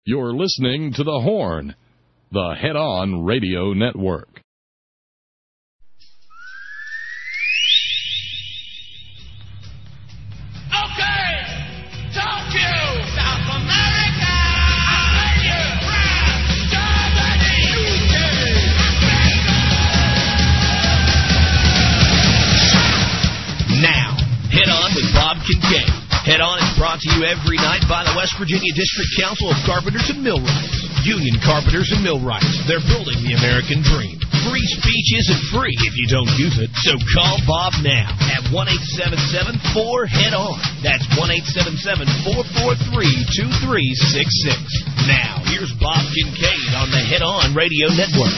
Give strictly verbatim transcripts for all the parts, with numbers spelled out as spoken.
You're listening to The Horn, the Head-On Radio Network. Okay, Tokyo, South America, Australia, France, Germany, U K. Now, Head On with Bob Kincaid. Head On is brought to you every night by the West Virginia District Council of Carpenters and Millwrights. Union Carpenters and Millwrights. They're building the American dream. Free speech isn't free if you don't use it, so call Bob now at one eight seven seven four head on. That's one eight seven seven four four three two three six six. Now, here's Bob Kincaid on the Head On Radio Network.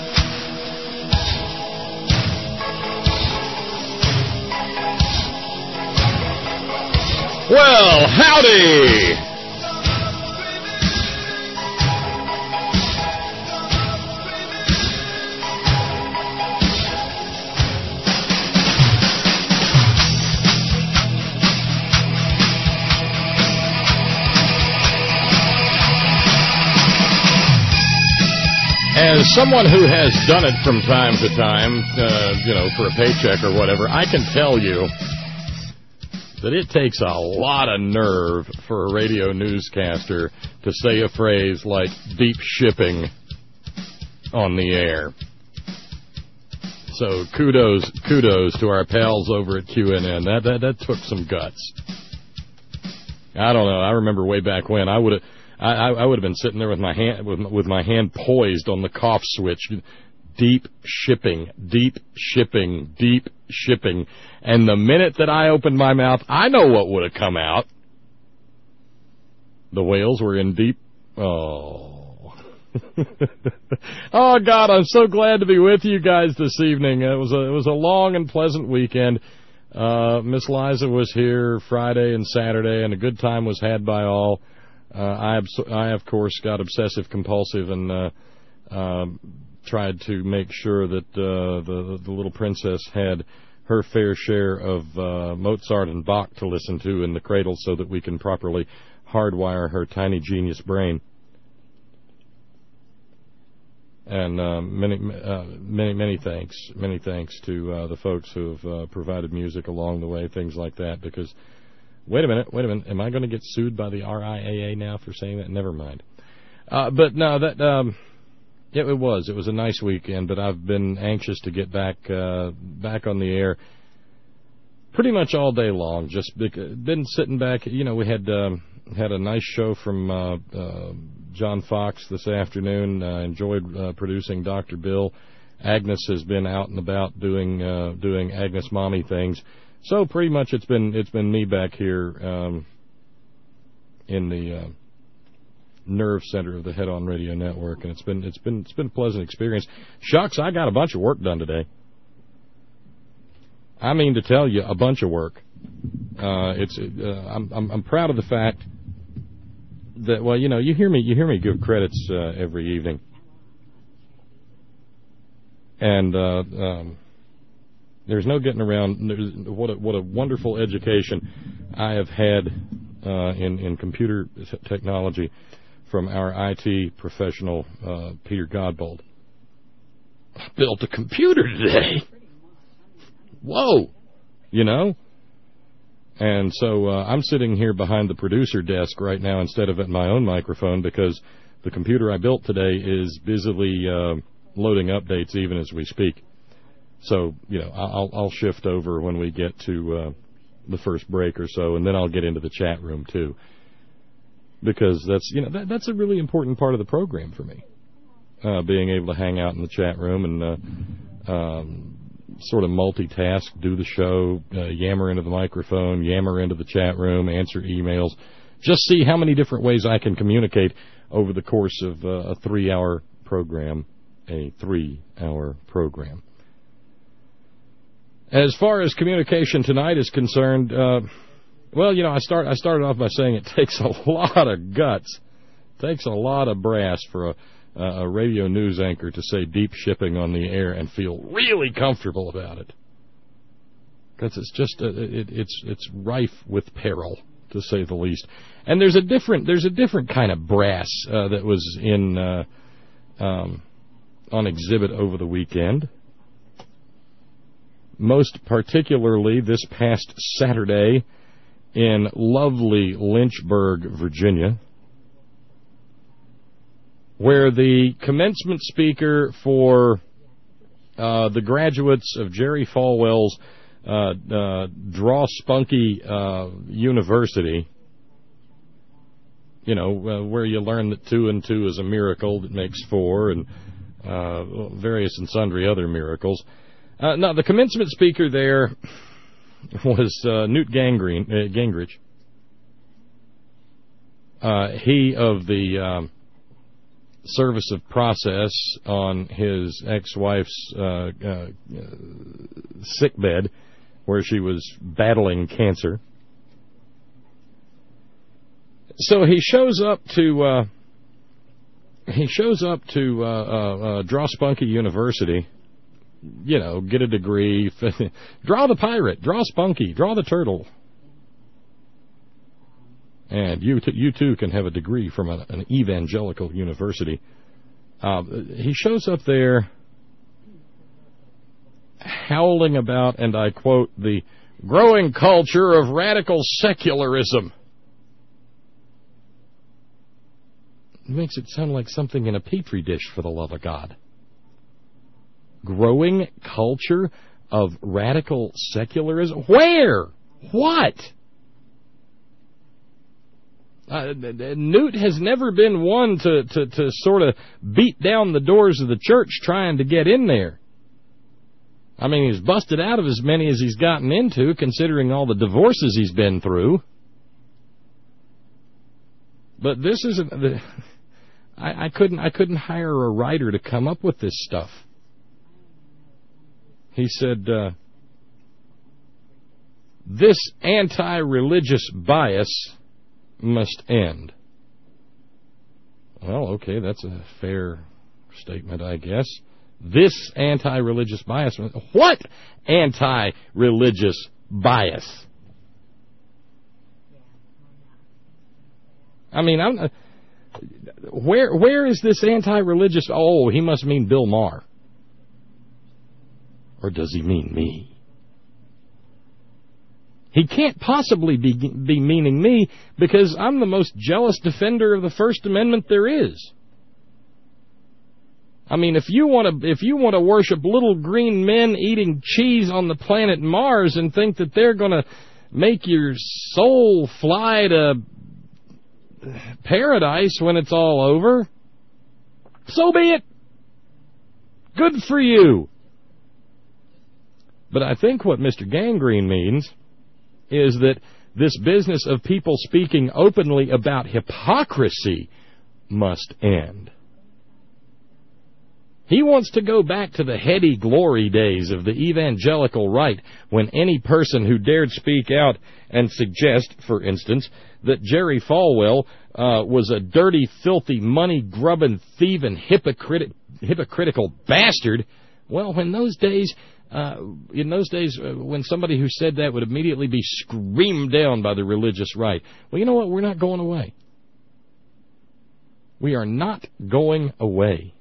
Well, howdy! As someone who has done it from time to time, uh, you know, for a paycheck or whatever, I can tell you that it takes a lot of nerve for a radio newscaster to say a phrase like deep shipping on the air. So kudos kudos to our pals over at Q N N. That that, that took some guts. I don't know. I remember way back when I would have I, I would have been sitting there with my hand with, with my hand poised on the cough switch. Deep shipping, deep shipping, deep shipping. And the minute that I opened my mouth, I know what would have come out. The whales were in deep... Oh. Oh, God, I'm so glad to be with you guys this evening. It was a, it was a long and pleasant weekend. Uh, Miss Liza was here Friday and Saturday, and a good time was had by all. Uh, I, I, of course, got obsessive-compulsive and... Uh, uh, tried to make sure that uh, the, the little princess had her fair share of uh, Mozart and Bach to listen to in the cradle so that we can properly hardwire her tiny genius brain. And uh, many, uh, many, many thanks, many thanks to uh, the folks who have uh, provided music along the way, things like that, because, wait a minute, wait a minute, am I going to get sued by the R I A A now for saying that? Never mind. Uh, but no, that... Um, Yeah, it was. It was a nice weekend, but I've been anxious to get back uh, back on the air pretty much all day long. Just been sitting back. You know, we had um, had a nice show from uh, uh, John Fox this afternoon. Uh, enjoyed uh, producing Doctor Bill. Agnes has been out and about doing uh, doing Agnes Mommy things. So pretty much it's been it's been me back here um, in the. Uh, nerve center of the Head On Radio Network, and it's been it's been it's been a pleasant experience. Shucks, I got a bunch of work done today. I mean to tell you, a bunch of work. Uh, it's uh, I'm, I'm I'm proud of the fact that, well, you know, you hear me you hear me give credits uh, every evening, and uh, um, there's no getting around there's, what a, what a wonderful education I have had uh, in in computer technology from our I T professional, uh, Peter Godbold. Built a computer today. Whoa! You know? And so uh, I'm sitting here behind the producer desk right now instead of at my own microphone because the computer I built today is busily uh, loading updates even as we speak. So, you know, I'll, I'll shift over when we get to uh, the first break or so, and then I'll get into the chat room, too. Because that's, you know, that, that's a really important part of the program for me, uh, being able to hang out in the chat room and uh, um, sort of multitask, do the show, uh, yammer into the microphone, yammer into the chat room, answer emails, just see how many different ways I can communicate over the course of uh, a three-hour program, a three-hour program. As far as communication tonight is concerned, uh, well, you know, I start. I started off by saying it takes a lot of guts, takes a lot of brass for a, a radio news anchor to say deep shipping on the air and feel really comfortable about it. Because it's just, uh, it, it's it's rife with peril, to say the least. And there's a different there's a different kind of brass uh, that was in uh, um, on exhibit over the weekend. Most particularly this past Saturday in lovely Lynchburg, Virginia, where the commencement speaker for uh, the graduates of Jerry Falwell's uh, uh, Draw Spunky uh, University, you know, uh, where you learn that two and two is a miracle that makes four, and uh, various and sundry other miracles. Uh, now, the commencement speaker there was uh, Newt Gingrich. Uh, Gingrich. Uh, he of the um, service of process on his ex-wife's uh, uh, sickbed, where she was battling cancer. So he shows up to uh, he shows up to uh, uh, uh, Draw Spunky University. You know, get a degree, draw the pirate, draw Spunky, draw the turtle. And you t- you too can have a degree from a, an evangelical university. Uh, he shows up there howling about, and I quote, the growing culture of radical secularism. It makes it sound like something in a petri dish, for the love of God. Growing culture of radical secularism? Where? What? Uh, Newt has never been one to, to, to sort of beat down the doors of the church trying to get in there. I mean, he's busted out of as many as he's gotten into, considering all the divorces he's been through. But this isn't... The, I, I couldn't. I couldn't hire a writer to come up with this stuff. He said, uh, this anti-religious bias must end. Well, okay, that's a fair statement, I guess. This anti-religious bias. What anti-religious bias? I mean, I'm, uh, where where is this anti-religious? Oh, he must mean Bill Maher. Or does he mean me? He can't possibly be, be meaning me, because I'm the most jealous defender of the First Amendment there is. I mean, if you want to if you want to worship little green men eating cheese on the planet Mars and think that they're going to make your soul fly to paradise when it's all over, so be it. Good for you. But I think what Mister Gangrene means is that this business of people speaking openly about hypocrisy must end. He wants to go back to the heady glory days of the evangelical right, when any person who dared speak out and suggest, for instance, that Jerry Falwell uh, was a dirty, filthy, money-grubbing, thieving, hypocriti- hypocritical bastard. Well, when those days... Uh, in those days, uh, when somebody who said that would immediately be screamed down by the religious right. Well, you know what? We're not going away. We are not going away.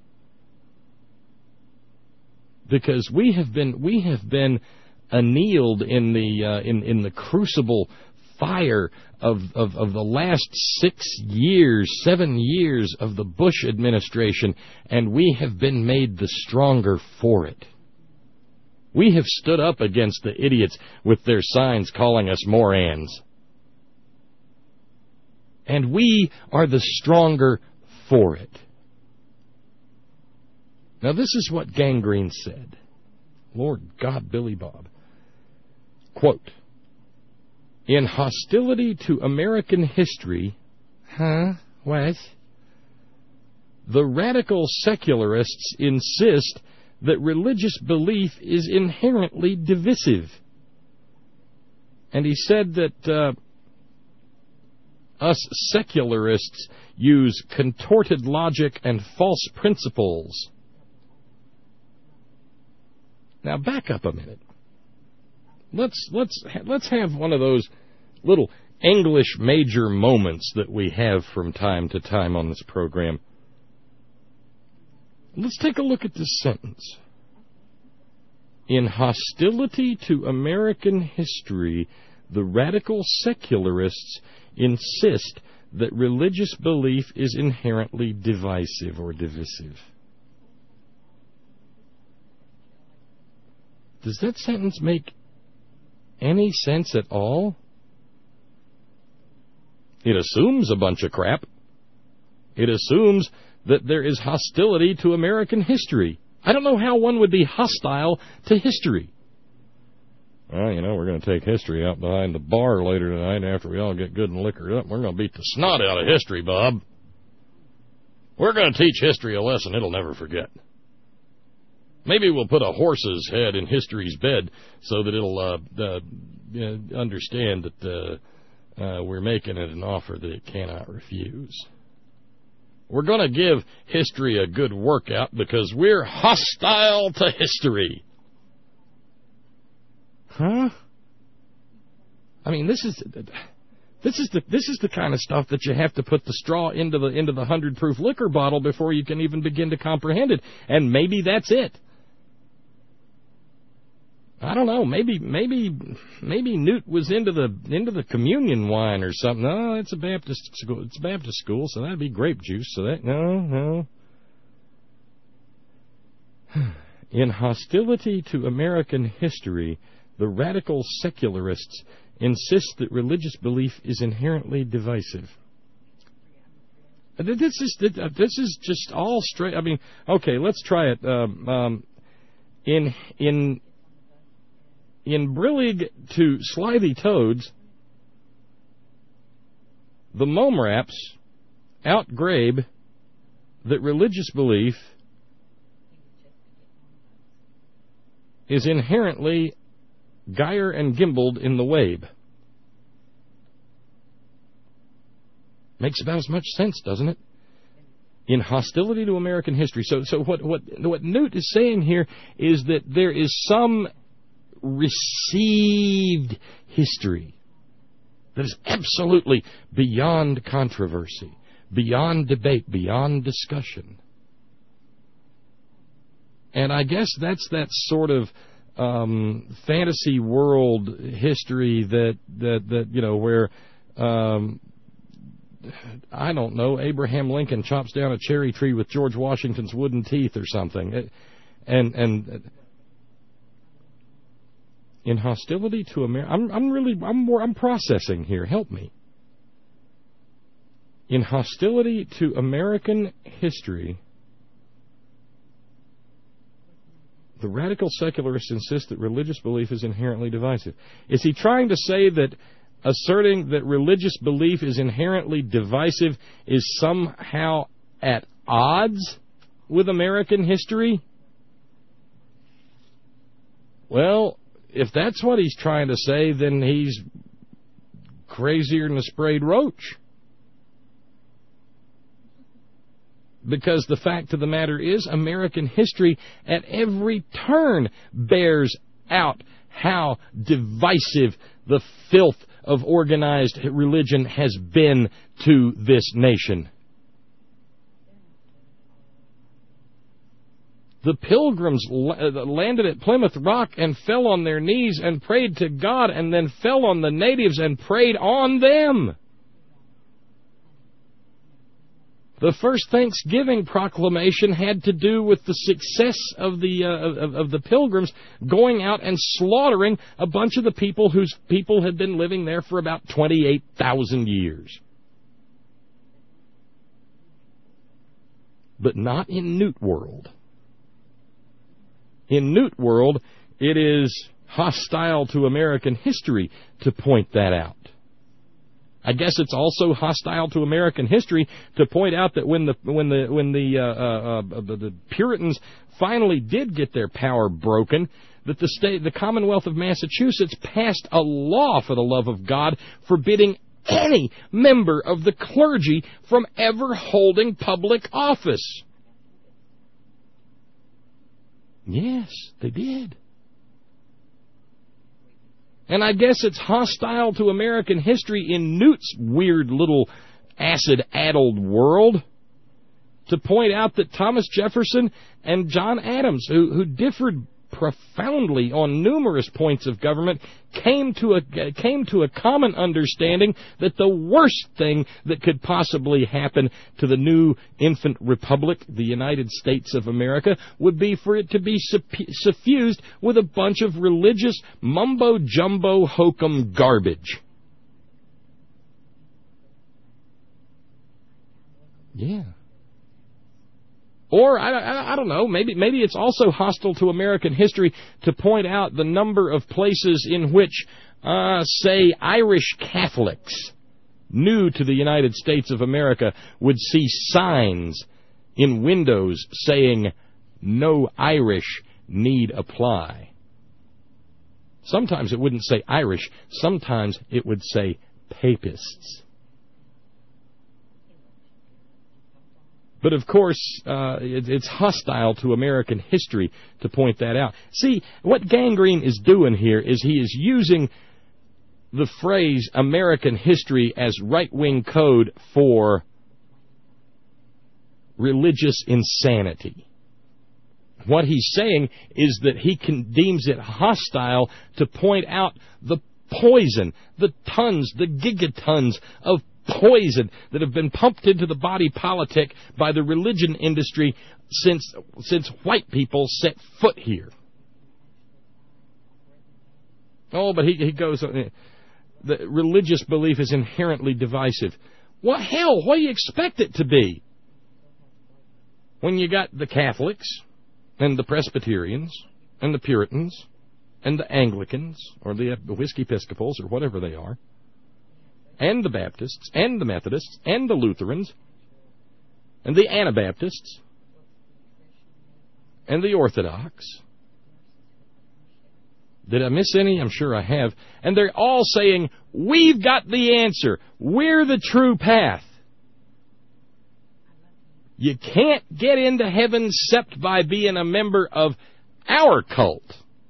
Because we have been we have been annealed in the uh, in in the crucible fire of, of of the last six years, seven years of the Bush administration, and we have been made the stronger for it. We have stood up against the idiots with their signs calling us morons. And we are the stronger for it. Now, this is what Gangrene said. Lord God, Billy Bob. Quote, in hostility to American history, huh, what? The radical secularists insist that religious belief is inherently divisive. And he said that uh, us secularists use contorted logic and false principles. Now back up a minute. Let's let's let's have one of those little English major moments that we have from time to time on this program. Let's take a look at this sentence. In hostility to American history, the radical secularists insist that religious belief is inherently divisive or divisive. Does that sentence make any sense at all? It assumes a bunch of crap. It assumes that there is hostility to American history. I don't know how one would be hostile to history. Well, you know, we're going to take history out behind the bar later tonight after we all get good and liquored up. We're going to beat the snot out of history, Bob. We're going to teach history a lesson it'll never forget. Maybe we'll put a horse's head in history's bed so that it'll uh, uh, understand that uh, uh, we're making it an offer that it cannot refuse. We're going to give history a good workout because we're hostile to history. Huh? I mean, this is this is the this is the kind of stuff that you have to put the straw into the into the hundred proof liquor bottle before you can even begin to comprehend it. And maybe that's it. I don't know. Maybe maybe maybe Newt was into the into the communion wine or something. No, it's a Baptist school. It's a Baptist school, so that'd be grape juice. So that no no. In hostility to American history, the radical secularists insist that religious belief is inherently divisive. This is this is just all straight. I mean, okay, let's try it. Um, um, in in in Brillig to Slithy Toads, the Momraps outgrabe that religious belief is inherently gyre and gimbaled in the wabe. Makes about as much sense, doesn't it? In hostility to American history. So, so what, what, what Newt is saying here is that there is some received history that is absolutely beyond controversy, beyond debate, beyond discussion. And I guess that's that sort of um, fantasy world history that, that, that you know, where, um, I don't know, Abraham Lincoln chops down a cherry tree with George Washington's wooden teeth or something. And, and in hostility to America, I'm, I'm really, I'm more, I'm processing here. Help me. In hostility to American history, the radical secularists insist that religious belief is inherently divisive. Is he trying to say that asserting that religious belief is inherently divisive is somehow at odds with American history? Well, if that's what he's trying to say, then he's crazier than a sprayed roach. Because the fact of the matter is, American history at every turn bears out how divisive the filth of organized religion has been to this nation. The Pilgrims landed at Plymouth Rock and fell on their knees and prayed to God, and then fell on the natives and prayed on them. The first Thanksgiving proclamation had to do with the success of the uh, of, of the Pilgrims going out and slaughtering a bunch of the people whose people had been living there for about twenty-eight thousand years. But not in Newt World. In Newt World, it is hostile to American history to point that out. I guess it's also hostile to American history to point out that when the when the when the uh, uh, uh, the Puritans finally did get their power broken, that the state, the Commonwealth of Massachusetts, passed a law, for the love of God, forbidding any member of the clergy from ever holding public office. Yes, they did. And I guess it's hostile to American history in Newt's weird little acid-addled world to point out that Thomas Jefferson and John Adams, who, who differed profoundly on numerous points of government, came to a came to a common understanding that the worst thing that could possibly happen to the new infant republic, the United States of America, would be for it to be suffused with a bunch of religious mumbo-jumbo hokum garbage. Yeah. Or, I, I, I don't know, maybe maybe it's also hostile to American history to point out the number of places in which, uh, say, Irish Catholics, new to the United States of America, would see signs in windows saying, "No Irish need apply." Sometimes it wouldn't say Irish, sometimes it would say Papists. But, of course, uh, it, it's hostile to American history to point that out. See, what Gangrene is doing here is he is using the phrase American history as right-wing code for religious insanity. What he's saying is that he can, deems it hostile to point out the poison, the tons, the gigatons of poison that have been pumped into the body politic by the religion industry since since white people set foot here. Oh, but he, he goes, uh, the religious belief is inherently divisive. Well, hell, what do you expect it to be? When you got the Catholics and the Presbyterians and the Puritans and the Anglicans or the Whiskey Episcopals or whatever they are, and the Baptists, and the Methodists, and the Lutherans, and the Anabaptists, and the Orthodox. Did I miss any? I'm sure I have. And they're all saying, we've got the answer. We're the true path. You can't get into heaven except by being a member of our cult.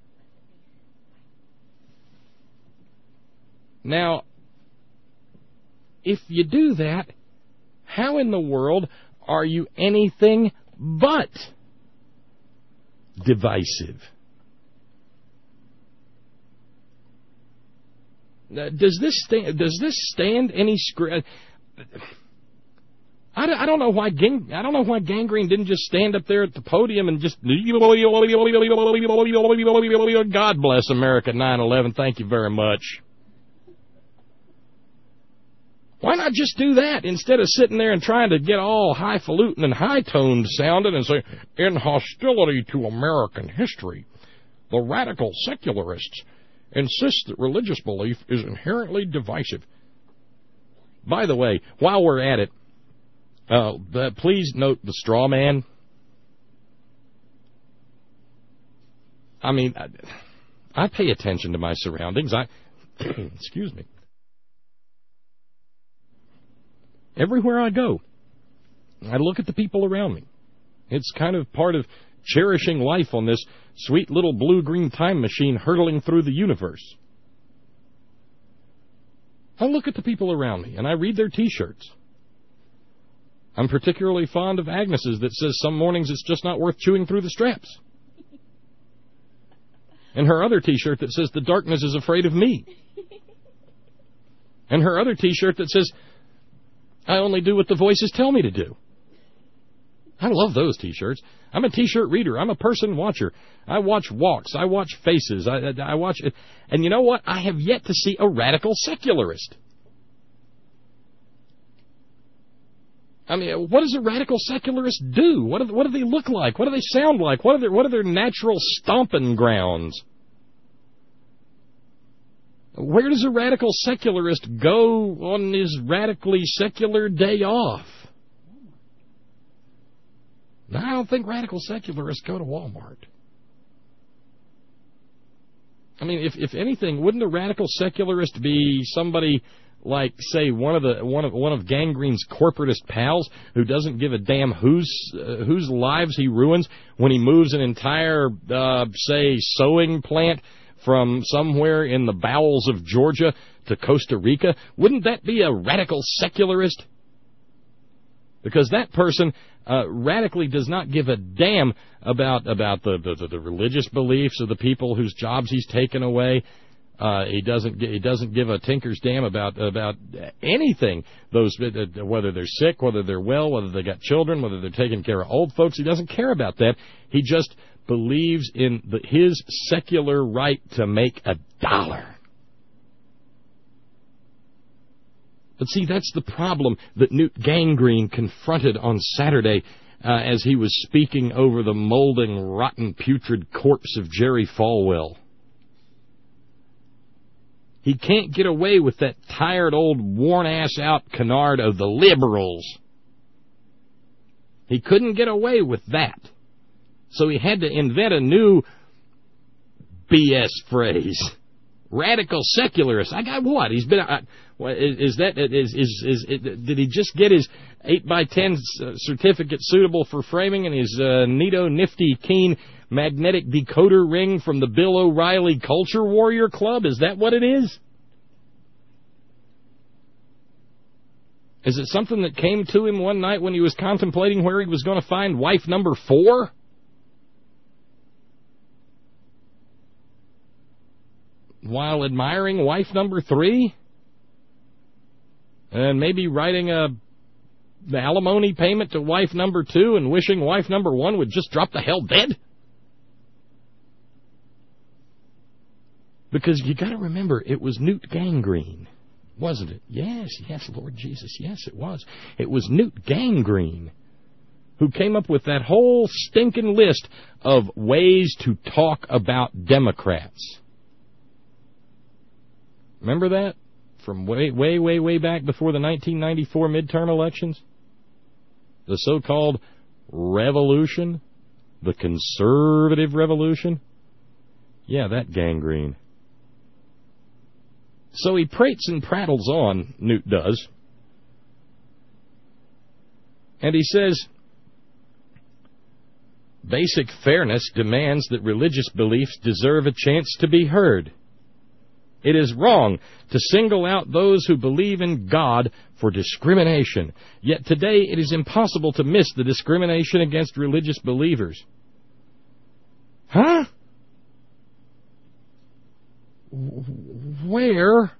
Now, if you do that, how in the world are you anything but divisive? Uh, does this stand, does this stand any scr- I, I don't know why Gang, I don't know why Gangrene didn't just stand up there at the podium and just God bless America nine eleven. Thank you very much. Why not just do that instead of sitting there and trying to get all highfalutin and high-toned sounding and say, in hostility to American history, the radical secularists insist that religious belief is inherently divisive. By the way, while we're at it, uh, the, please note the straw man. I mean, I, I pay attention to my surroundings. I, excuse me. Everywhere I go, I look at the people around me. It's kind of part of cherishing life on this sweet little blue-green time machine hurtling through the universe. I look at the people around me, and I read their T-shirts. I'm particularly fond of Agnes's that says some mornings it's just not worth chewing through the straps. And her other T-shirt that says the darkness is afraid of me. And her other T-shirt that says I only do what the voices tell me to do. I love those T-shirts. I'm a T-shirt reader. I'm a person watcher. I watch walks. I watch faces. I, I, I watch it. And you know what? I have yet to see a radical secularist. I mean, what does a radical secularist do? What do, what do they look like? What do they sound like? What are their, what are their natural stomping grounds? Where does a radical secularist go on his radically secular day off? I don't think radical secularists go to Walmart. I mean, if if anything, wouldn't a radical secularist be somebody like, say, one of the one of one of Gangrene's corporatist pals who doesn't give a damn whose uh, whose lives he ruins when he moves an entire, uh, say, sewing plant from somewhere in the bowels of Georgia to Costa Rica? Wouldn't that be a radical secularist? Because that person uh, radically does not give a damn about about the, the, the religious beliefs of the people whose jobs he's taken away. Uh, he doesn't he doesn't give a tinker's damn about about anything. Those uh, whether they're sick, whether they're well, whether they got children, whether they're taking care of old folks. He doesn't care about that. He just believes in the, his secular right to make a dollar. But see, that's the problem that Newt Gingrich confronted on Saturday uh, as he was speaking over the molding, rotten, putrid corpse of Jerry Falwell. He can't get away with that tired old worn-ass-out canard of the liberals. He couldn't get away with that. So he had to invent a new B S phrase. Radical secularist. I got what? He's been... I, is that... Is, is, is, is, did he just get his eight by ten certificate suitable for framing and his uh, neato, nifty, keen... magnetic decoder ring from the Bill O'Reilly Culture Warrior Club? Is that what it is? Is it something that came to him one night when he was contemplating where he was going to find wife number four? While admiring wife number three? And maybe writing a the alimony payment to wife number two and wishing wife number one would just drop the hell dead? Because you got to remember, it was Newt Gingrich, wasn't it? Yes, yes, Lord Jesus, yes, it was. It was Newt Gingrich who came up with that whole stinking list of ways to talk about Democrats. Remember that? From way, way, way, way back before the nineteen ninety-four midterm elections? The so-called revolution? The conservative revolution? Yeah, that Gingrich. So he prates and prattles on, Newt does. And he says, basic fairness demands that religious beliefs deserve a chance to be heard. It is wrong to single out those who believe in God for discrimination. Yet today it is impossible to miss the discrimination against religious believers. Huh? Where?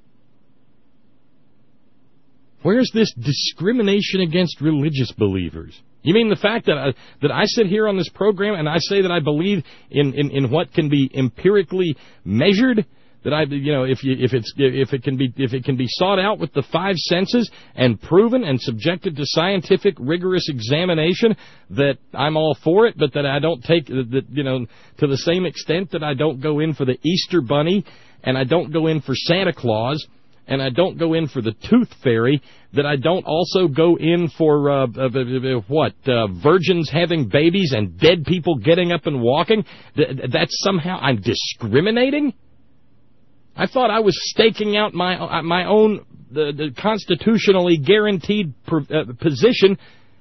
Where's this discrimination against religious believers? You mean the fact that I, that I sit here on this program and I say that I believe in, in, in what can be empirically measured? That I, you know, if you, if it's if it can be if it can be sought out with the five senses and proven and subjected to scientific rigorous examination, that I'm all for it. But that I don't take that you know to the same extent that I don't go in for the Easter Bunny and I don't go in for Santa Claus and I don't go in for the Tooth Fairy. That I don't also go in for uh, uh, uh, what uh, virgins having babies and dead people getting up and walking. That's somehow I'm discriminating. I thought I was staking out my my own the, the constitutionally guaranteed per, uh, position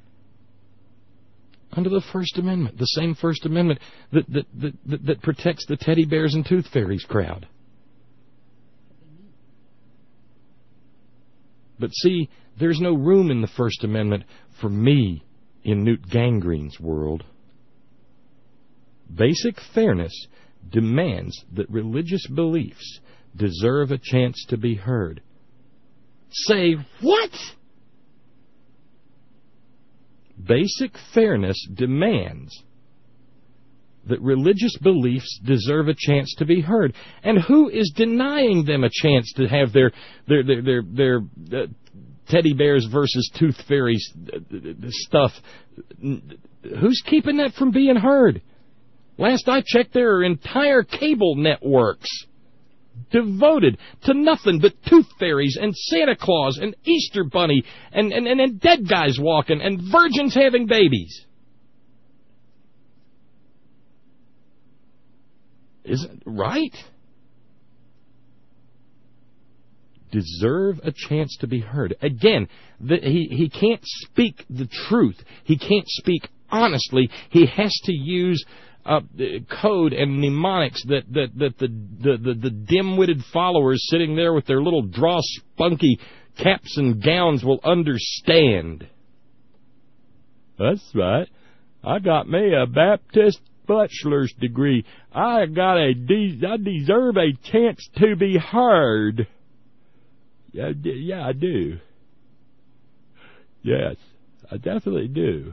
under the First Amendment, the same First Amendment that that, that that that protects the teddy bears and tooth fairies crowd. But see, there's no room in the First Amendment for me in Newt Gingrich's world. Basic fairness demands that religious beliefs deserve a chance to be heard. Say what? Basic fairness demands that religious beliefs deserve a chance to be heard. And who is denying them a chance to have their their their their, their uh, teddy bears versus tooth fairies uh, stuff? Who's keeping that from being heard? Last I checked, there are entire cable networks devoted to nothing but tooth fairies and Santa Claus and Easter Bunny and, and, and, and dead guys walking and virgins having babies. Isn't right? Deserve a chance to be heard. Again, the, he, he can't speak the truth. He can't speak honestly. He has to use uh, code and mnemonics that, that, that the, the, the, the dim-witted followers sitting there with their little draw-spunky caps and gowns will understand. That's right. I got me a Baptist bachelor's degree. I got a de- I deserve a chance to be heard. Yeah, yeah, I do. Yes, I definitely do.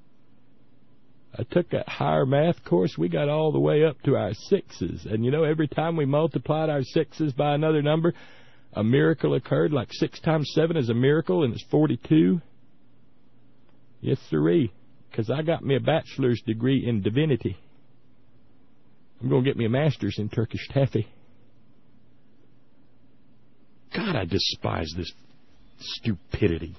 I took that higher math course. We got all the way up to our sixes. And, you know, every time we multiplied our sixes by another number, a miracle occurred. Like six times seven is a miracle, and it's forty-two. Yes, sirree. Because I got me a bachelor's degree in divinity. I'm going to get me a master's in Turkish taffy. God, I despise this stupidity.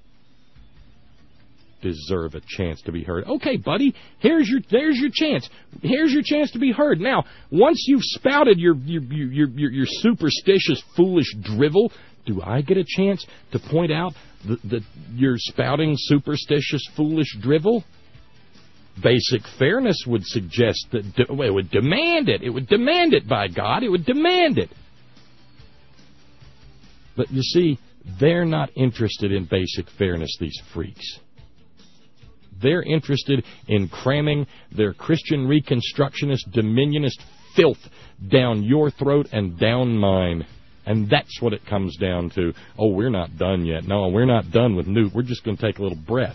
Deserve a chance to be heard. Okay, buddy, here's your there's your chance. Here's your chance to be heard. Now, once you've spouted your your your your, your superstitious, foolish drivel, do I get a chance to point out that the, you're spouting superstitious, foolish drivel? Basic fairness would suggest that de- well, it would demand it. It would demand it, by God. It would demand it. But you see, they're not interested in basic fairness, these freaks. They're interested in cramming their Christian Reconstructionist, Dominionist filth down your throat and down mine. And that's what it comes down to. Oh, we're not done yet. No, we're not done with Newt. We're just going to take a little breath.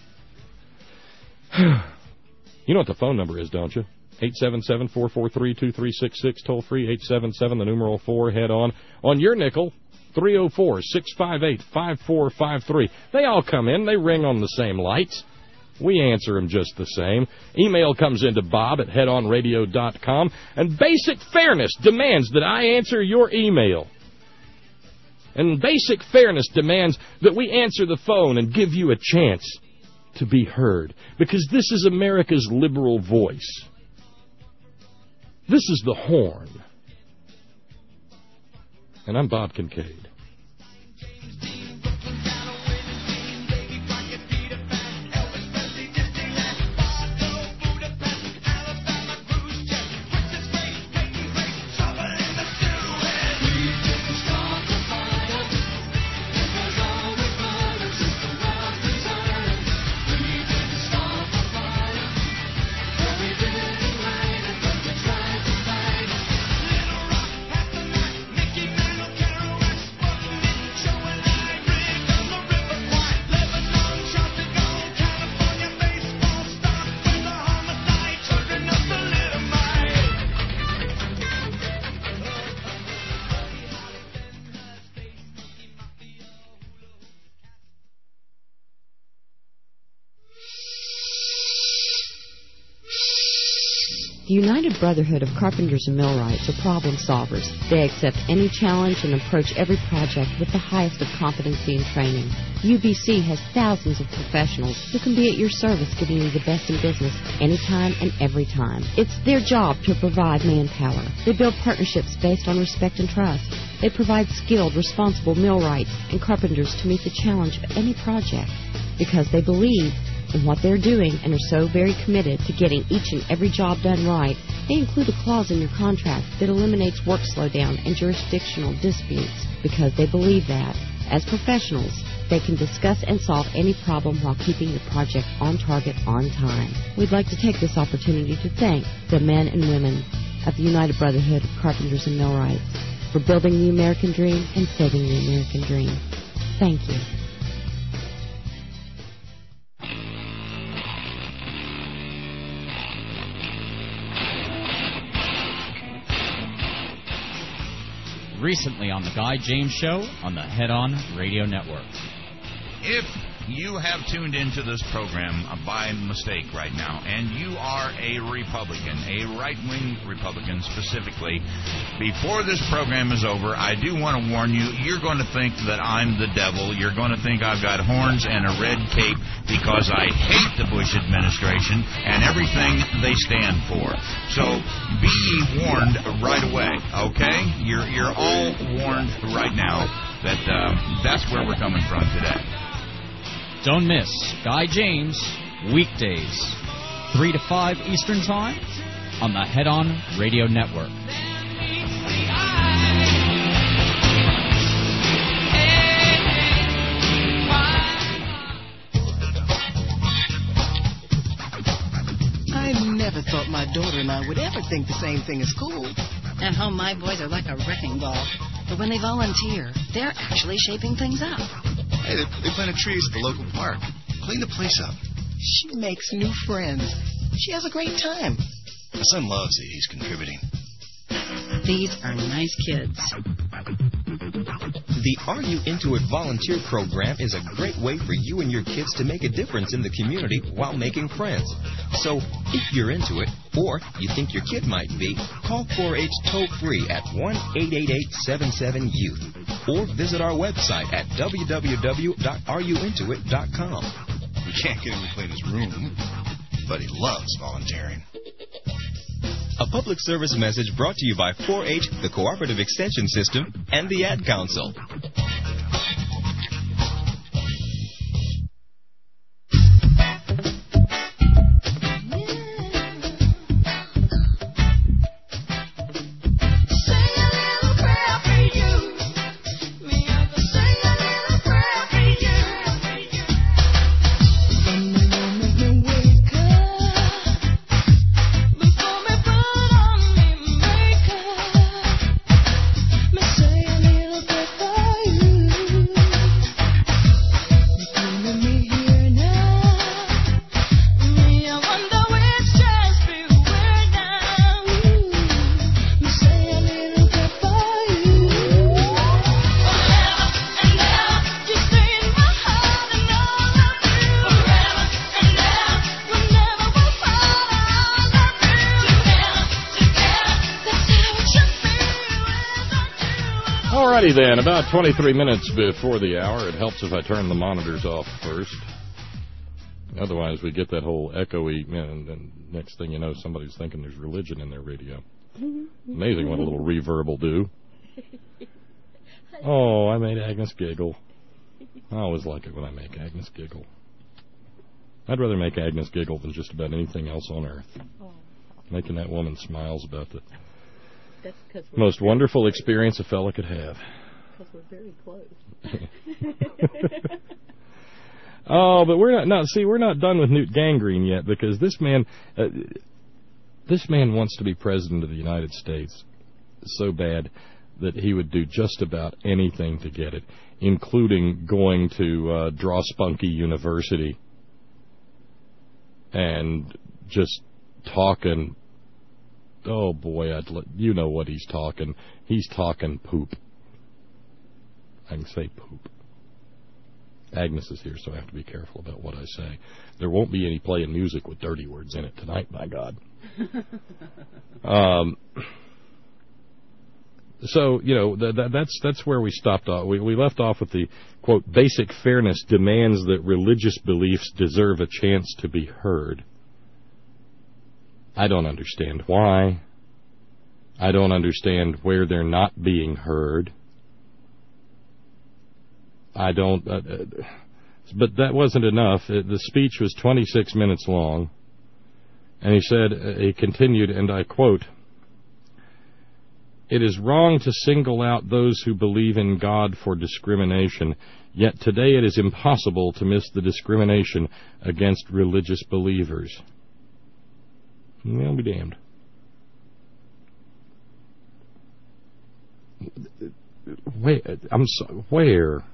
You know what the phone number is, don't you? eight seven seven, four four three, two three six six, toll free, eight seven seven, the numeral four, head on. On your nickel, three oh four, six five eight, five four five three. They all come in. They ring on the same lights. We answer them just the same. Email comes into Bob at head on radio dot com, and basic fairness demands that I answer your email. And basic fairness demands that we answer the phone and give you a chance to be heard, because this is America's liberal voice. This is the horn. And I'm Bob Kincaid. The United Brotherhood of Carpenters and Millwrights are problem solvers. They accept any challenge and approach every project with the highest of competency and training. U B C has thousands of professionals who can be at your service, giving you the best in business anytime and every time. It's their job to provide manpower. They build partnerships based on respect and trust. They provide skilled, responsible millwrights and carpenters to meet the challenge of any project, because they believe in what they're doing and are so very committed to getting each and every job done right. They include a clause in your contract that eliminates work slowdown and jurisdictional disputes, because they believe that, as professionals, they can discuss and solve any problem while keeping your project on target on time. We'd like to take this opportunity to thank the men and women of the United Brotherhood of Carpenters and Millwrights for building the American dream and saving the American dream. Thank you. Recently on the Guy James Show on the Head On Radio Network. If you have tuned into this program by mistake right now, and you are a Republican, a right-wing Republican specifically, before this program is over, I do want to warn you, you're going to think that I'm the devil. You're going to think I've got horns and a red cape because I hate the Bush administration and everything they stand for. So be ye warned right away, okay? You're, you're all warned right now that uh, that's where we're coming from today. Don't miss Guy James, weekdays, three to five Eastern Time, on the Head On Radio Network. I never thought my daughter and I would ever think the same thing as cool. At home, my boys are like a wrecking ball. But when they volunteer, they're actually shaping things up. Hey, they, they planted trees at the local park. Clean the place up. She makes new friends. She has a great time. My son loves it. He's contributing. These are nice kids. The Are You Into It volunteer program is a great way for you and your kids to make a difference in the community while making friends. So, if you're into it, or you think your kid might be, call four H toll-free at one eight eight eight, seven seven, youth, or visit our website at w w w dot are you into it dot com. We can't get him to clean his room, but he loves volunteering. A public service message brought to you by four H, the Cooperative Extension System, and the Ad Council. Alrighty then, about twenty-three minutes before the hour. It helps if I turn the monitors off first. Otherwise, we get that whole echoey, and, and next thing you know, somebody's thinking there's religion in their radio. Amazing what a little reverb will do. Oh, I made Agnes giggle. I always like it when I make Agnes giggle. I'd rather make Agnes giggle than just about anything else on earth. Making that woman smile's about the most wonderful experience a fella could have. Because we're very close. Oh, but we're not. No, see, we're not done with Newt Gingrich yet, because this man, uh, this man wants to be president of the United States so bad that he would do just about anything to get it, including going to uh, Draw Spunky University and just talking. Oh, boy, I'd let, you know what he's talking. He's talking poop. I can say poop. Agnes is here, so I have to be careful about what I say. There won't be any playing music with dirty words in it tonight, my God. um, so, you know, th- th- that's that's where we stopped off. We, we left off with the, quote, basic fairness demands that religious beliefs deserve a chance to be heard. I don't understand why. I don't understand where they're not being heard. I don't... Uh, uh, but that wasn't enough. It, the speech was twenty-six minutes long. And he said, uh, he continued, and I quote, "It is wrong to single out those who believe in God for discrimination, yet today it is impossible to miss the discrimination against religious believers." I'll be damned. Where? I'm so, where?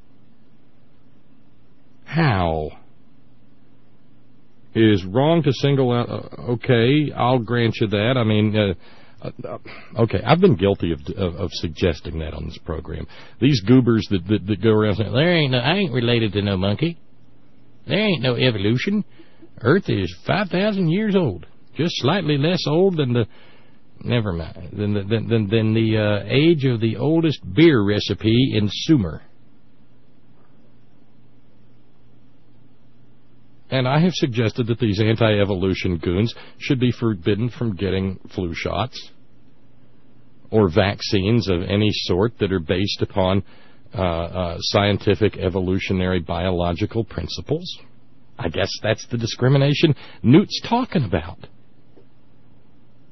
How? It is wrong to single out. Uh, okay, I'll grant you that. I mean, uh, uh, okay, I've been guilty of, of of suggesting that on this program. These goobers that that, that go around saying there ain't no, I ain't related to no monkey. There ain't no evolution. Earth is five thousand years old. Just slightly less old than the, never mind, than the, than, than, than the uh, age of the oldest beer recipe in Sumer. And I have suggested that these anti-evolution goons should be forbidden from getting flu shots or vaccines of any sort that are based upon uh, uh, scientific evolutionary biological principles. I guess that's the discrimination Newt's talking about.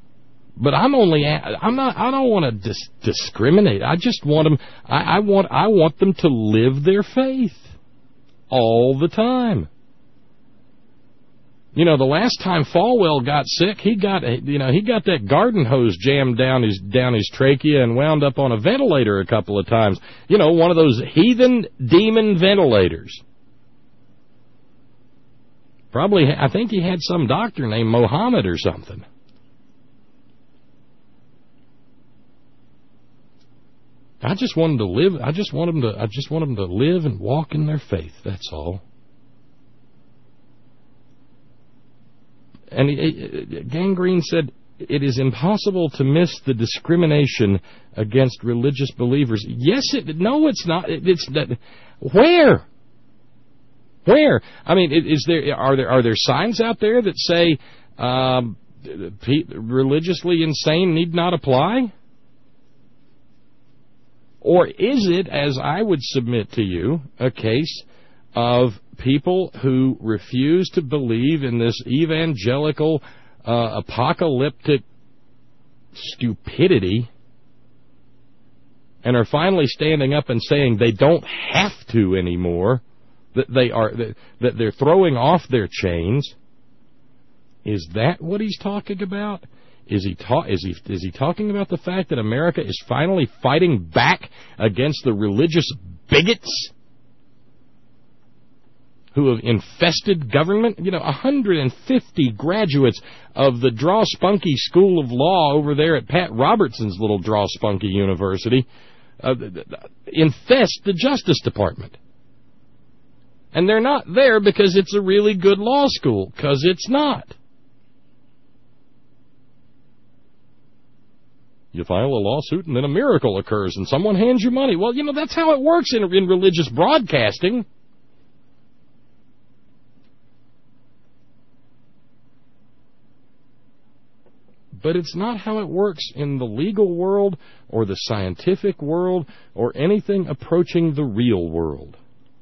But I'm only, I'm not, I don't want to dis- discriminate. I just want them, I, I want, I want them to live their faith all the time. You know, the last time Falwell got sick, he got, you know, he got that garden hose jammed down his, down his trachea and wound up on a ventilator a couple of times. You know, one of those heathen demon ventilators. Probably, I think he had some doctor named Mohammed or something. I just want them to live. I just want them to. I just want them to live and walk in their faith. That's all. And he, he, Gangrene said it is impossible to miss the discrimination against religious believers. Yes, it. No, it's not. It, it's that. Where? Where? I mean, is there? Are there? Are there signs out there that say um, religiously insane need not apply? Or is it, as I would submit to you, a case of people who refuse to believe in this evangelical, uh, apocalyptic stupidity and are finally standing up and saying they don't have to anymore, that they are that, that they're throwing off their chains? Is that what he's talking about? Is he, ta- is, he, is he talking about the fact that America is finally fighting back against the religious bigots who have infested government? You know, one hundred fifty graduates of the Draw Spunky School of Law over there at Pat Robertson's little Draw Spunky University uh, infest the Justice Department. And they're not there because it's a really good law school, because it's not. You file a lawsuit and then a miracle occurs and someone hands you money. Well, you know, that's how it works in, in religious broadcasting. But it's not how it works in the legal world or the scientific world or anything approaching the real world.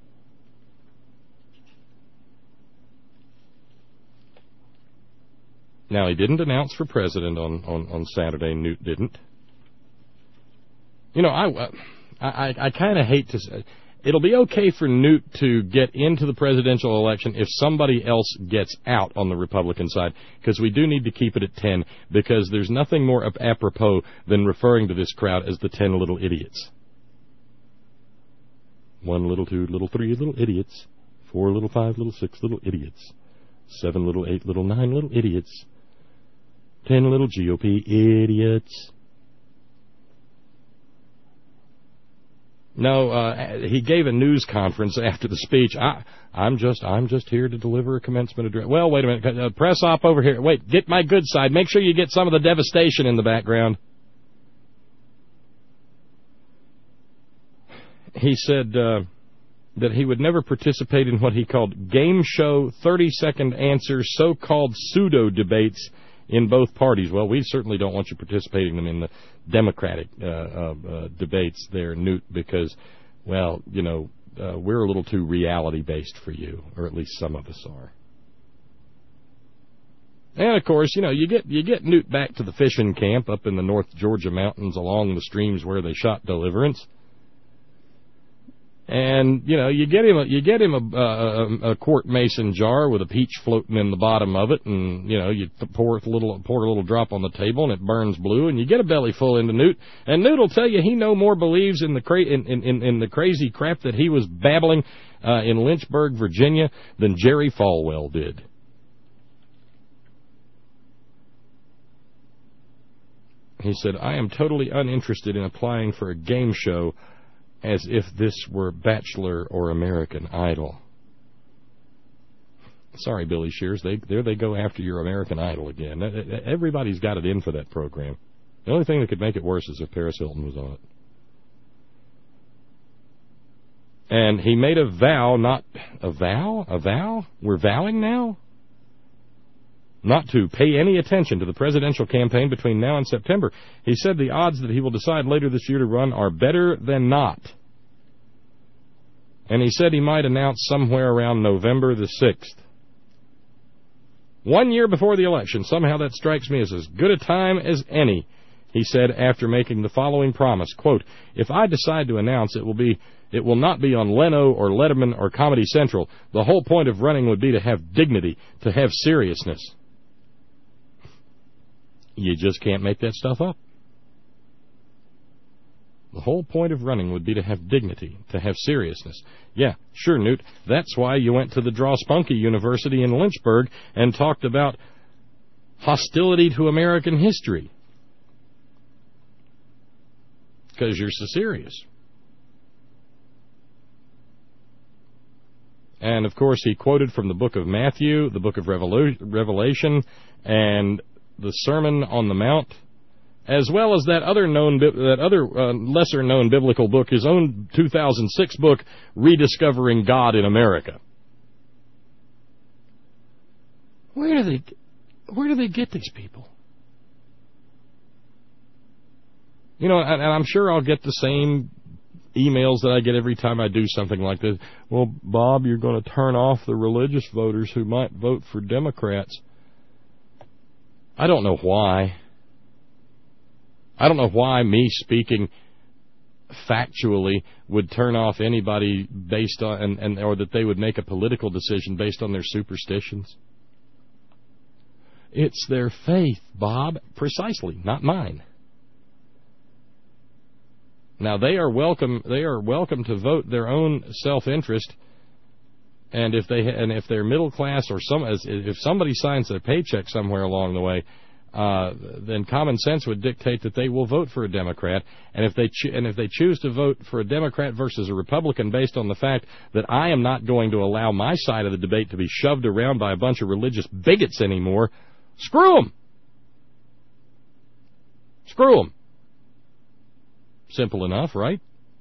Now, he didn't announce for president on, on, on Saturday. Newt didn't. You know, I, I, I kind of hate to say, it'll be okay for Newt to get into the presidential election if somebody else gets out on the Republican side, because we do need to keep it at ten, because there's nothing more apropos than referring to this crowd as the ten little idiots. One little, two little, three little idiots. Four little, five little, six little idiots. Seven little, eight little, nine little idiots. Ten little G O P idiots. No, uh, he gave a news conference after the speech. I, I'm just, I'm just here to deliver a commencement address. Well, wait a minute. Uh, press op over here. Wait, get my good side. Make sure you get some of the devastation in the background. He said uh, that he would never participate in what he called game show, thirty-second answers, so-called pseudo-debates in both parties. Well, we certainly don't want you participating in the Democratic uh, uh, uh, debates there, Newt, because, well, you know, uh, we're a little too reality-based for you, or at least some of us are. And, of course, you know, you get you get Newt back to the fishing camp up in the North Georgia mountains along the streams where they shot Deliverance. And, you know, you get him a, you get him a, a, a quart mason jar with a peach floating in the bottom of it, and, you know, you pour a little pour a little drop on the table, and it burns blue, and you get a belly full into Newt. And Newt will tell you he no more believes in the cra- in, in, in the crazy crap that he was babbling uh, in Lynchburg, Virginia, than Jerry Falwell did. He said, "I am totally uninterested in applying for a game show as if this were Bachelor or American Idol." Sorry, Billy Shears. They, there they go after your American Idol again. Everybody's got it in for that program. The only thing that could make it worse is if Paris Hilton was on it. And he made a vow, not... A vow? A vow? We're vowing now? Not to pay any attention to the presidential campaign between now and September. He said the odds that he will decide later this year to run are better than not. And he said he might announce somewhere around November the sixth. One year before the election, somehow that strikes me as as good a time as any, he said after making the following promise, quote, if I decide to announce, it will be, it will not be on Leno or Letterman or Comedy Central. The whole point of running would be to have dignity, to have seriousness. You just can't make that stuff up. The whole point of running would be to have dignity, to have seriousness. Yeah, sure, Newt. That's why you went to the Draw Spunky University in Lynchburg and talked about hostility to American history. Because you're so serious. And, of course, he quoted from the book of Matthew, the book of Revelation, and the Sermon on the Mount, as well as that other known, that other uh, lesser-known biblical book, his own two thousand six book, Rediscovering God in America. Where do they, where do they get these people? You know, and, and I'm sure I'll get the same emails that I get every time I do something like this. Well, Bob, you're going to turn off the religious voters who might vote for Democrats. I don't know why. I don't know why me speaking factually would turn off anybody based on, and, and or that they would make a political decision based on their superstitions. It's their faith, Bob. Precisely, not mine. Now they are welcome. They are welcome to vote their own self-interest, and if they and if they're middle class or some, if somebody signs their paycheck somewhere along the way, uh, then common sense would dictate that they will vote for a Democrat. And if they cho- and if they choose to vote for a Democrat versus a Republican based on the fact that I am not going to allow my side of the debate to be shoved around by a bunch of religious bigots anymore, screw them. Screw them. Simple enough, right?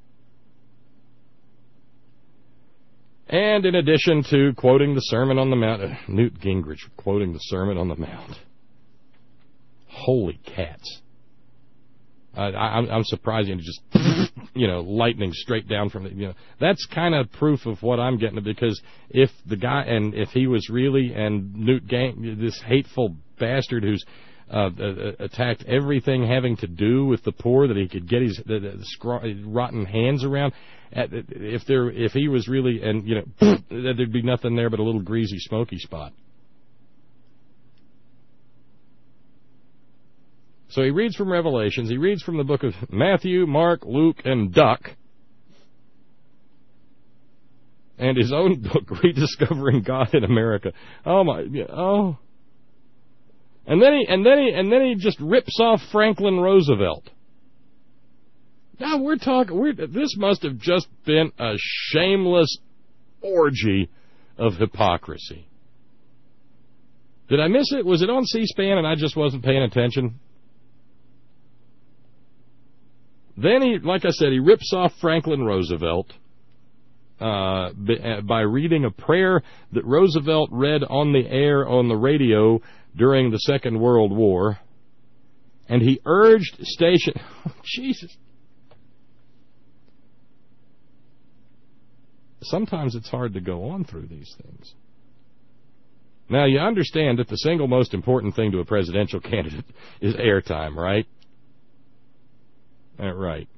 And in addition to quoting the Sermon on the Mount, uh, Newt Gingrich quoting the Sermon on the Mount. Holy cats. Uh, I, I'm surprised, you know, just, you know, lightning straight down from the, you know, that's kind of proof of what I'm getting, because if the guy, and if he was really, and Newt Gang, this hateful bastard who's Uh, uh, attacked everything having to do with the poor that he could get his the, the scraw- rotten hands around. At, if there, if he was really, and you know, there'd be nothing there but a little greasy, smoky spot. So he reads from Revelations. He reads from the book of Matthew, Mark, Luke, and Duck, and his own book, Rediscovering God in America. Oh my, oh. And then he and then he and then he just rips off Franklin Roosevelt. Now we're talking. We're, this must have just been a shameless orgy of hypocrisy. Did I miss it? Was it on C-SPAN and I just wasn't paying attention? Then he, like I said, he rips off Franklin Roosevelt uh, by reading a prayer that Roosevelt read on the air on the radio during the Second World War, and he urged station... Oh, Jesus. Sometimes it's hard to go on through these things. Now, you understand that the single most important thing to a presidential candidate is airtime, right? Uh, right.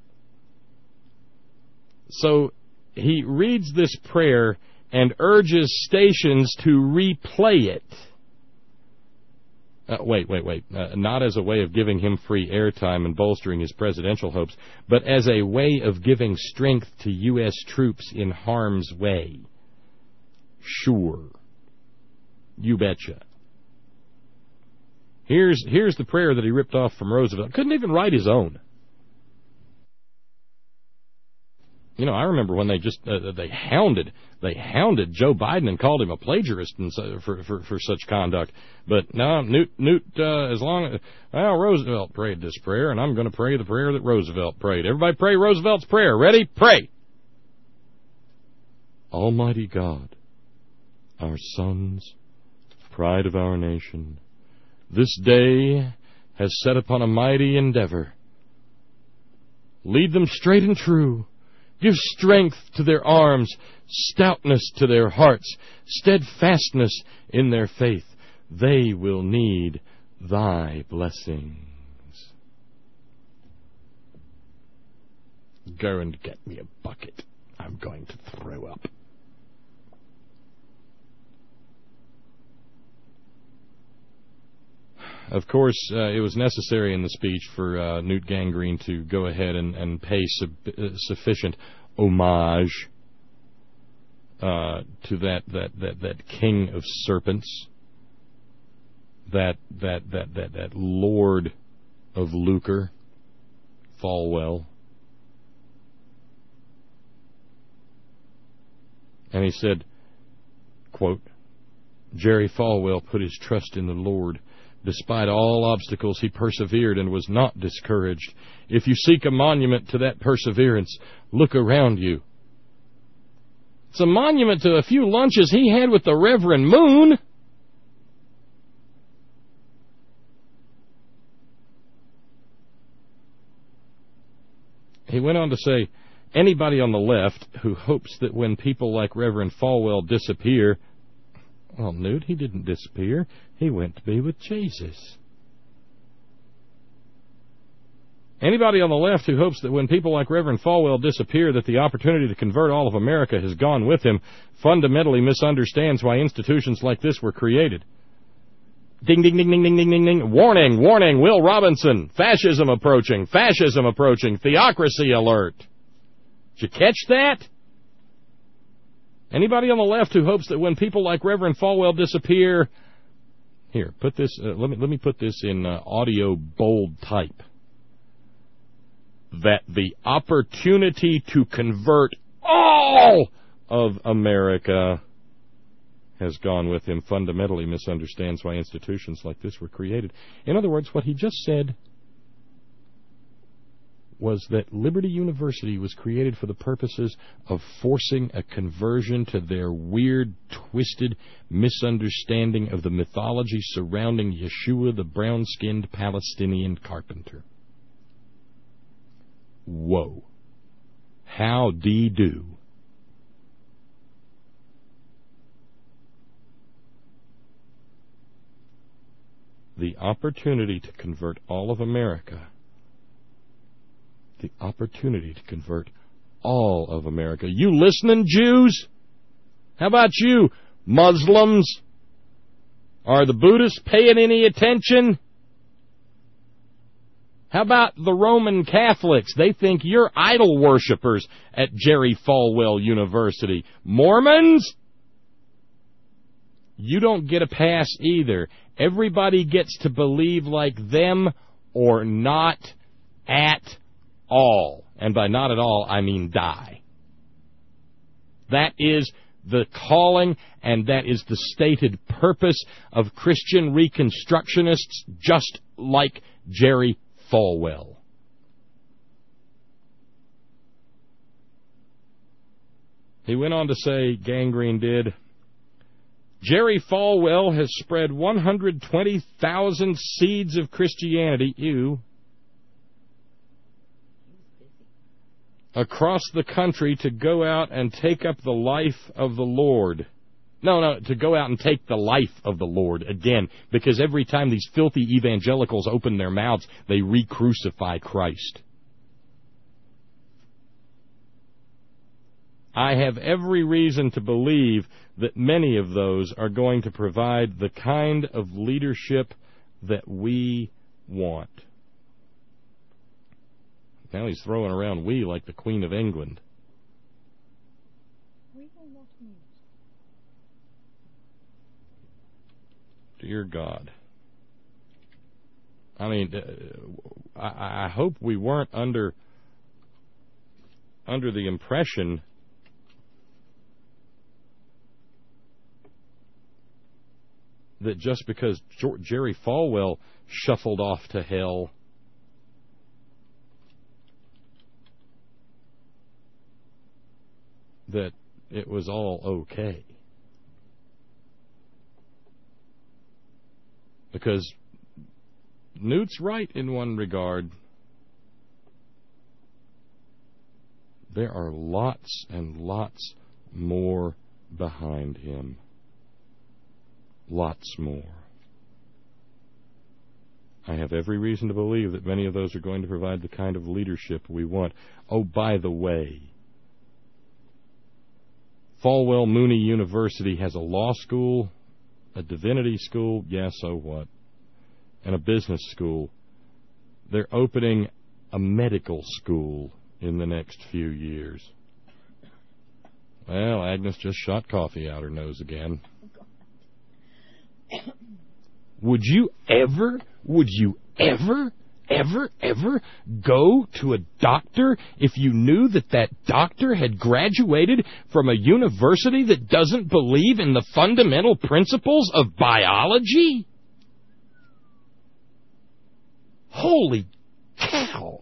So he reads this prayer and urges stations to replay it. Uh, wait, wait, wait. Uh, not as a way of giving him free airtime and bolstering his presidential hopes, but as a way of giving strength to U S troops in harm's way. Sure. You betcha. Here's, here's the prayer that he ripped off from Roosevelt. Couldn't even write his own. You know, I remember when they just, uh, they hounded, they hounded Joe Biden and called him a plagiarist and so, for, for, for such conduct. But no, Newt, Newt, uh, as long as, well, Roosevelt prayed this prayer, and I'm going to pray the prayer that Roosevelt prayed. Everybody pray Roosevelt's prayer. Ready? Pray. Almighty God, our sons, pride of our nation, this day has set upon a mighty endeavor. Lead them straight and true. Give strength to their arms, stoutness to their hearts, steadfastness in their faith. they will need thy blessings. Go and get me a bucket. I'm going to throw up. Of course, uh, it was necessary in the speech for uh, Newt Gingrich to go ahead and, and pay sub- uh, sufficient homage uh, to that, that, that, that king of serpents, that that that that, that lord of lucre, Falwell. And he said, quote, Jerry Falwell put his trust in the Lord. Despite all obstacles, he persevered and was not discouraged. If you seek a monument to that perseverance, look around you. It's a monument to a few lunches he had with the Reverend Moon. He went on to say, anybody on the left who hopes that when people like Reverend Falwell disappear, well, Newt, he didn't disappear. He went to be with Jesus. Anybody on the left who hopes that when people like Reverend Falwell disappear that the opportunity to convert all of America has gone with him fundamentally misunderstands why institutions like this were created. Ding, ding, ding, ding, ding, ding, ding, ding. Warning, warning, Will Robinson. Fascism approaching, fascism approaching. Theocracy alert. Did you catch that? Anybody on the left who hopes that when people like Reverend Falwell disappear... Here, put this. Uh, let me let me put this in uh, audio bold type. That the opportunity to convert all of America has gone with him fundamentally misunderstands why institutions like this were created. In other words, what he just said was that Liberty University was created for the purposes of forcing a conversion to their weird, twisted misunderstanding of the mythology surrounding Yeshua, the brown-skinned Palestinian carpenter. Whoa. How-dee-do. The opportunity to convert all of America The opportunity to convert all of America. You listening, Jews? How about you, Muslims? Are the Buddhists paying any attention? How about the Roman Catholics? They think you're idol worshippers at Jerry Falwell University. Mormons? You don't get a pass either. Everybody gets to believe like them or not at all. And by not at all, I mean die. That is the calling, and that is the stated purpose of Christian Reconstructionists just like Jerry Falwell. He went on to say, Gangrene did, Jerry Falwell has spread one hundred twenty thousand seeds of Christianity, ew, across the country to go out and take up the life of the Lord. No, no, to go out and take the life of the Lord again, because every time these filthy evangelicals open their mouths, they re-crucify Christ. I have every reason to believe that many of those are going to provide the kind of leadership that we want. Now he's throwing around we like the Queen of England. Dear God. I mean, uh, I, I hope we weren't under under the impression that just because Jerry Falwell shuffled off to hell, that it was all okay. Because Newt's right in one regard. There are lots and lots more behind him. Lots more. I have every reason to believe that many of those are going to provide the kind of leadership we want. Oh, by the way, Falwell Mooney University has a law school, a divinity school, yeah, so what, and a business school. They're opening a medical school in the next few years. Well, Agnes just shot coffee out her nose again. Would you ever, would you ever, ever, ever go to a doctor if you knew that that doctor had graduated from a university that doesn't believe in the fundamental principles of biology? Holy cow.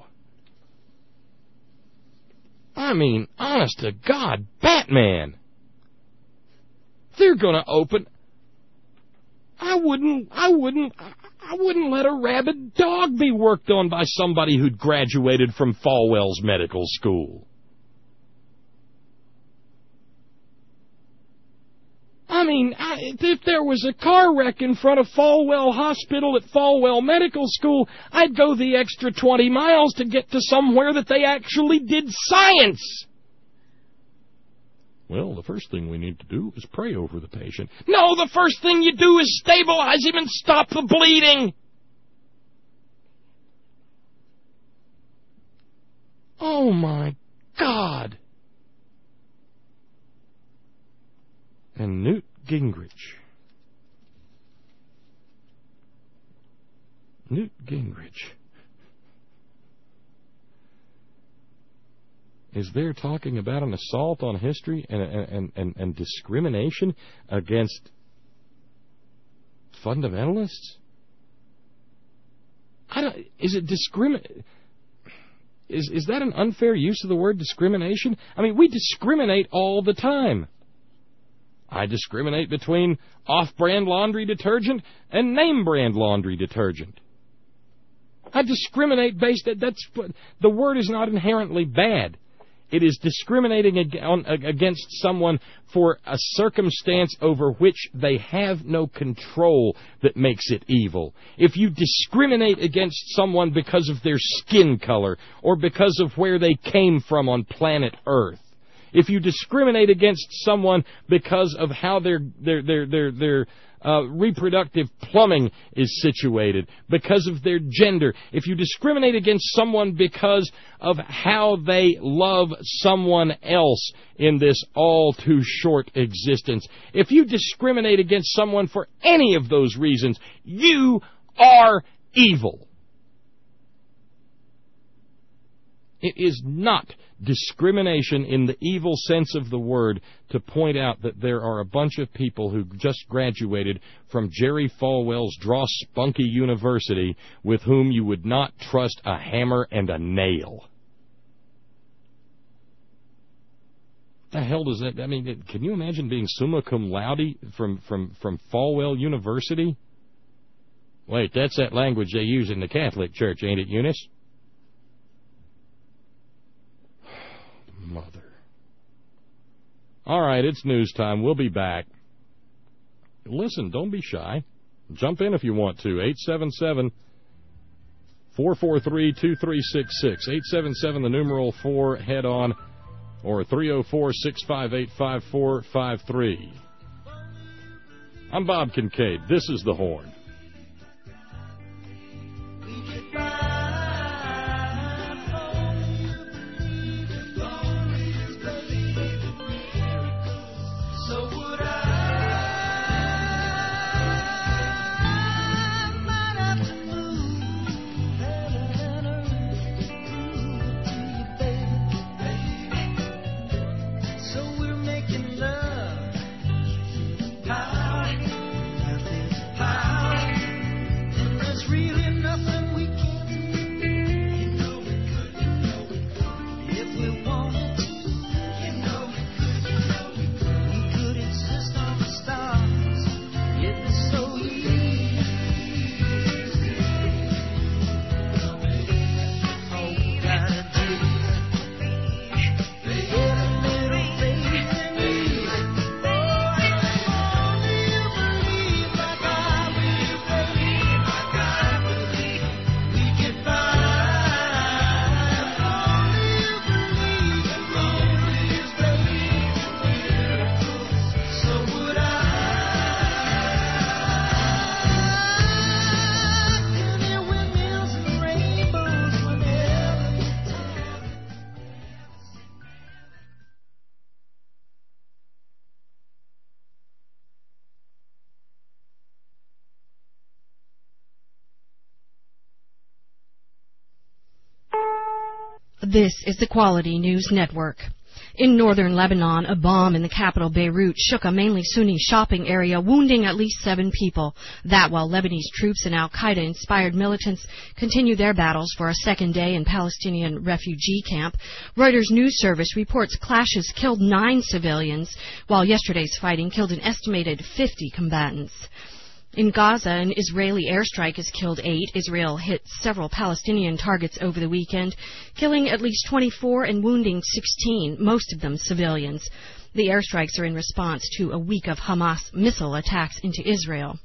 I mean, honest to God, Batman. They're going to open... I wouldn't, I wouldn't, I wouldn't let a rabid dog be worked on by somebody who'd graduated from Falwell's medical school. I mean, I, if there was a car wreck in front of Falwell Hospital at Falwell Medical School, I'd go the extra twenty miles to get to somewhere that they actually did science. Well, the first thing we need to do is pray over the patient. No, the first thing you do is stabilize him and stop the bleeding. Oh, my God. And Newt Gingrich. Newt Gingrich is there talking about an assault on history and, and, and, and discrimination against fundamentalists? I don't, is it discrimin... Is, is that an unfair use of the word discrimination? I mean, we discriminate all the time. I discriminate between off-brand laundry detergent and name-brand laundry detergent. I discriminate based... That's, the word is not inherently bad. It is discriminating against someone for a circumstance over which they have no control that makes it evil. If you discriminate against someone because of their skin color or because of where they came from on planet Earth, if you discriminate against someone because of how their their their their their uh, reproductive plumbing is situated, because of their gender, if you discriminate against someone because of how they love someone else in this all too short existence, if you discriminate against someone for any of those reasons, you are evil. It is not discrimination in the evil sense of the word to point out that there are a bunch of people who just graduated from Jerry Falwell's Draw Spunky University with whom you would not trust a hammer and a nail. What the hell does that... I mean, can you imagine being summa cum laude from, from, from Falwell University? Wait, that's that language they use in the Catholic Church, ain't it, Eunice? Mother. All right, it's news time. We'll be back. Listen, don't be shy. Jump in if you want to. eight seven seven, four four three, two three six six. eight seven seven, the numeral four, head on, or three oh four, six five eight, five four five three. I'm Bob Kincaid. This is The Horn. Power. This is the Quality News Network. In northern Lebanon, a bomb in the capital Beirut shook a mainly Sunni shopping area, wounding at least seven people. That while Lebanese troops and al-Qaeda-inspired militants continue their battles for a second day in Palestinian refugee camp. Reuters news service reports clashes killed nine civilians, while yesterday's fighting killed an estimated fifty combatants. In Gaza, an Israeli airstrike has killed eight. Israel hit several Palestinian targets over the weekend, killing at least twenty-four and wounding sixteen, most of them civilians. The airstrikes are in response to a week of Hamas missile attacks into Israel.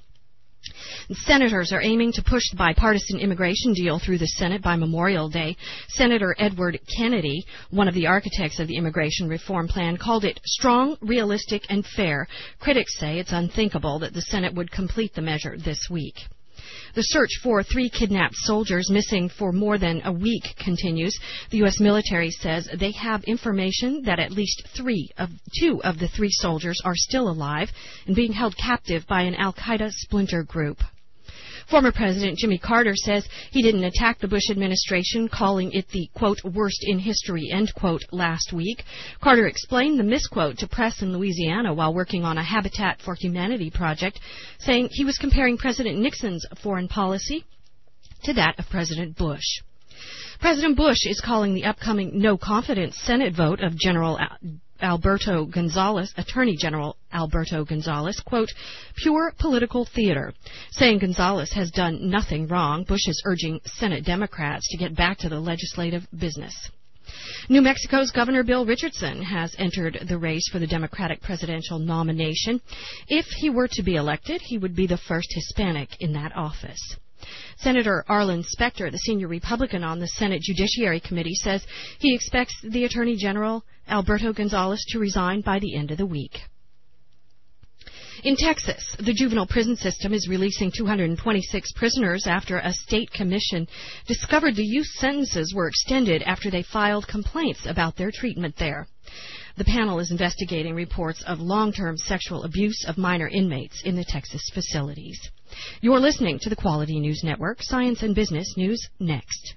Senators are aiming to push the bipartisan immigration deal through the Senate by Memorial Day. Senator Edward Kennedy, one of the architects of the immigration reform plan, called it strong, realistic, and fair. Critics say it's unthinkable that the Senate would complete the measure this week. The search for three kidnapped soldiers missing for more than a week continues. The U S military says they have information that at least three of two of the three soldiers are still alive and being held captive by an al-Qaeda splinter group. Former President Jimmy Carter says he didn't attack the Bush administration, calling it the, quote, worst in history, end quote, last week. Carter explained the misquote to press in Louisiana while working on a Habitat for Humanity project, saying he was comparing President Nixon's foreign policy to that of President Bush. President Bush is calling the upcoming no-confidence Senate vote of General Alberto Gonzales, Attorney General Alberto Gonzales, quote, pure political theater. Saying Gonzales has done nothing wrong, Bush is urging Senate Democrats to get back to the legislative business. New Mexico's Governor Bill Richardson has entered the race for the Democratic presidential nomination. If he were to be elected, he would be the first Hispanic in that office. Senator Arlen Specter, the senior Republican on the Senate Judiciary Committee, says he expects the Attorney General, Alberto Gonzales, to resign by the end of the week. In Texas, the juvenile prison system is releasing two hundred twenty-six prisoners after a state commission discovered the youth sentences were extended after they filed complaints about their treatment there. The panel is investigating reports of long-term sexual abuse of minor inmates in the Texas facilities. You're listening to the Quality News Network. Science and Business News next.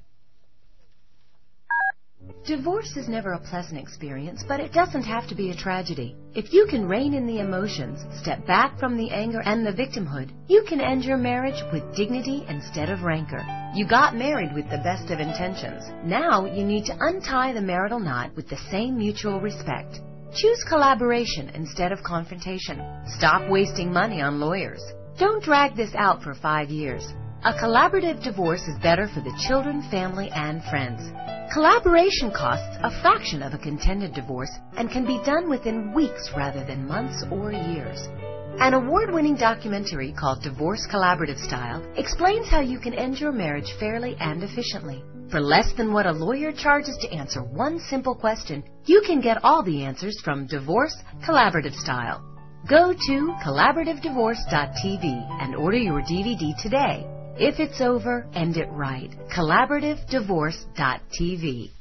Divorce is never a pleasant experience, but it doesn't have to be a tragedy. If you can rein in the emotions, step back from the anger and the victimhood, you can end your marriage with dignity instead of rancor. You got married with the best of intentions. Now you need to untie the marital knot with the same mutual respect. Choose collaboration instead of confrontation. Stop wasting money on lawyers. Don't drag this out for five years. A collaborative divorce is better for the children, family, and friends. Collaboration costs a fraction of a contended divorce and can be done within weeks rather than months or years. An award-winning documentary called Divorce Collaborative Style explains how you can end your marriage fairly and efficiently. For less than what a lawyer charges to answer one simple question, you can get all the answers from Divorce Collaborative Style. Go to collaborative divorce dot t v and order your D V D today. If it's over, end it right. collaborative divorce dot t v.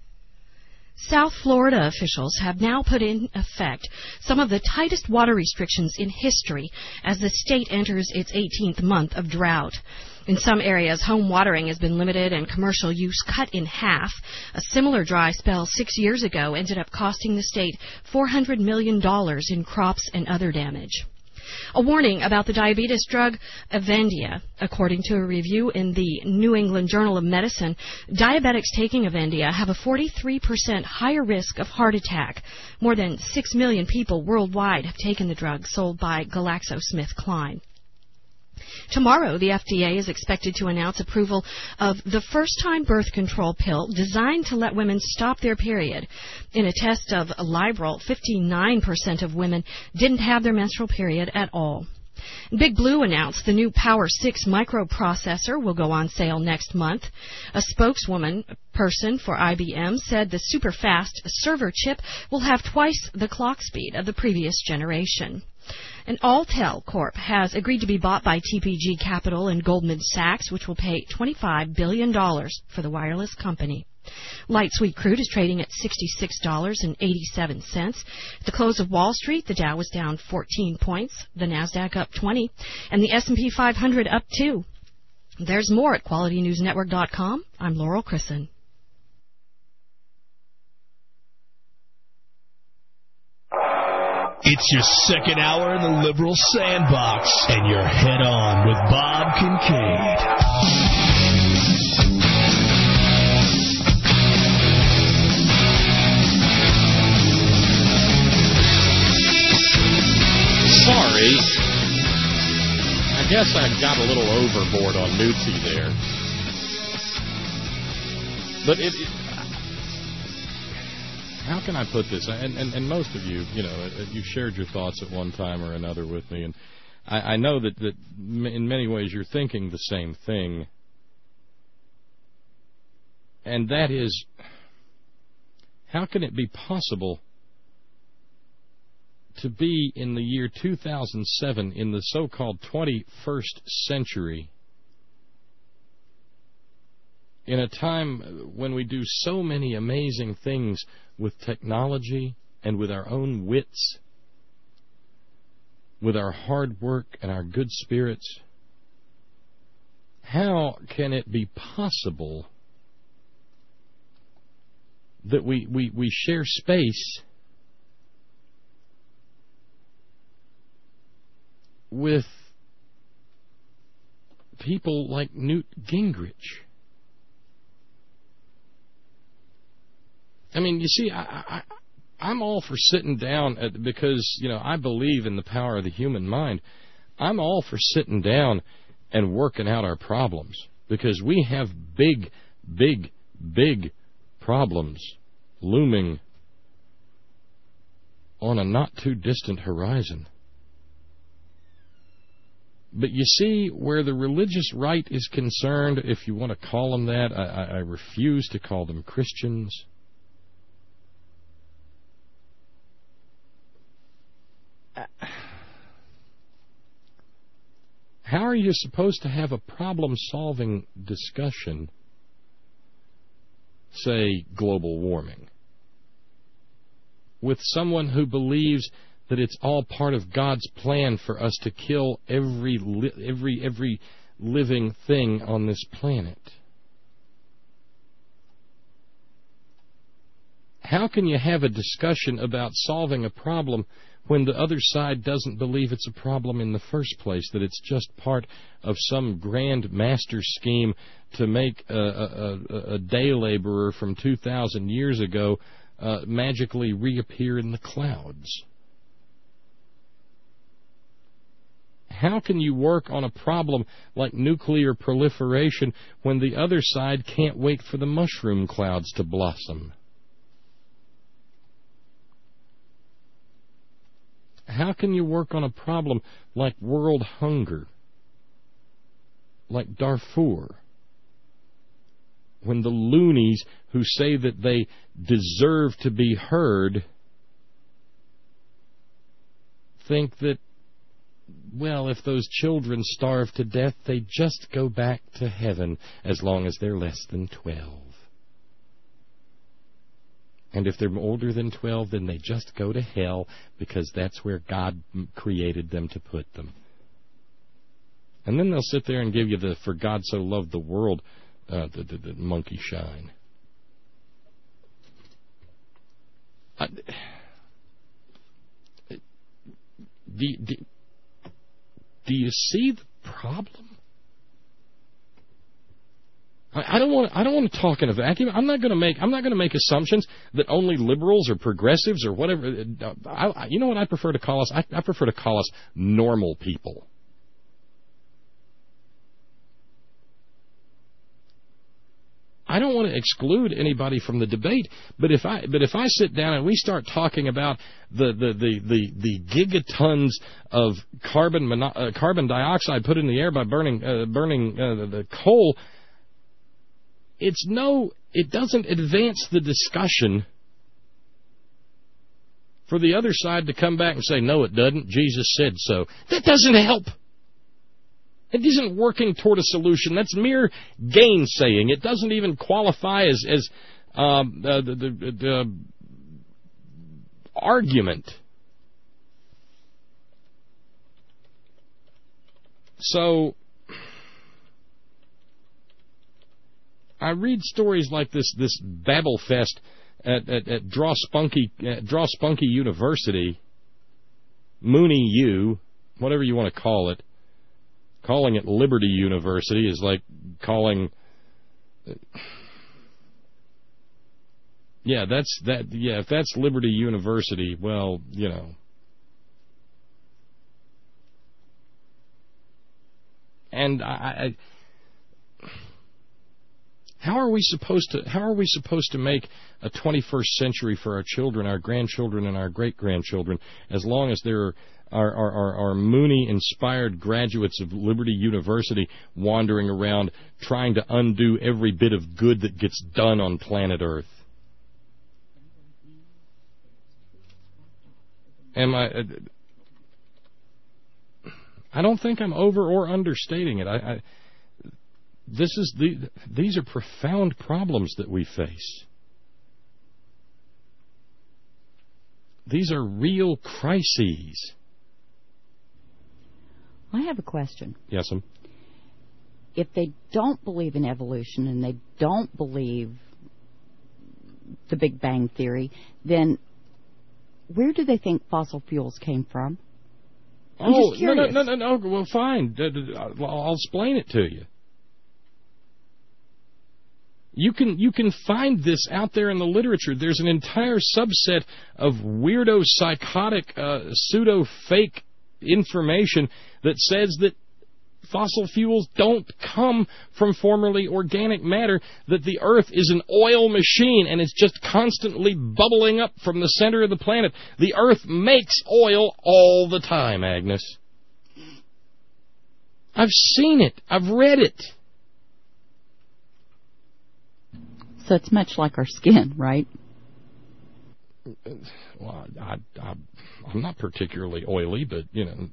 South Florida officials have now put in effect some of the tightest water restrictions in history as the state enters its eighteenth month of drought. In some areas, home watering has been limited and commercial use cut in half. A similar dry spell six years ago ended up costing the state four hundred million dollars in crops and other damage. A warning about the diabetes drug Avandia. According to a review in the New England Journal of Medicine, diabetics taking Avandia have a forty-three percent higher risk of heart attack. More than six million people worldwide have taken the drug sold by GlaxoSmithKline. Tomorrow, the F D A is expected to announce approval of the first-time birth control pill designed to let women stop their period. In a test of Librel, fifty-nine percent of women didn't have their menstrual period at all. Big Blue announced the new Power six microprocessor will go on sale next month. A spokeswoman person for I B M said the super-fast server chip will have twice the clock speed of the previous generation. And Alltel Corp has agreed to be bought by T P G Capital and Goldman Sachs, which will pay twenty-five billion dollars for the wireless company. Light sweet crude is trading at sixty-six dollars and eighty-seven cents. At the close of Wall Street, the Dow was down fourteen points, the Nasdaq up twenty, and the S and P five hundred up two. There's more at quality news network dot com. I'm Laurel Chrisson. It's your second hour in the liberal sandbox, and you're head on with Bob Kincaid. Sorry. I guess I got a little overboard on Newtsy there. But it, it how can I put this? And, and, and most of you, you know, you shared your thoughts at one time or another with me, and I, I know that, that in many ways you're thinking the same thing. And that is, how can it be possible to be in the year two thousand seven, in the so-called twenty-first century, in a time when we do so many amazing things with technology and with our own wits, with our hard work and our good spirits? How can it be possible that we, we, we share space with people like Newt Gingrich? I mean, you see, I, I, I'm all for sitting down at, because, you know, I believe in the power of the human mind. I'm all for sitting down and working out our problems, because we have big, big, big problems looming on a not-too-distant horizon. But you see, where the religious right is concerned, if you want to call them that, I, I, I refuse to call them Christians. How are you supposed to have a problem-solving discussion, say, global warming, with someone who believes that it's all part of God's plan for us to kill every li- every every living thing on this planet? How can you have a discussion about solving a problem when the other side doesn't believe it's a problem in the first place, that it's just part of some grand master scheme to make a, a, a day laborer from two thousand years ago uh, magically reappear in the clouds? How can you work on a problem like nuclear proliferation when the other side can't wait for the mushroom clouds to blossom? How can you work on a problem like world hunger, like Darfur, when the loonies who say that they deserve to be heard think that, well, if those children starve to death, they just go back to heaven as long as they're less than twelve. And if they're older than twelve, then they just go to hell because that's where God created them to put them. And then they'll sit there and give you the "for God so loved the world" uh, the, the, the monkey shine. I, do, do, do you see the problem? I don't want. I don't want to talk in a vacuum. I'm not going to make. I'm not going to make assumptions that only liberals or progressives or whatever. I, you know what I prefer to call us? I, I prefer to call us normal people. I don't want to exclude anybody from the debate, but if I but if I sit down and we start talking about the the the the, the gigatons of carbon mono, uh, carbon dioxide put in the air by burning uh, burning uh, the, the coal. It's no, it doesn't advance the discussion for the other side to come back and say, no, it doesn't. Jesus said so. That doesn't help. It isn't working toward a solution. That's mere gainsaying. It doesn't even qualify as, as um, uh, the, the, the argument. So I read stories like this this Babel Fest at, at, at Draw Spunky at Draw Spunky University, Mooney U, whatever you want to call it, calling it Liberty University is like calling... Yeah, that's that. Yeah, if that's Liberty University, well, you know. And I, I, how are we supposed to? How are we supposed to make a twenty-first century for our children, our grandchildren, and our great grandchildren, as long as there are are, are, are Mooney-inspired graduates of Liberty University wandering around trying to undo every bit of good that gets done on planet Earth? Am I? I don't think I'm over or understating it. I, I this is the these are profound problems that we face. These are real crises. I have a question. Yes, ma'am. If they don't believe in evolution and they don't believe the Big Bang Theory, then where do they think fossil fuels came from? I'm oh, just no, curious. no, no, no, no. Well, fine. I'll explain it to you. You can you can find this out there in the literature. There's an entire subset of weirdo, psychotic, uh, pseudo-fake information that says that fossil fuels don't come from formerly organic matter, that the Earth is an oil machine and it's just constantly bubbling up from the center of the planet. The Earth makes oil all the time, Agnes. I've seen it. I've read it. So it's much like our skin, right? Well, I, I, I'm not particularly oily, but, you know...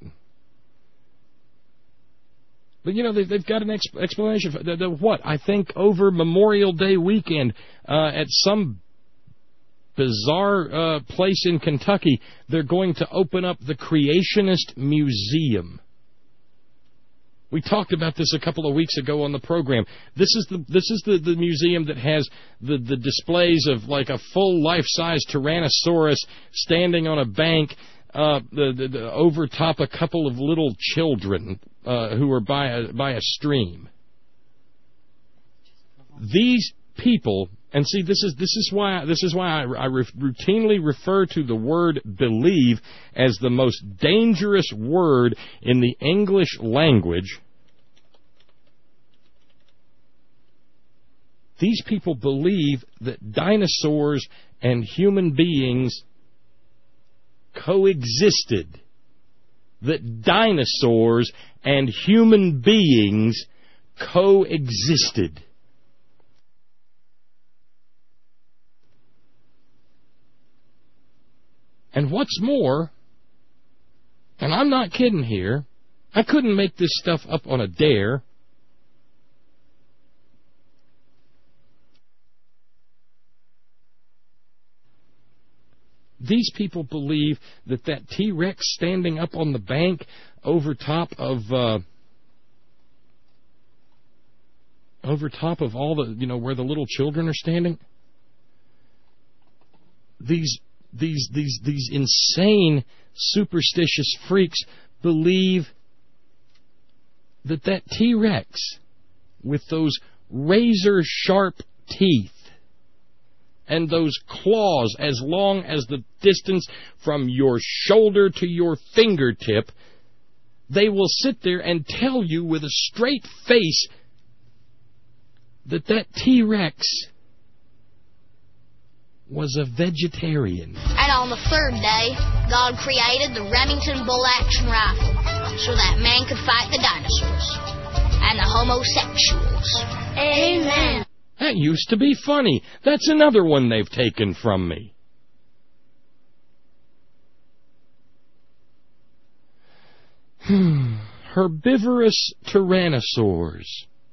But, you know, they've, they've got an exp- explanation for the, the, what? I think over Memorial Day weekend uh, at some bizarre uh, place in Kentucky, they're going to open up the Creationist Museum. We talked about this a couple of weeks ago on the program. This is the this is the, the museum that has the, the displays of like a full life-size Tyrannosaurus standing on a bank uh, the, the, the, over top a couple of little children uh, who are by a, by a stream. These people, and see, this is this is why this is why I, I re- routinely refer to the word believe as the most dangerous word in the English language. These people believe that dinosaurs and human beings coexisted. That dinosaurs and human beings coexisted. And what's more, and I'm not kidding here, I couldn't make this stuff up on a dare. These people believe that that T-Rex standing up on the bank over top of uh, over top of all the, you know, where the little children are standing, these these these these insane superstitious freaks believe that that T-Rex with those razor sharp teeth and those claws as long as the distance from your shoulder to your fingertip, they will sit there and tell you with a straight face that that T-Rex was a vegetarian. And on the third day, God created the Remington bolt-action rifle so that man could fight the dinosaurs and the homosexuals. Amen. That used to be funny. That's another one they've taken from me. Herbivorous tyrannosaurs.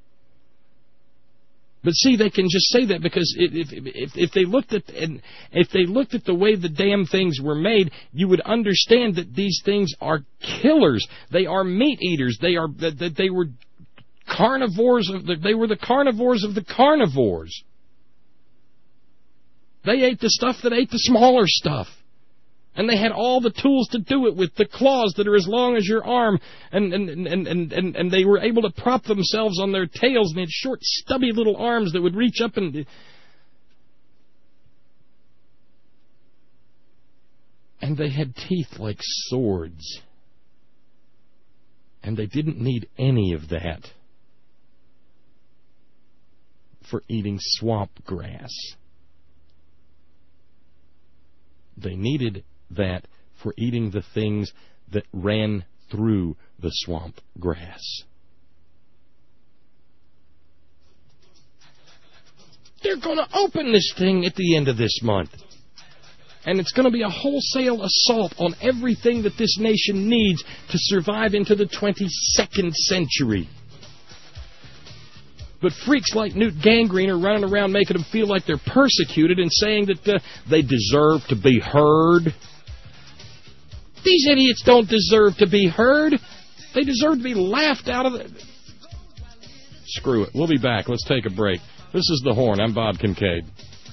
But see, they can just say that because if if if they looked at and if they looked at the way the damn things were made, you would understand that these things are killers. They are meat eaters. They are that they were carnivores of the, they were the carnivores of the carnivores. They ate the stuff that ate the smaller stuff. And they had all the tools to do it with the claws that are as long as your arm, and and, and, and, and, and they were able to prop themselves on their tails, and they had short, stubby little arms that would reach up and... And they had teeth like swords. And they didn't need any of that for eating swamp grass. They needed that for eating the things that ran through the swamp grass. They're going to open this thing at the end of this month. And it's going to be a wholesale assault on everything that this nation needs to survive into the twenty-second century. But freaks like Newt Gingrich are running around making them feel like they're persecuted and saying that uh, they deserve to be heard. These idiots don't deserve to be heard. They deserve to be laughed out of the... Screw it. We'll be back. Let's take a break. This is The Horn. I'm Bob Kincaid.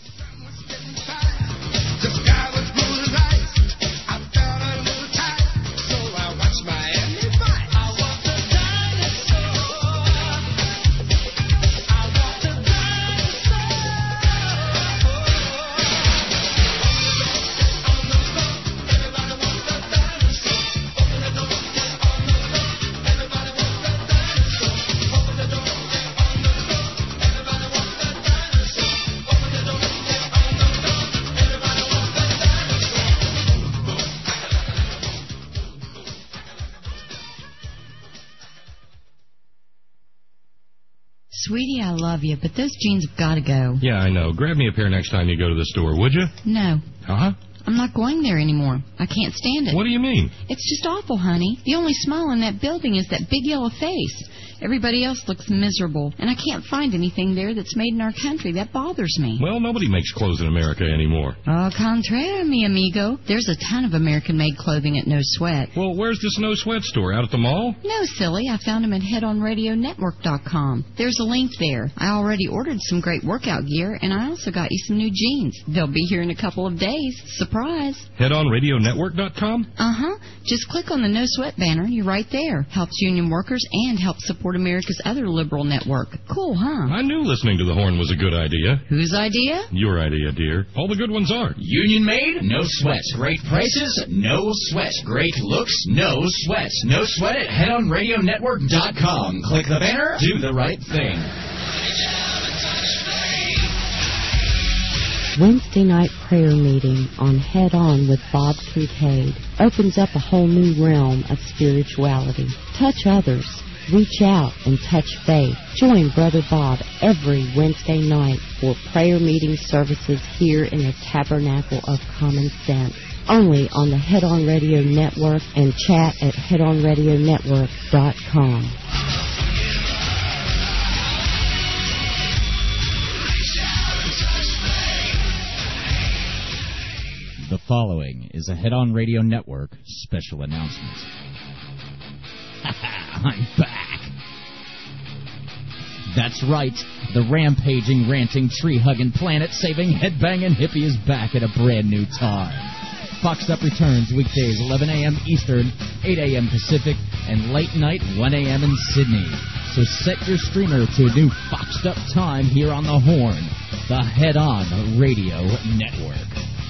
Sweetie, I love you, but those jeans have got to go. Yeah, I know. Grab me a pair next time you go to the store, would you? No. Huh? I'm not going there anymore. I can't stand it. What do you mean? It's just awful, honey. The only smile in that building is that big yellow face. Everybody else looks miserable, and I can't find anything there that's made in our country. That bothers me. Well, nobody makes clothes in America anymore. Au contraire, mi amigo. There's a ton of American-made clothing at No Sweat. Well, where's this No Sweat store? Out at the mall? No, silly. I found them at head on radio network dot com. There's a link there. I already ordered some great workout gear, and I also got you some new jeans. They'll be here in a couple of days. Surprise. head on radio network dot com? Uh-huh. Just click on the No Sweat banner. You're right there. Helps union workers and helps support America's other liberal network. Cool, huh? I knew listening to The Horn was a good idea. Whose idea? Your idea, dear. All the good ones are. Union made, no sweat. Great prices, no sweat. Great looks, no sweat. No sweat at head on radio network dot com. Click the banner, do the right thing. Wednesday night prayer meeting on Head On with Bob Kincaid opens up a whole new realm of spirituality. Touch others. Reach out and touch faith. Join Brother Bob every Wednesday night for prayer meeting services here in the Tabernacle of Common Sense. Only on the Head On Radio Network and chat at head on radio network dot com. The following is a Head On Radio Network special announcement. I'm back. That's right. The rampaging, ranting, tree-hugging, planet-saving, headbanging hippie is back at a brand new time. Foxed Up returns weekdays eleven a.m. Eastern, eight a.m. Pacific, and late night one a.m. in Sydney. So set your streamer to a new Foxed Up time here on The Horn, the Head On Radio Network.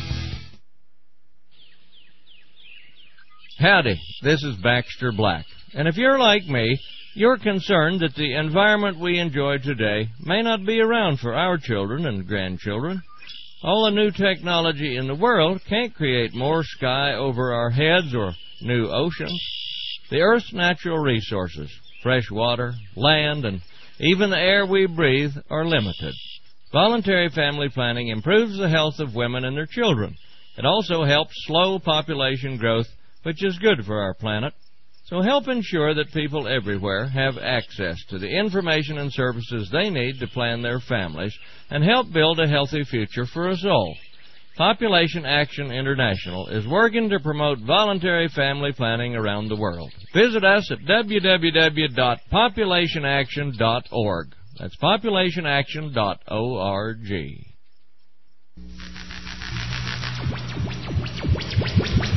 Howdy, this is Baxter Black. And if you're like me, you're concerned that the environment we enjoy today may not be around for our children and grandchildren. All the new technology in the world can't create more sky over our heads or new oceans. The Earth's natural resources, fresh water, land, and even the air we breathe are limited. Voluntary family planning improves the health of women and their children. It also helps slow population growth, which is good for our planet. So help ensure that people everywhere have access to the information and services they need to plan their families and help build a healthy future for us all. Population Action International is working to promote voluntary family planning around the world. Visit us at w w w dot population action dot org. That's population action dot org.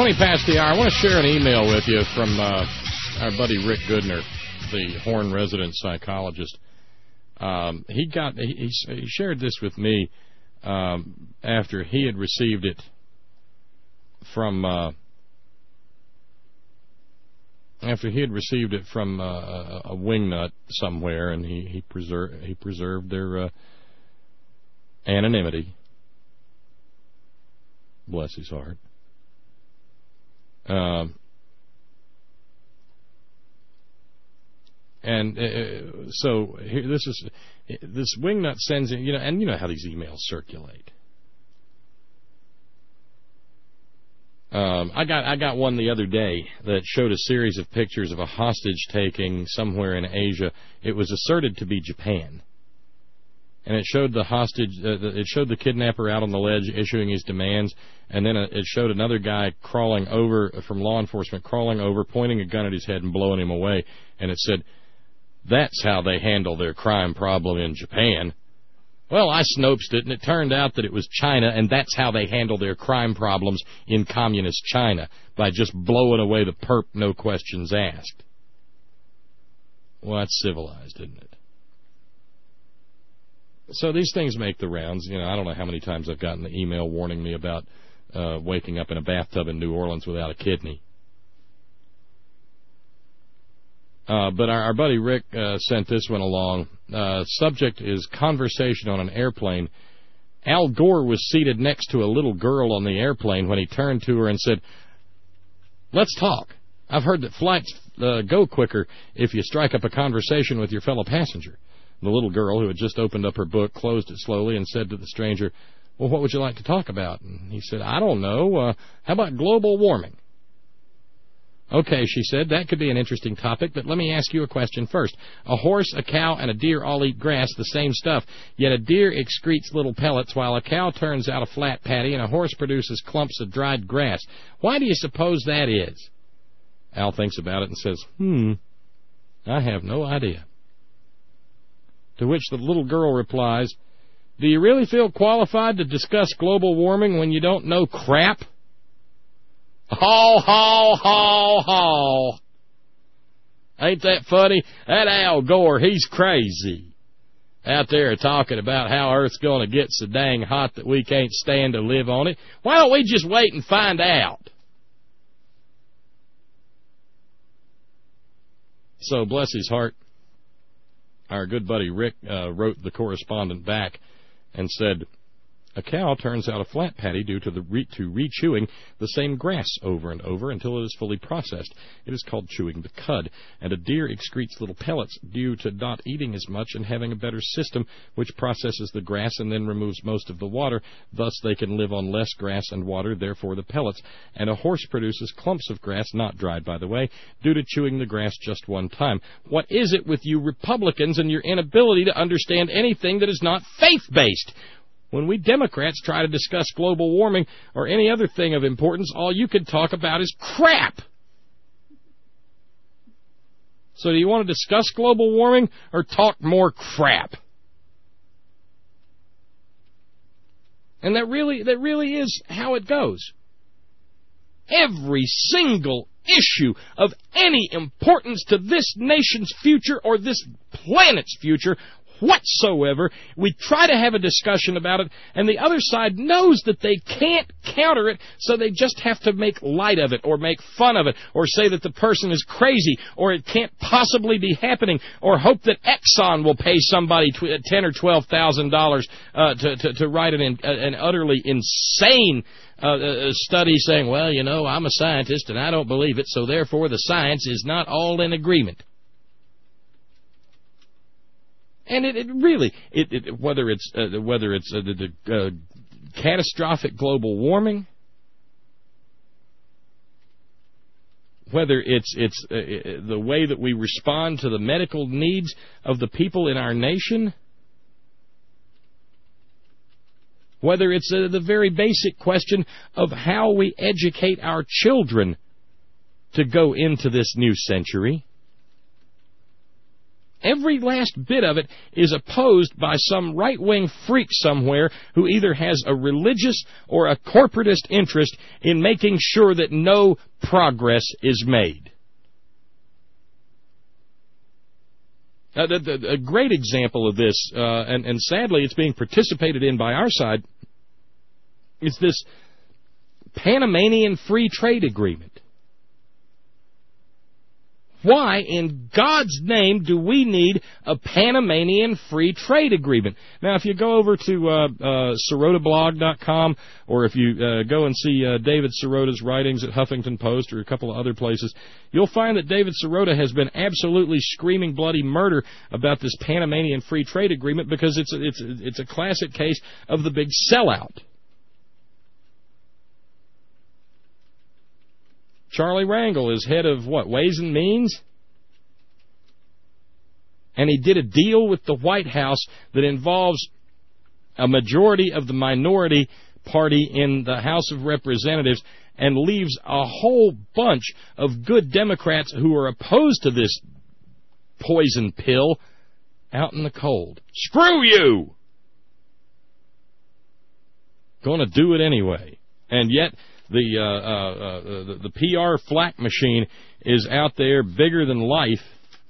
twenty past the hour. I want to share an email with you from uh, our buddy Rick Goodner, the Horn resident psychologist. Um, he got he, he shared this with me um, after he had received it from uh, after he had received it from uh, a, a wingnut somewhere, and he he preserved he preserved their uh, anonymity. Bless his heart. Um, and uh, so here, this is this wingnut sends in, you know, and you know how these emails circulate. Um, I got I got one the other day that showed a series of pictures of a hostage taking somewhere in Asia. It was asserted to be Japan. And it showed the hostage, uh, the, it showed the kidnapper out on the ledge issuing his demands, and then uh, it showed another guy crawling over, from law enforcement, crawling over, pointing a gun at his head and blowing him away. And it said, that's how they handle their crime problem in Japan. Well, I snopes it, and it turned out that it was China, and that's how they handle their crime problems in communist China, by just blowing away the perp, no questions asked. Well, that's civilized, isn't it? So these things make the rounds. You know, I don't know how many times I've gotten the email warning me about uh, waking up in a bathtub in New Orleans without a kidney. Uh, but our, our buddy Rick uh, sent this one along. Uh, subject is conversation on an airplane. Al Gore was seated next to a little girl on the airplane when he turned to her and said, "Let's talk. I've heard that flights uh, go quicker if you strike up a conversation with your fellow passenger." The little girl, who had just opened up her book, closed it slowly and said to the stranger, "Well, what would you like to talk about?" And he said, "I don't know. Uh, how about global warming?" "Okay," she said, "that could be an interesting topic, but let me ask you a question first. A horse, a cow, and a deer all eat grass, the same stuff, yet a deer excretes little pellets while a cow turns out a flat patty and a horse produces clumps of dried grass. Why do you suppose that is?" Al thinks about it and says, hmm, I have no idea. To which the little girl replies, "Do you really feel qualified to discuss global warming when you don't know crap?" Haw, haw, haw, haw. Ain't that funny? That Al Gore, he's crazy. Out there talking about how Earth's going to get so dang hot that we can't stand to live on it. Why don't we just wait and find out? So, bless his heart, our good buddy Rick uh, wrote the correspondent back and said, "A cow turns out a flat patty due to the re- to re-chewing the same grass over and over until it is fully processed. It is called chewing the cud. And a deer excretes little pellets due to not eating as much and having a better system which processes the grass and then removes most of the water. Thus they can live on less grass and water, therefore the pellets. And a horse produces clumps of grass, not dried by the way, due to chewing the grass just one time. What is it with you Republicans and your inability to understand anything that is not faith-based? When we Democrats try to discuss global warming or any other thing of importance, all you can talk about is crap. So do you want to discuss global warming or talk more crap?" And that really, that really is how it goes. Every single issue of any importance to this nation's future or this planet's future whatsoever, we try to have a discussion about it, and the other side knows that they can't counter it, so they just have to make light of it, or make fun of it, or say that the person is crazy, or it can't possibly be happening, or hope that Exxon will pay somebody ten or twelve thousand dollars uh, to, to to write an, an utterly insane uh, study saying, "Well, you know, I'm a scientist and I don't believe it, so therefore the science is not all in agreement." And it, it really, it, it, whether it's uh, whether it's uh, the, the uh, catastrophic global warming, whether it's it's uh, the way that we respond to the medical needs of the people in our nation, whether it's uh, the very basic question of how we educate our children to go into this new century. every last bit of it is opposed by some right-wing freak somewhere who either has a religious or a corporatist interest in making sure that no progress is made. Uh, the, the, a great example of this, uh, and, and sadly it's being participated in by our side, is this Panamanian free trade agreement. Why in God's name do we need a Panamanian free trade agreement? Now, if you go over to uh, uh, Sirota Blog dot com, or if you uh, go and see uh, David Sirota's writings at Huffington Post or a couple of other places, you'll find that David Sirota has been absolutely screaming bloody murder about this Panamanian free trade agreement because it's a, it's a, it's a classic case of the big sellout. Charlie Rangel is head of, what, Ways and Means? And he did a deal with the White House that involves a majority of the minority party in the House of Representatives and leaves a whole bunch of good Democrats who are opposed to this poison pill out in the cold. Screw you! Gonna do it anyway. And yet The, uh, uh, uh, the the P R flak machine is out there bigger than life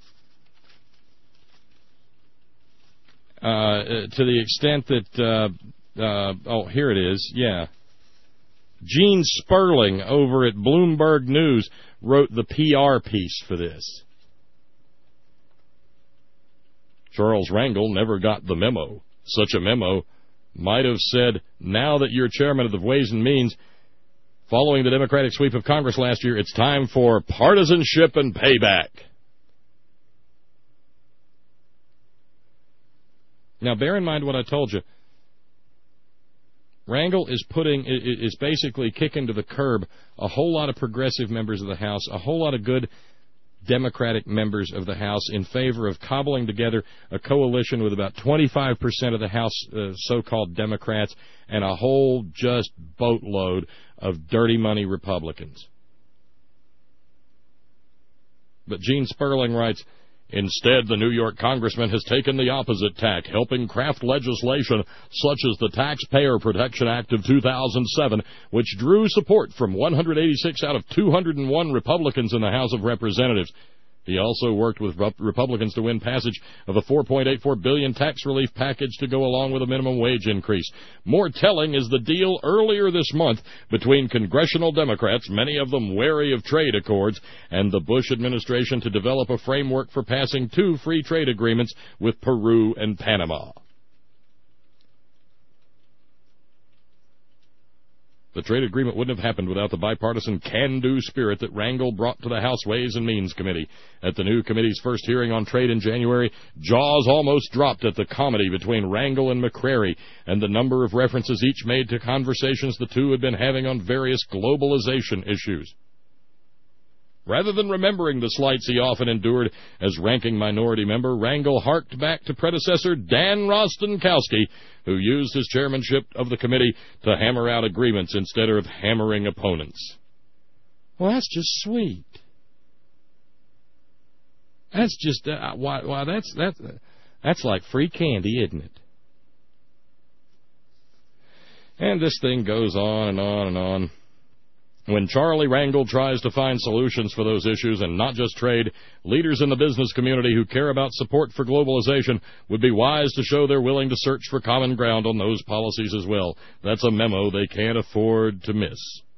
uh, to the extent that, uh, uh, oh, here it is, yeah. Gene Sperling over at Bloomberg News wrote the P R piece for this. Charles Rangel never got the memo. Such a memo might have said, now that you're chairman of the Ways and Means, following the Democratic sweep of Congress last year, it's time for partisanship and payback. Now, bear in mind what I told you. Rangel is putting, is basically kicking to the curb a whole lot of progressive members of the House, a whole lot of good Democratic members of the House in favor of cobbling together a coalition with about twenty-five percent of the House uh, so-called Democrats and a whole just boatload of dirty money Republicans. But Gene Sperling writes, instead, the New York congressman has taken the opposite tack, helping craft legislation such as the Taxpayer Protection Act of two thousand seven, which drew support from one hundred eighty-six out of two hundred one Republicans in the House of Representatives. He also worked with Republicans to win passage of a four point eight four billion dollars tax relief package to go along with a minimum wage increase. More telling is the deal earlier this month between congressional Democrats, many of them wary of trade accords, and the Bush administration to develop a framework for passing two free trade agreements with Peru and Panama. The trade agreement wouldn't have happened without the bipartisan can-do spirit that Rangel brought to the House Ways and Means Committee. At the new committee's first hearing on trade in January, jaws almost dropped at the comedy between Rangel and McCrary and the number of references each made to conversations the two had been having on various globalization issues. Rather than remembering the slights he often endured as ranking minority member, Rangel harked back to predecessor Dan Rostenkowski, who used his chairmanship of the committee to hammer out agreements instead of hammering opponents. Well, that's just sweet. That's just uh, why. Why that's that's uh, that's like free candy, isn't it? And this thing goes on and on and on. When Charlie Rangel tries to find solutions for those issues, and not just trade, leaders in the business community who care about support for globalization would be wise to show they're willing to search for common ground on those policies as well. That's a memo they can't afford to miss.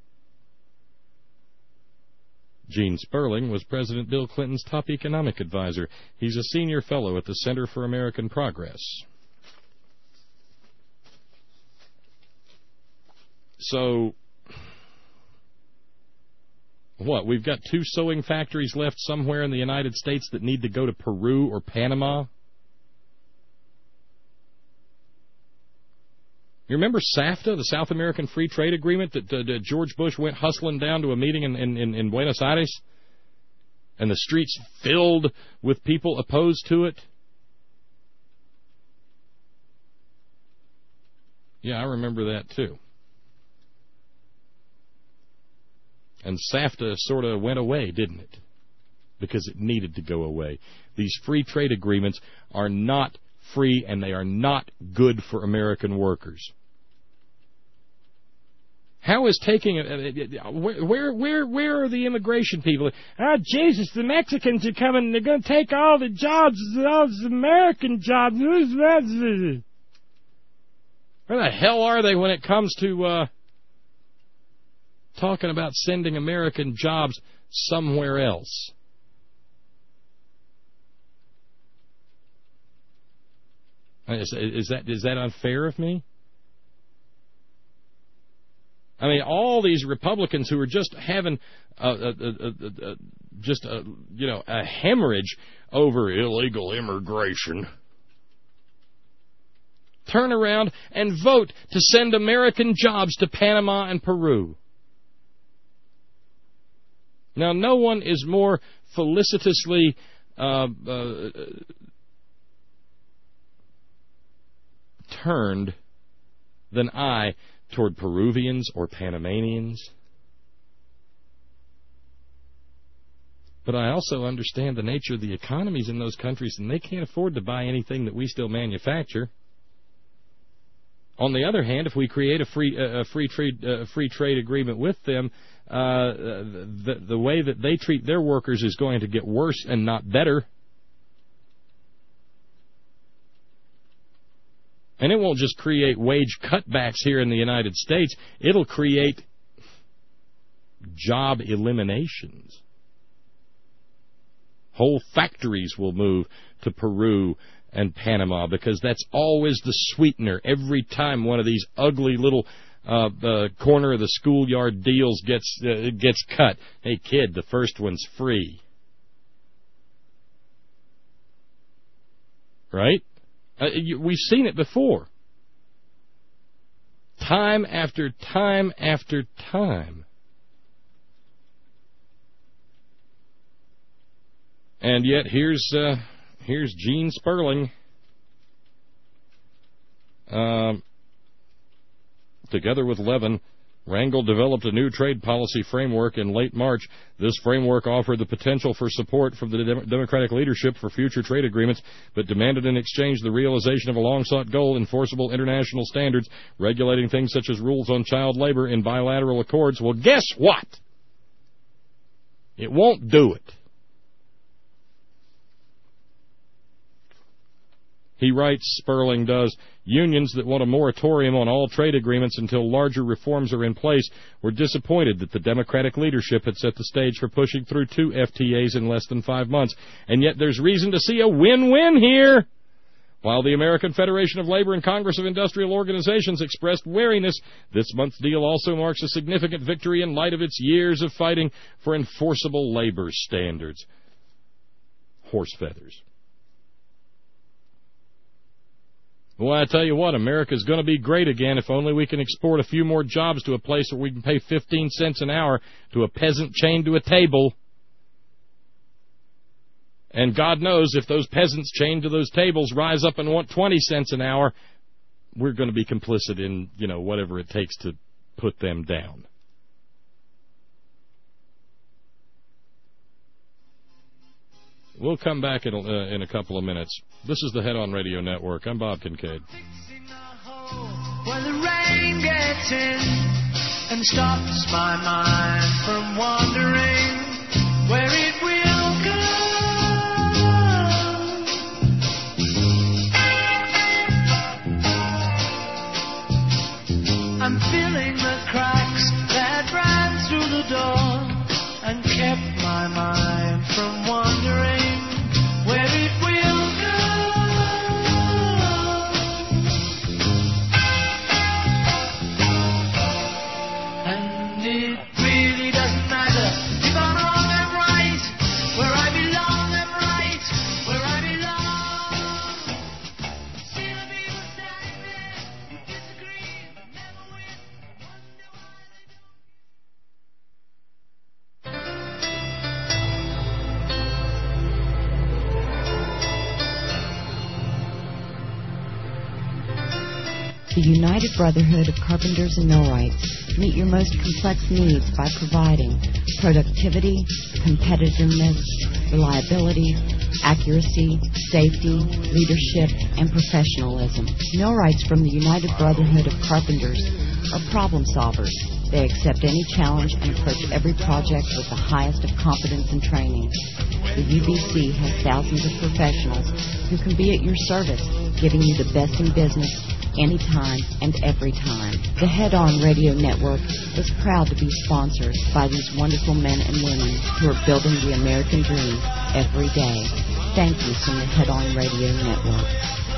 Gene Sperling was President Bill Clinton's top economic advisor. He's a senior fellow at the Center for American Progress. So, what, we've got two sewing factories left somewhere in the United States that need to go to Peru or Panama? You remember SAFTA, the South American Free Trade Agreement, that, uh, that George Bush went hustling down to a meeting in, in, in Buenos Aires? And the streets filled with people opposed to it? Yeah, I remember that too. And SAFTA sort of went away, didn't it? because it needed to go away. These free trade agreements are not free, and they are not good for American workers. How is taking it? Where, where, where are the immigration people? Oh, Jesus, the Mexicans are coming. They're going to take all the jobs, all the American jobs. Where the hell are they when it comes to uh, talking about sending American jobs somewhere else? Is, is that is that unfair of me? I mean, all these Republicans who are just having a, a, a, a, a, just a you know a hemorrhage over illegal immigration, turn around and vote to send American jobs to Panama and Peru. Now, no one is more felicitously uh, uh, turned than I toward Peruvians or Panamanians. But I also understand the nature of the economies in those countries, and they can't afford to buy anything that we still manufacture. On the other hand, if we create a free uh, a free trade uh, free trade agreement with them, uh, the the way that they treat their workers is going to get worse and not better. And it won't just create wage cutbacks here in the United States. It'll create job eliminations. Whole factories will move to Peru and Panama because that's always the sweetener. Every time one of these ugly little uh, uh, corner of the schoolyard deals gets uh, gets cut. Hey, kid, the first one's free. Right? Uh, you, we've seen it before. Time after time after time. And yet here's uh, here's Gene Sperling, um, together with Levin. Rangel developed a new trade policy framework in late March. This framework offered the potential for support from the Dem- Democratic leadership for future trade agreements, but demanded in exchange the realization of a long-sought goal, enforceable international standards, regulating things such as rules on child labor in bilateral accords. Well, guess what? It won't do it. He writes, Sperling does, unions that want a moratorium on all trade agreements until larger reforms are in place were disappointed that the Democratic leadership had set the stage for pushing through two F T As in less than five months. And yet there's reason to see a win-win here. While the American Federation of Labor and Congress of Industrial Organizations expressed wariness, this month's deal also marks a significant victory in light of its years of fighting for enforceable labor standards. Horse feathers. Well, I tell you what, America's going to be great again if only we can export a few more jobs to a place where we can pay fifteen cents an hour to a peasant chained to a table. And God knows if those peasants chained to those tables rise up and want twenty cents an hour, we're going to be complicit in, you know, whatever it takes to put them down. We'll come back in a, uh, in a couple of minutes. This is the Head On Radio Network. I'm Bob Kincaid. When the rain gets in and stops my mind from wandering where it will go, I'm feeling the cracks that ran through the door and kept my mind from wandering where it will go. And it really doesn't matter if I'm wrong and right. The United Brotherhood of Carpenters and Millwrights meet your most complex needs by providing productivity, competitiveness, reliability, accuracy, safety, leadership, and professionalism. Millwrights from the United Brotherhood of Carpenters are problem solvers. They accept any challenge and approach every project with the highest of competence and training. The U B C has thousands of professionals who can be at your service, giving you the best in business anytime and every time. The Head On Radio Network is proud to be sponsored by these wonderful men and women who are building the American dream every day. Thank you from the Head On Radio Network.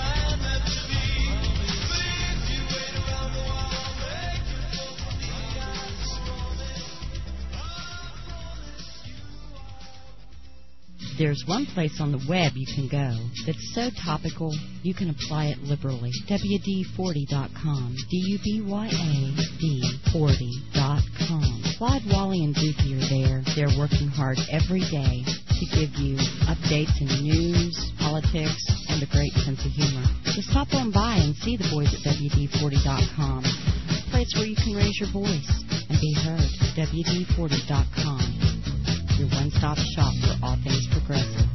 There's one place on the web you can go that's so topical you can apply it liberally. W D forty dot com. D U B Y A D forty dot com. Clyde, Wally, and Dookie are there. They're working hard every day to give you updates in news, politics, and a great sense of humor. So stop on by and see the boys at W D forty dot com. A place where you can raise your voice and be heard. W D forty dot com. Your one-stop shop for all things progressive.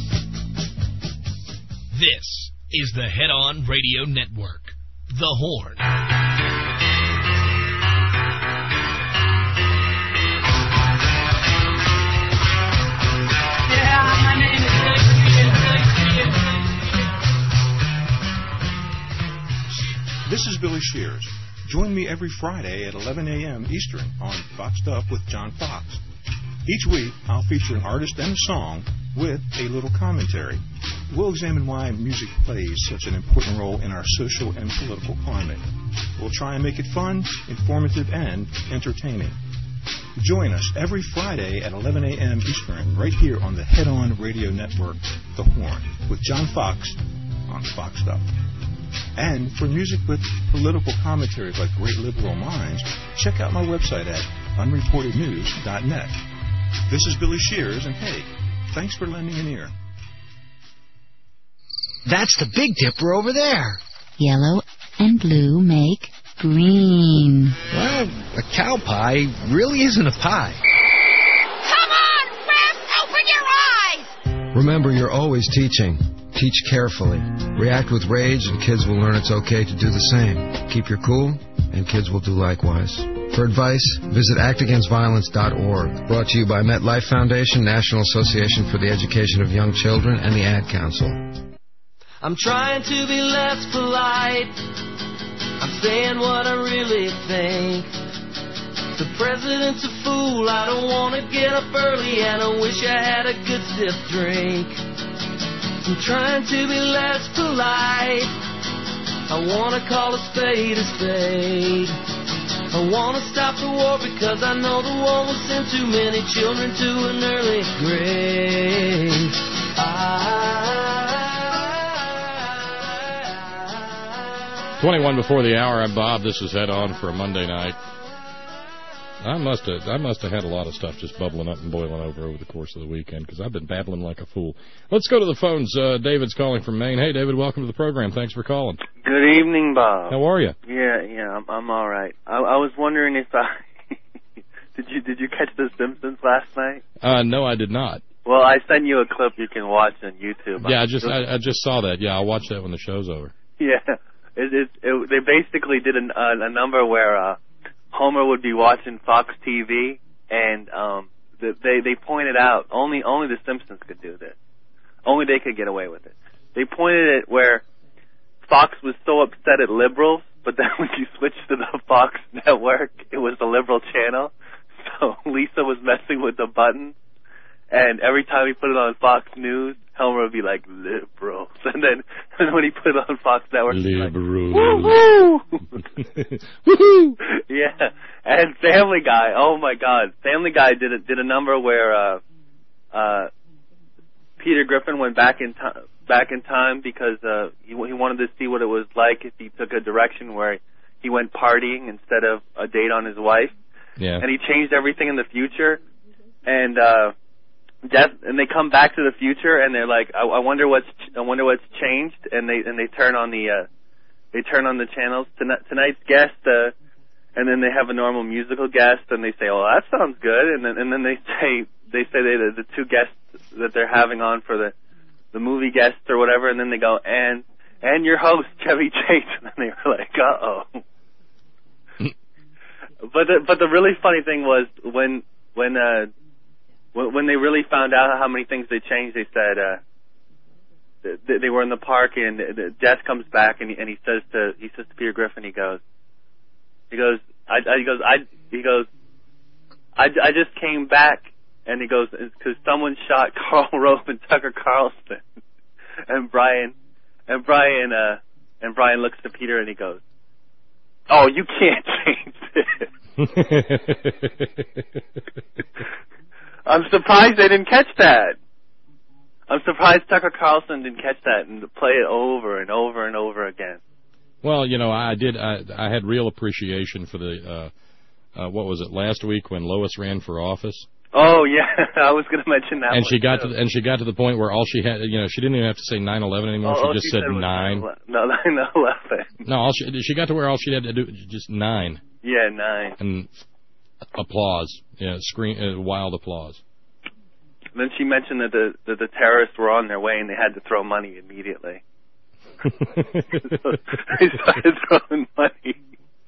This is the Head On Radio Network, The Horn. Yeah, my name is This is Billy Shears. Join me every Friday at eleven a.m. Eastern on Foxed Up with John Fox. Each week, I'll feature an artist and a song with a little commentary. We'll examine why music plays such an important role in our social and political climate. We'll try and make it fun, informative, and entertaining. Join us every Friday at eleven a.m. Eastern, right here on the Head On Radio Network, The Horn, with John Fox on Foxed Up. And for music with political commentary by great liberal minds, check out my website at unreported news dot net. This is Billy Shears, and hey, thanks for lending an ear. That's the Big Dipper over there. Yellow and blue make green. Well, a cow pie really isn't a pie. Come on, Riff! Open your eyes! Remember, you're always teaching. Teach carefully. React with rage, and kids will learn it's okay to do the same. Keep your cool, and kids will do likewise. For advice, visit act against violence dot org. Brought to you by MetLife Foundation, National Association for the Education of Young Children, and the Ad Council. I'm trying to be less polite. I'm saying what I really think. The president's a fool. I don't want to get up early, and I wish I had a good stiff drink. I'm trying to be less polite. I want to call a spade a spade. I want to stop the war because I know the war will send too many children to an early grave. Twenty-one before the hour. I'm Bob. This is Head On for a Monday night. I must have I must have had a lot of stuff just bubbling up and boiling over over the course of the weekend because I've been babbling like a fool. Let's go to the phones. Uh, David's calling from Maine. Hey, David, welcome to the program. Thanks for calling. Good evening, Bob. How are you? Yeah, yeah, I'm, I'm all right. I, I was wondering if I did you did you catch The Simpsons last night? Uh, no, I did not. Well, I sent you a clip you can watch on YouTube. Yeah, I just I, I just saw that. Yeah, I'll watch that when the show's over. Yeah, it, it, it, they basically did a, a, a number where uh, Homer would be watching Fox T V, and um, the, they they pointed out only only The Simpsons could do this. Only they could get away with it. They pointed it where Fox was so upset at liberals, but then when you switched to the Fox network, it was the liberal channel. So Lisa was messing with the button, and every time he put it on Fox News, Homer would be like, liberals. And then and when he put it on Fox Network, liberals. Like, woohoo! Woohoo! Yeah. And Family Guy, oh my God. Family Guy did a, did a number where uh, uh, Peter Griffin went back in time. back in time because uh, he, he wanted to see what it was like if he took a direction where he went partying instead of a date on his wife. Yeah. And he changed everything in the future. And uh, death, and they come back to the future and they're like, I, I wonder what's I wonder what's changed. And they and they turn on the uh, they turn on the channels. Tonight, tonight's guest, uh, and then they have a normal musical guest, and they say, "Oh, that sounds good," and then and then they say they say they the, the two guests that they're having on for the the movie guests or whatever, and then they go and and your host Chevy Chase, and then they were like, "Uh oh." But the, but the really funny thing was when when uh when, when they really found out how many things they changed, they said uh they, they were in the park and Death comes back and he, and he says to he says to Peter Griffin, he goes he goes I, I he goes I he goes I, I just came back, and he goes because someone shot Karl Rove and Tucker Carlson, and Brian and Brian uh and Brian looks to Peter and he goes, "Oh, you can't change this." I'm surprised they didn't catch that. I'm surprised Tucker Carlson didn't catch that and play it over and over and over again. Well, you know, I did. I, I had real appreciation for the uh, uh, what was it last week when Lois ran for office. Oh yeah, I was going to mention that. And one she got too. to and she got to the point where all she had, you know, she didn't even have to say nine eleven anymore. Oh, she just she said, said nine. No, nine eleven. No, all she she got to where all she had to do was just nine. Yeah, nine. And applause, yeah, scream, uh, wild applause. Then she mentioned that the that the terrorists were on their way and they had to throw money immediately. So they started throwing money.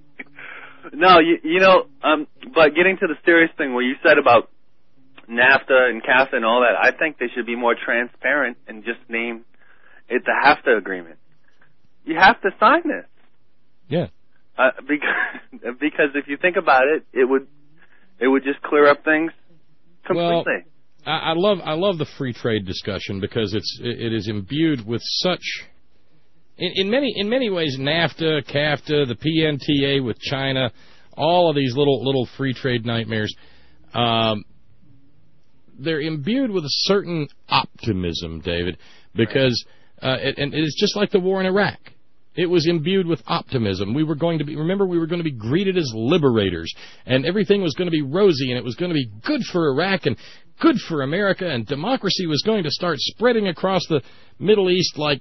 No, you, you know, um, but getting to the serious thing where you said about NAFTA and CAFTA and all that, I think they should be more transparent and just name it the HAFTA agreement. You have to sign this. Yeah. Uh, because because if you think about it, it would it would just clear up things completely. Well, I, I love I love the free trade discussion because it's it, it is imbued with such. In, in many in many ways, NAFTA, CAFTA, the P N T A with China, all of these little little free trade nightmares, um, they're imbued with a certain optimism, David, because uh, it, and it's just like the war in Iraq. It was imbued with optimism. We were going to be, remember, we were going to be greeted as liberators, and everything was going to be rosy, and it was going to be good for Iraq and good for America, and democracy was going to start spreading across the Middle East like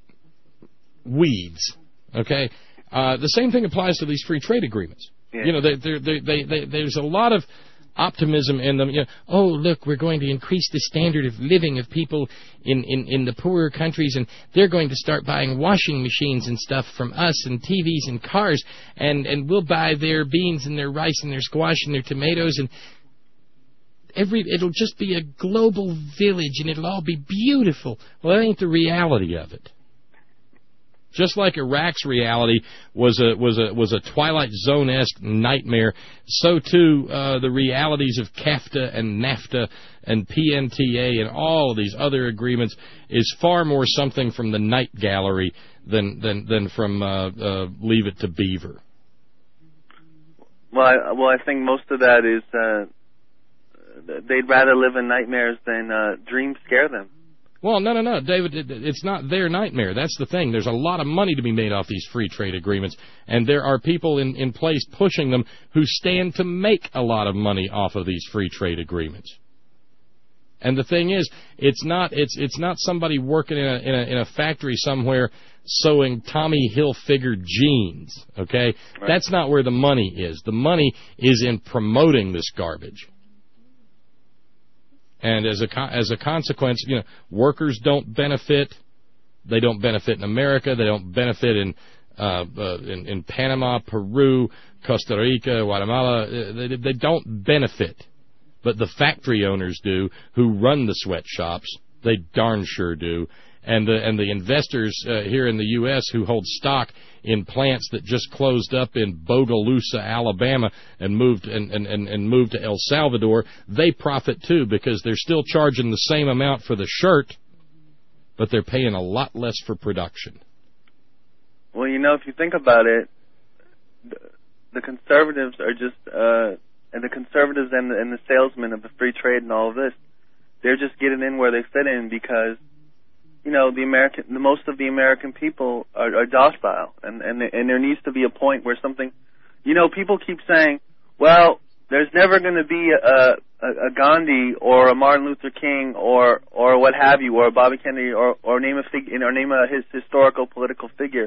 weeds. Okay, uh, the same thing applies to these free trade agreements. Yeah. You know, they, they, they, they, there's a lot of optimism in them. You know, oh, look, we're going to increase the standard of living of people in, in, in the poorer countries, and they're going to start buying washing machines and stuff from us, and T Vs and cars, and, and we'll buy their beans and their rice and their squash and their tomatoes, and every it'll just be a global village, and it'll all be beautiful. Well, that ain't the reality of it. Just like Iraq's reality was a was a was a Twilight Zone-esque nightmare, so too uh, the realities of CAFTA and NAFTA and P N T A and all of these other agreements is far more something from the night gallery than than than from uh, uh, Leave It to Beaver. Well, I, well, I think most of that is uh, they'd rather live in nightmares than uh, dreams scare them. Well, no, no, no, David, it, it's not their nightmare. That's the thing. There's a lot of money to be made off these free trade agreements, and there are people in, in place pushing them who stand to make a lot of money off of these free trade agreements. And the thing is, it's not it's it's not somebody working in a in a, in a factory somewhere sewing Tommy Hilfiger jeans, okay? Right. That's not where the money is. The money is in promoting this garbage. And as a as a consequence, you know, workers don't benefit. They don't benefit in America. They don't benefit in uh, uh, in, in Panama, Peru, Costa Rica, Guatemala. They, they don't benefit, but the factory owners do, who run the sweatshops. They darn sure do. And the and the investors uh, here in the U S who hold stock in plants that just closed up in Bogalusa, Alabama, and moved and, and, and, and moved to El Salvador, they profit too because they're still charging the same amount for the shirt, but they're paying a lot less for production. Well, you know, if you think about it, the, the conservatives are just uh, and the conservatives and the, and the salesmen of the free trade and all of this, they're just getting in where they fit in because, you know, the American, the most of the American people are, are docile, and and and there needs to be a point where something, you know, people keep saying, well, there's never going to be a, a a Gandhi or a Martin Luther King or or what have you, or a Bobby Kennedy, or or name a fig, or name a his historical political figure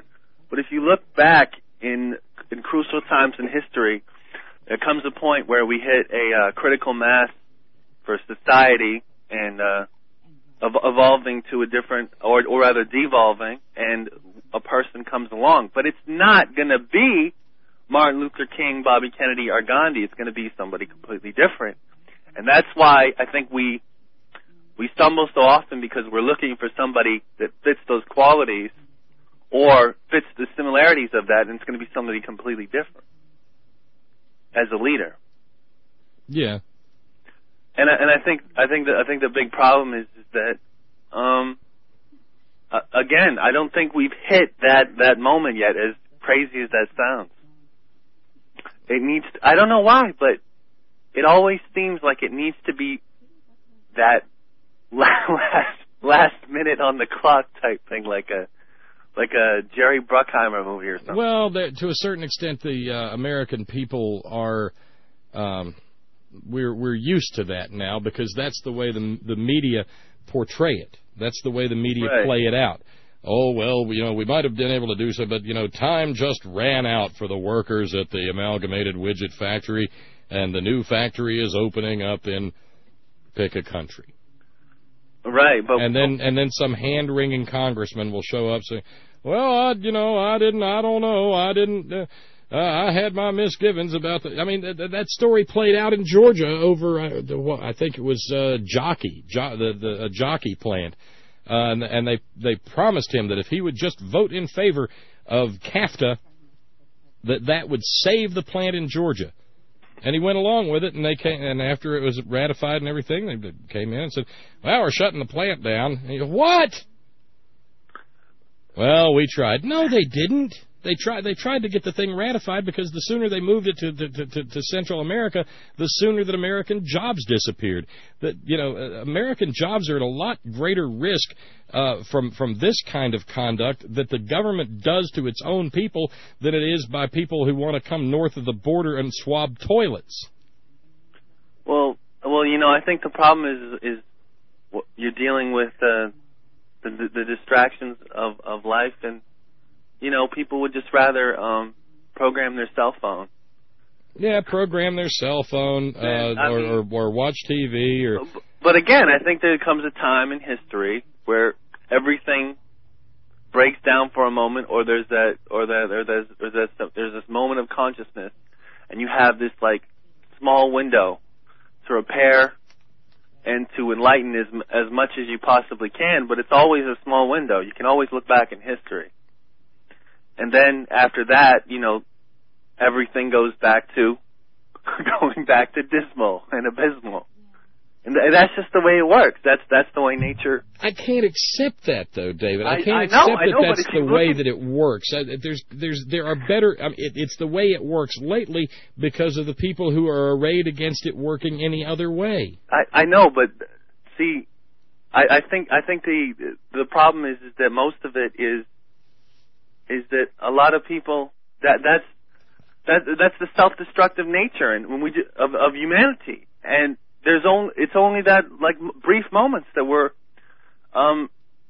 But if you look back in in crucial times in history, there comes a point where we hit a uh, critical mass for society and uh, ev- evolving to a different, or, or rather devolving, and a person comes along. But it's not going to be Martin Luther King, Bobby Kennedy, or Gandhi. It's going to be somebody completely different. And that's why I think we we stumble so often, because we're looking for somebody that fits those qualities or fits the similarities of that, and it's going to be somebody completely different as a leader. Yeah. And I, and I think I think that I think the big problem is, is that um, uh, again, I don't think we've hit that that moment yet. As crazy as that sounds, it needs. To, I don't know why, but it always seems like it needs to be that last last minute on the clock type thing, like a like a Jerry Bruckheimer movie or something. Well, the, to a certain extent, the uh, American people are. Um, We're we're used to that now, because that's the way the the media portray it. That's the way the media right. play it out. Oh, well, you know, we might have been able to do so, but, you know, time just ran out for the workers at the Amalgamated Widget Factory, and the new factory is opening up in pick a country. Right, but and then and then some hand-wringing congressman will show up saying, well, I, you know, I didn't, I don't know, I didn't... Uh, Uh, I had my misgivings about the. I mean, th- that story played out in Georgia over. Uh, the, what, I think it was uh, Jockey, jo- the the uh, Jockey plant, uh, and, and they they promised him that if he would just vote in favor of CAFTA, that that would save the plant in Georgia. And he went along with it, and they came. And after it was ratified and everything, they came in and said, "Well, we're shutting the plant down." And he goes, "What?" Well, we tried. No, they didn't. They tried. They tried to get the thing ratified, because the sooner they moved it to to, to, to Central America, the sooner that American jobs disappeared. That you know, uh, American jobs are at a lot greater risk uh, from from this kind of conduct that the government does to its own people than it is by people who want to come north of the border and swab toilets. Well, well, you know, I think the problem is is you're dealing with uh, the, the the distractions of of life, and you know, people would just rather um, program their cell phone. Yeah, program their cell phone, uh, or, mean, or or watch T V, or. But again, I think there comes a time in history where everything breaks down for a moment, or there's that, or that, or there's or there's, there's this moment of consciousness, and you have this like small window to repair and to enlighten as as much as you possibly can. But it's always a small window. You can always look back in history. And then after that, you know, everything goes back to going back to dismal and abysmal. And th- that's just the way it works. That's that's the way nature... I can't accept that, though, David. I, I can't I accept know, I that know, that's the way looking... that it works. I, there's, there's, there are better... I mean, it, it's the way it works lately because of the people who are arrayed against it working any other way. I, I know, but see, I, I think I think the the problem is, is that most of it is is that a lot of people that that's that that's the self-destructive nature and when we do, of of humanity, and there's only it's only that like brief moments that we're um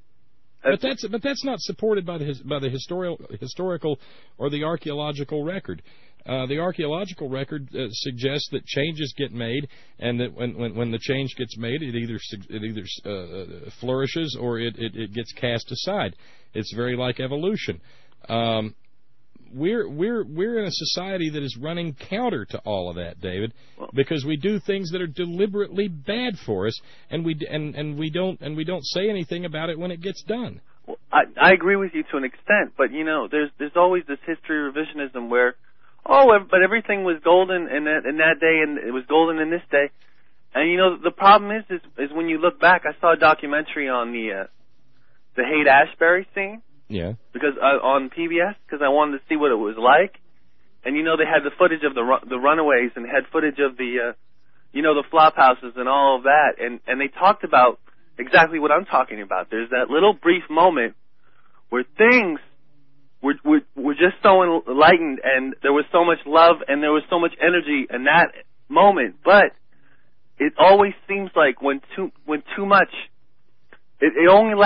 but that's but that's not supported by the his, by the historical historical or the archaeological record. Uh, the archaeological record uh, suggests that changes get made, and that when, when, when the change gets made, it either it either uh, flourishes or it, it, it gets cast aside. It's very like evolution. Um, we're we're we're in a society that is running counter to all of that, David, because we do things that are deliberately bad for us, and we and, and we don't and we don't say anything about it when it gets done. Well, I, I agree with you to an extent, but you know, there's there's always this history revisionism where, oh, but everything was golden in that in that day, and it was golden in this day, and you know, the problem is is, is when you look back. I saw a documentary on the uh, the Haight-Ashbury scene. Yeah. Because uh, on P B S, because I wanted to see what it was like, and you know they had the footage of the ru- the runaways and had footage of the, uh, you know, the flop houses and all of that, and and they talked about exactly what I'm talking about. There's that little brief moment where things were were, were just so enlightened, and there was so much love, and there was so much energy in that moment. But it always seems like when too when too much, it, it only lasts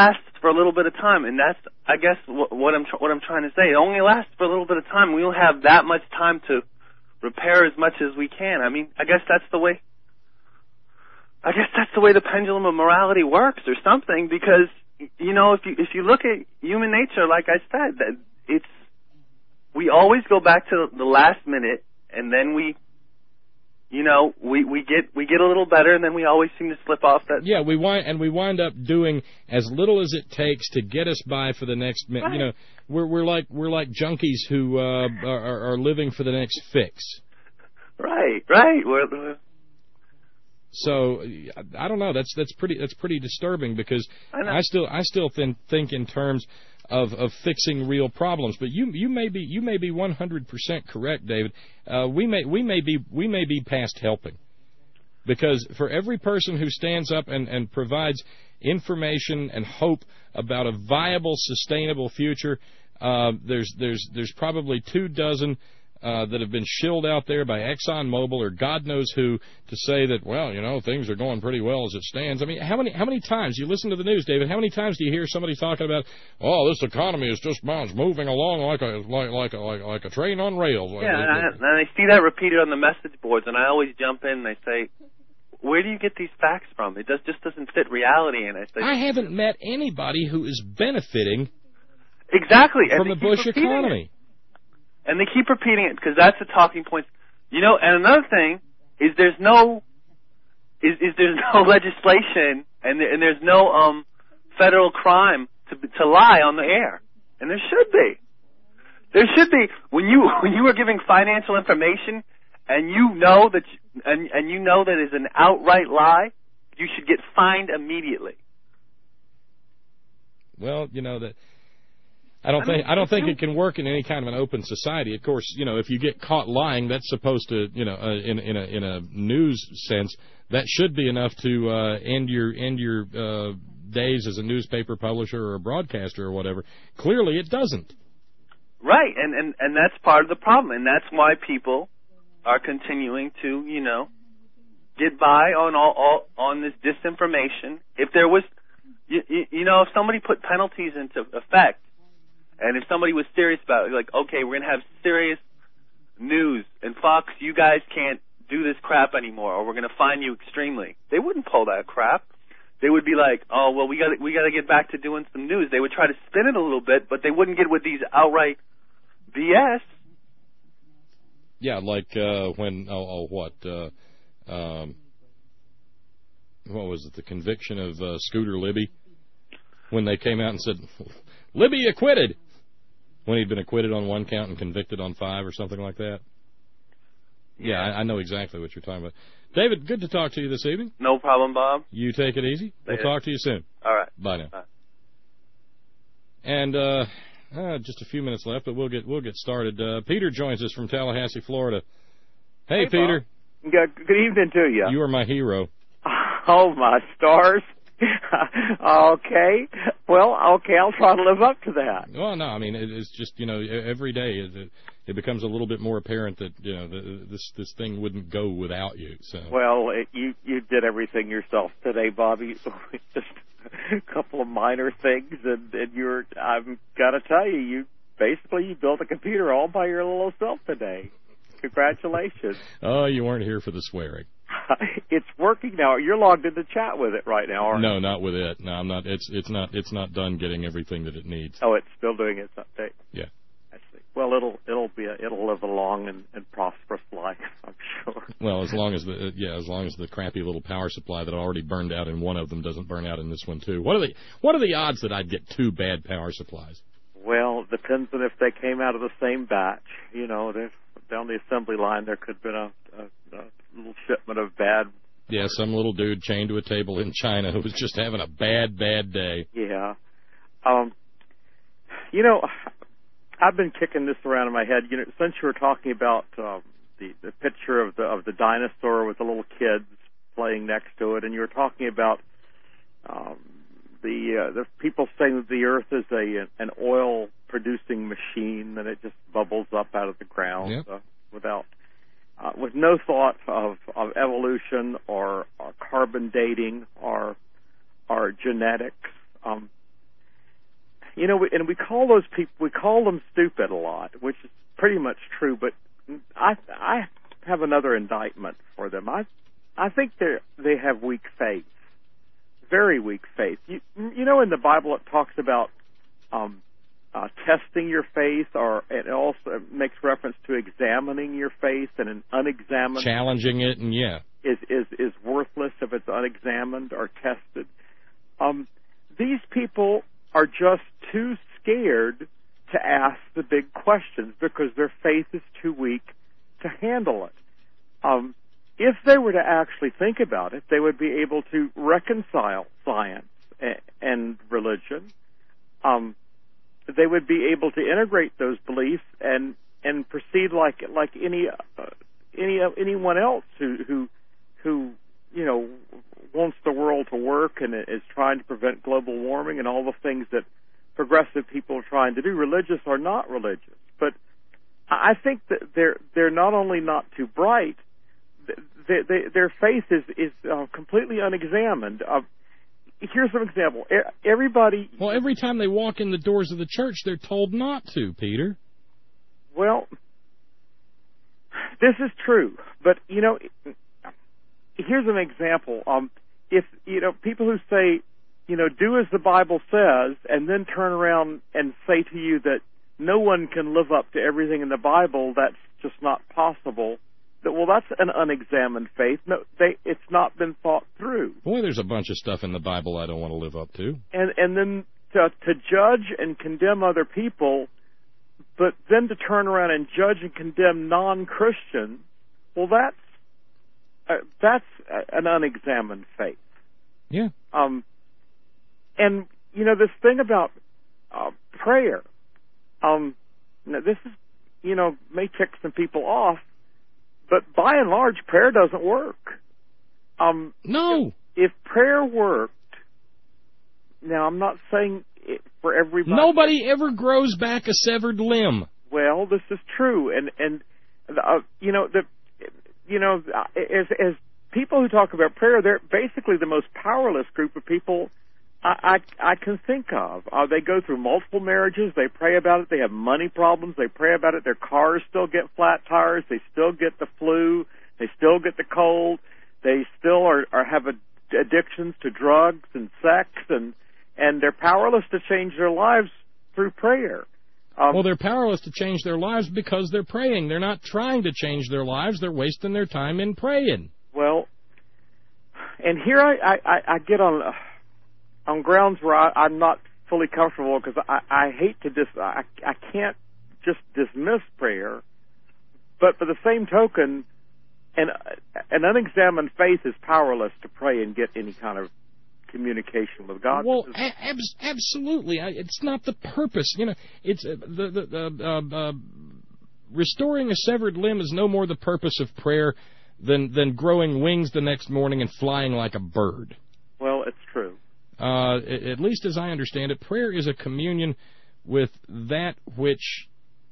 for a little bit of time, and that's, I guess, what, what I'm tr- what I'm trying to say. It only lasts for a little bit of time. We don't have that much time to repair as much as we can. I mean, I guess that's the way. I guess that's the way the pendulum of morality works, or something. Because you know, if you if you look at human nature, like I said, that it's we always go back to the last minute, and then we. You know, we, we get we get a little better, and then we always seem to slip off that. Yeah, we wind and we wind up doing as little as it takes to get us by for the next minute. Right. You know, we're we're like we're like junkies who uh, are, are living for the next fix. Right, right. We're, we're, so I don't know. That's that's pretty that's pretty disturbing because I, I still I still think think in terms of of fixing real problems. But you you may be you may be one hundred percent correct, David. Uh, we may we may be we may be past helping, because for every person who stands up and, and provides information and hope about a viable, sustainable future, uh, there's there's there's probably two dozen uh, that have been shilled out there by ExxonMobil or God knows who to say that, well, you know, things are going pretty well as it stands. I mean, how many how many times you listen to the news, David? How many times do you hear somebody talking about, oh, this economy is just moving along like a like like a, like, like a train on rails? Yeah, and I, and I see that repeated on the message boards, and I always jump in and I say, where do you get these facts from? It just just doesn't fit reality. And I say, I haven't met anybody who is benefiting exactly from and the Bush economy. It. And they keep repeating it because that's the talking point. You know, and another thing is there's no is, is there's no legislation and and there's no um federal crime to to lie on the air, and there should be. There should be when you when you are giving financial information and you know that you, and and you know that is an outright lie, you should get fined immediately. Well, you know that. I don't think I don't think it can work in any kind of an open society. Of course, you know, if you get caught lying, that's supposed to, you know, uh, in in a in a news sense, that should be enough to uh, end your end your uh, days as a newspaper publisher or a broadcaster or whatever. Clearly, it doesn't. Right, and and and that's part of the problem, and that's why people are continuing to, you know, get by on all, all on this disinformation. If there was, you, you, you know, if somebody put penalties into effect. And if somebody was serious about it, like, okay, we're going to have serious news, and Fox, you guys can't do this crap anymore, or we're going to fine you extremely. They wouldn't pull that crap. They would be like, oh, well, we got we got to get back to doing some news. They would try to spin it a little bit, but they wouldn't get with these outright B S. Yeah, like uh, when, oh, oh what, uh, um, what was it, the conviction of uh, Scooter Libby, when they came out and said, Libby acquitted, when he'd been acquitted on one count and convicted on five or something like that. Yeah, I, I know exactly what you're talking about. David, good to talk to you this evening. No problem, Bob. You take it easy. We'll talk to you soon. All right. Bye now. Bye. And uh, uh, just a few minutes left, but we'll get we'll get started. Uh, Peter joins us from Tallahassee, Florida. Hey, hey Peter. Bob. Good, good evening to you. You are my hero. Oh, my stars. Okay. Well, okay, I'll try to live up to that. Well, no, I mean, it, it's just, you know, every day it, it becomes a little bit more apparent that, you know, the, this this thing wouldn't go without you. So. Well, it, you you did everything yourself today, Bobby. Just a couple of minor things, and, and you're, I've got to tell you, you basically you built a computer all by your little self today. Congratulations. Oh, you weren't here for the swearing. It's working now. You're logged into chat with it right now, aren't no, you? No, not with it. No, I'm not. It's it's not it's not done getting everything that it needs. Oh, it's still doing its update. Yeah. I see. Well, it'll it'll be a, it'll live a long and, and prosperous life, I'm sure. Well, as long as the yeah, as long as the crappy little power supply that already burned out in one of them doesn't burn out in this one too. What are the what are the odds that I'd get two bad power supplies? Well, it depends on if they came out of the same batch. You know, down the assembly line there could have been a, a, a little shipment of bad. Yeah, some little dude chained to a table in China who was just having a bad, bad day. Yeah. Um, you know, I've been kicking this around in my head. You know, since you were talking about um, the the picture of the of the dinosaur with the little kids playing next to it, and you were talking about um, the uh, the people saying that the Earth is a an oil producing machine, that it just bubbles up out of the ground yep. uh, without. Uh, with no thought of, of evolution or, or carbon dating or or genetics. Um, you know, we, and we call those people, we call them stupid a lot, which is pretty much true. But I, I have another indictment for them. I, I think they they have weak faith, very weak faith. You, you know, in the Bible it talks about um, uh, testing your faith, or it also makes reference to examining your faith, and an unexamined challenging it, and yeah, is is is worthless if it's unexamined or tested. Um, these people are just too scared to ask the big questions because their faith is too weak to handle it. Um, if they were to actually think about it, they would be able to reconcile science and, and religion. Um, they would be able to integrate those beliefs and and proceed like like any uh, any uh, anyone else who who who you know wants the world to work and is trying to prevent global warming and all the things that progressive people are trying to do, religious or not religious. But I think that they're they're not only not too bright, they, they, their faith is is uh, completely unexamined. Uh, here's an example. Everybody. Well, every time they walk in the doors of the church, they're told not to, Peter. Well, this is true, but you know, here's an example. Um, if you know people who say, you know, do as the Bible says, and then turn around and say to you that no one can live up to everything in the Bible, that's just not possible. That, well, that's an unexamined faith. No, they, it's not been thought through. Boy, there's a bunch of stuff in the Bible I don't want to live up to. And and then to, to judge and condemn other people, but then to turn around and judge and condemn non-Christians, well, that's uh, that's an unexamined faith. Yeah. Um. And you know this thing about uh, prayer. Um. Now this is, you know, may tick some people off. But by and large, prayer doesn't work. Um, no. If, if prayer worked, now I'm not saying it for everybody. Nobody ever grows back a severed limb. Well, this is true, and and uh, you know the, you know as as people who talk about prayer, they're basically the most powerless group of people I, I, I can think of. Uh, they go through multiple marriages. They pray about it. They have money problems. They pray about it. Their cars still get flat tires. They still get the flu. They still get the cold. They still are, are have addictions to drugs and sex, and and they're powerless to change their lives through prayer. Um, well, they're powerless to change their lives because they're praying. They're not trying to change their lives. They're wasting their time in praying. Well, and here I, I, I get on... Uh, on grounds where I, I'm not fully comfortable, because I, I hate to dis, I, I can't just dismiss prayer, but for the same token, an, an unexamined faith is powerless to pray and get any kind of communication with God. Well, a- ab- absolutely. I, it's not the purpose. You know, it's uh, the the uh, uh, restoring a severed limb is no more the purpose of prayer than than growing wings the next morning and flying like a bird. Well, it's true. Uh, at least as I understand it, prayer is a communion with that which,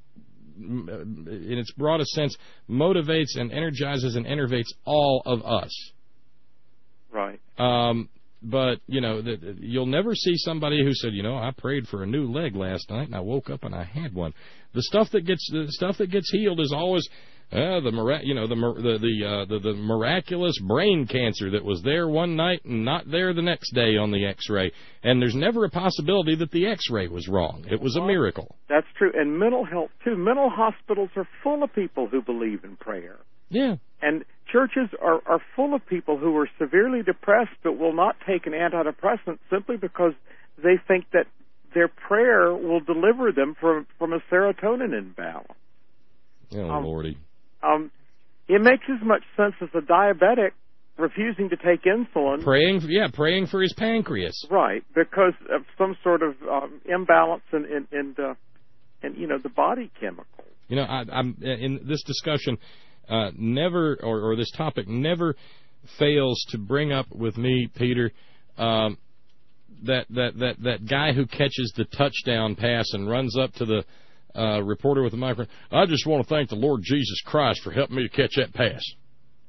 in its broadest sense, motivates and energizes and innervates all of us. Right. Um, but, you know, the, you'll never see somebody who said, you know, I prayed for a new leg last night and I woke up and I had one. The stuff that gets the stuff that gets healed is always Uh, the mira- you know the the the, uh, the the miraculous brain cancer that was there one night and not there the next day on the X-ray, and there's never a possibility that the X-ray was wrong. It was a miracle. That's true, and mental health too. Mental hospitals are full of people who believe in prayer. Yeah, and churches are are full of people who are severely depressed but will not take an antidepressant simply because they think that their prayer will deliver them from from a serotonin imbalance. Oh, um, Lordy. Um, it makes as much sense as a diabetic refusing to take insulin. Praying, yeah, praying for his pancreas. Right, because of some sort of um, imbalance in in, in, uh, in you know the body chemicals. You know, I, I'm in this discussion. Uh, never, or, or this topic never fails to bring up with me, Peter, um, that that that that guy who catches the touchdown pass and runs up to the Uh, reporter with a microphone. I just want to thank the Lord Jesus Christ for helping me to catch that pass.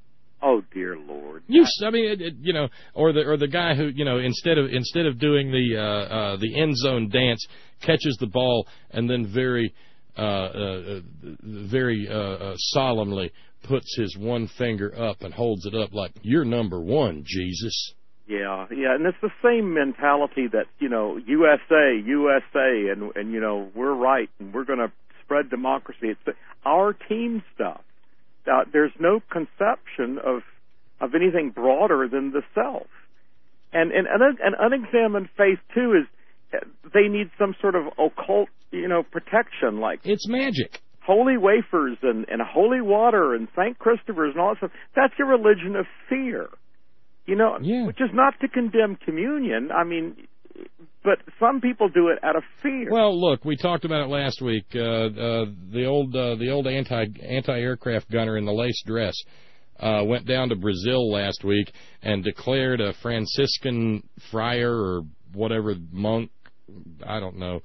Oh dear Lord! You, I mean, it, it, you know, or the or the guy who, you know, instead of instead of doing the uh, uh, the end zone dance, catches the ball and then very, uh, uh, very uh, uh, solemnly puts his one finger up and holds it up like, "You're number one, Jesus." Yeah, yeah, and it's the same mentality that, you know, U S A, U S A, and and you know, we're right and we're going to spread democracy. It's the, our team stuff. Uh, there's no conception of of anything broader than the self, and and an, an unexamined faith too is they need some sort of occult, you know, protection, like it's magic, holy wafers and and holy water and Saint Christopher's and all that stuff. That's a religion of fear, you know, yeah. which is not to condemn communion. I mean, but some people do it out of fear. Well, look, we talked about it last week. Uh, uh, the old uh, the old anti anti aircraft gunner in the lace dress uh, went down to Brazil last week and declared a Franciscan friar or whatever monk, I don't know,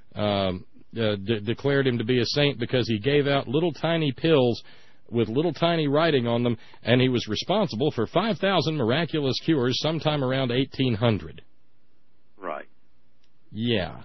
um, uh, de- declared him to be a saint because he gave out little tiny pills with little tiny writing on them, and he was responsible for five thousand miraculous cures sometime around eighteen hundred. Right. Yeah,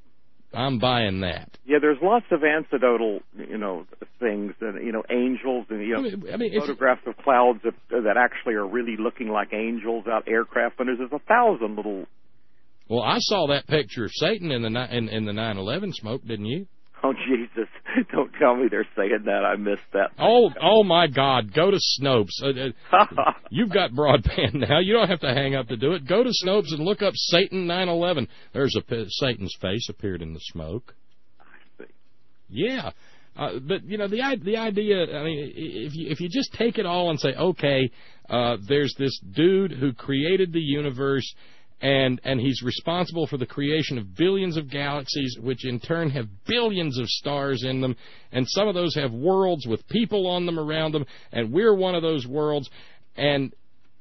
I'm buying that. Yeah, there's lots of anecdotal, you know, things, and you know, angels, and you know, I mean, I mean, photographs of clouds that, that actually are really looking like angels out aircraft. And there's a thousand little. Well, I saw that picture of Satan in the in, in the nine eleven smoke, didn't you? Oh Jesus! Don't tell me they're saying that. I missed that. Oh, oh my God! Go to Snopes. Uh, uh, you've got broadband now. You don't have to hang up to do it. Go to Snopes and look up Satan nine eleven. There's a Satan's face appeared in the smoke. I see. Yeah, uh, but you know the the idea. I mean, if you if you just take it all and say, okay, uh, there's this dude who created the universe. And and he's responsible for the creation of billions of galaxies, which in turn have billions of stars in them. And some of those have worlds with people on them around them. And we're one of those worlds. And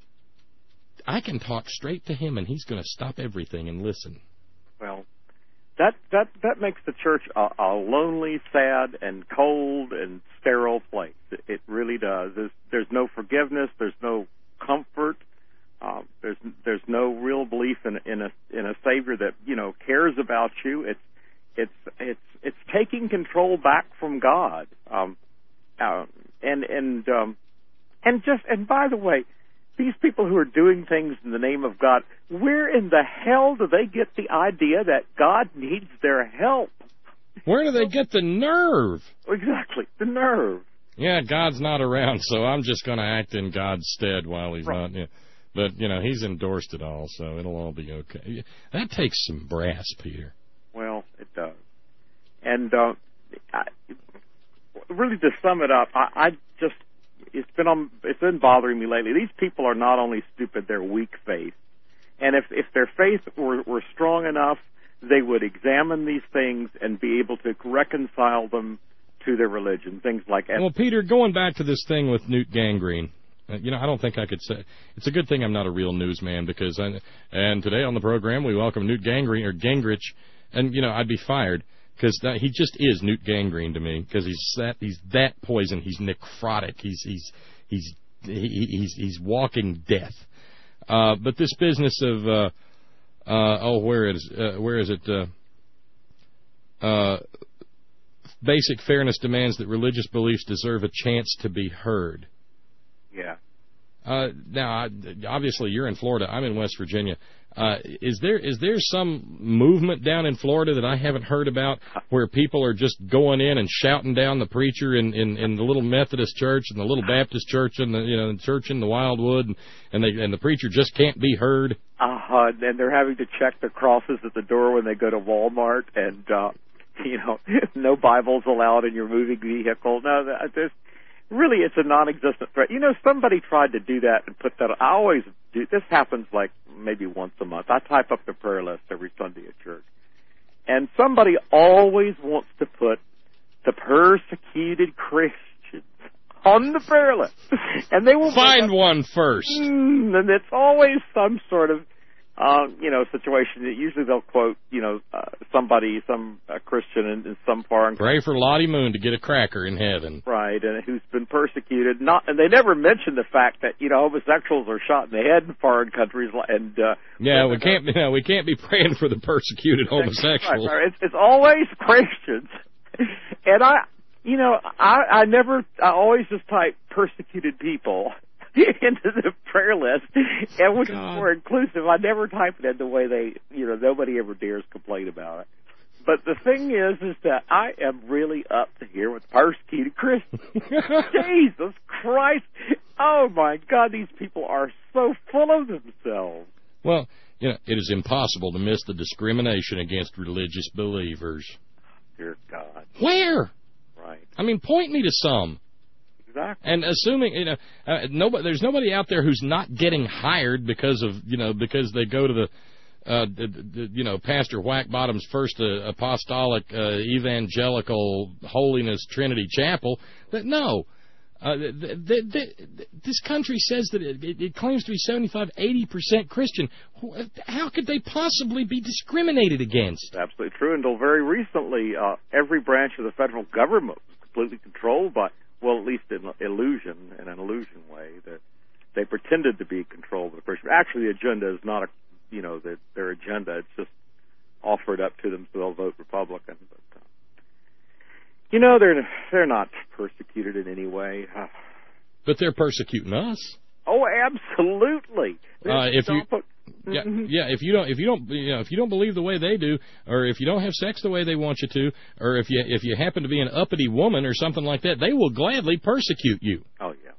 I can talk straight to him, and he's going to stop everything and listen. Well, that that that makes the church a, a lonely, sad, and cold and sterile place. It, it really does. There's, there's no forgiveness. There's no comfort. Um, there's there's no real belief in in a in a Savior that, you know, cares about you. It's it's it's it's taking control back from God. Um, uh, and and um, and just and by the way, these people who are doing things in the name of God, where in the hell do they get the idea that God needs their help? Where do they get the nerve? Exactly, the nerve. Yeah, God's not around, so I'm just going to act in God's stead while he's right. not. Yeah. But, you know, he's endorsed it all, so it'll all be okay. That takes some brass, Peter. Well, it does. And uh, I, really, to sum it up, I, I just it's been on, it's been bothering me lately. These people are not only stupid; they're weak faith. And if if their faith were, were strong enough, they would examine these things and be able to reconcile them to their religion. Things like well, Peter, going back to this thing with Newt Gingrich. You know, I don't think I could say. It's a good thing I'm not a real newsman because, I, and today on the program we welcome Newt Gingrich or Gingrich, and you know I'd be fired because he just is Newt Gingrich to me because he's that he's that poison. He's necrotic. He's he's he's he, he's he's walking death. Uh, but this business of uh, uh, oh where is uh, where is it? Uh, uh, basic fairness demands that religious beliefs deserve a chance to be heard. Yeah. Uh, now, obviously, you're in Florida. I'm in West Virginia. Uh, is there is there some movement down in Florida that I haven't heard about where people are just going in and shouting down the preacher in, in, in the little Methodist church and the little Baptist church and the you know the church in the Wildwood and and, they, and the preacher just can't be heard? Uh-huh. And they're having to check the crosses at the door when they go to Walmart, and uh, you know, no Bibles allowed in your moving vehicle. No, there's. Really, it's a non-existent threat. You know, somebody tried to do that and put that. I always do. This happens like maybe once a month. I type up the prayer list every Sunday at church. And somebody always wants to put the persecuted Christians on the prayer list. And they will find one first. And it's always some sort of uh, you know, situation. Usually they'll quote, you know, uh, somebody, some uh, Christian in, in some foreign country. Pray for Lottie Moon to get a cracker in heaven. Right, and who's been persecuted. Not, and they never mention the fact that, you know, homosexuals are shot in the head in foreign countries. And uh, yeah, we can't, you know, we can't be praying for the persecuted homosexuals. Right, right. It's, it's always Christians, and I, you know, I, I never, I always just type persecuted people into the prayer list, and which God. is more inclusive. I never type it in the way they, you know, nobody ever dares complain about it. But the thing is, is that I am really up to here with persecuted Christians. Jesus Christ! Oh my God, these people are so full of themselves. Well, you know, it is impossible to miss the discrimination against religious believers. Dear God. Where? Right. I mean, point me to some. Exactly. And assuming, you know, uh, nobody, there's nobody out there who's not getting hired because of, you know, because they go to the, uh, the, the you know, Pastor Whack-Bottom's First uh, Apostolic uh, Evangelical Holiness Trinity Chapel. That no. Uh, the, the, the, this country says that it, it claims to be seventy-five, eighty percent Christian. How could they possibly be discriminated against? That's absolutely true. Until very recently, uh, every branch of the federal government was completely controlled by, well, at least in illusion, in an illusion way, that they pretended to be controlled by the Christian. Actually, the agenda is not a, you know, the, their agenda. It's just offered up to them so they'll vote Republican. But, uh, you know, they're they're not persecuted in any way. But they're persecuting us. Oh, absolutely. Uh, if you, yeah, yeah, if you don't, if you don't, you know, if you don't believe the way they do, or if you don't have sex the way they want you to, or if you if you happen to be an uppity woman or something like that, they will gladly persecute you. Oh yeah.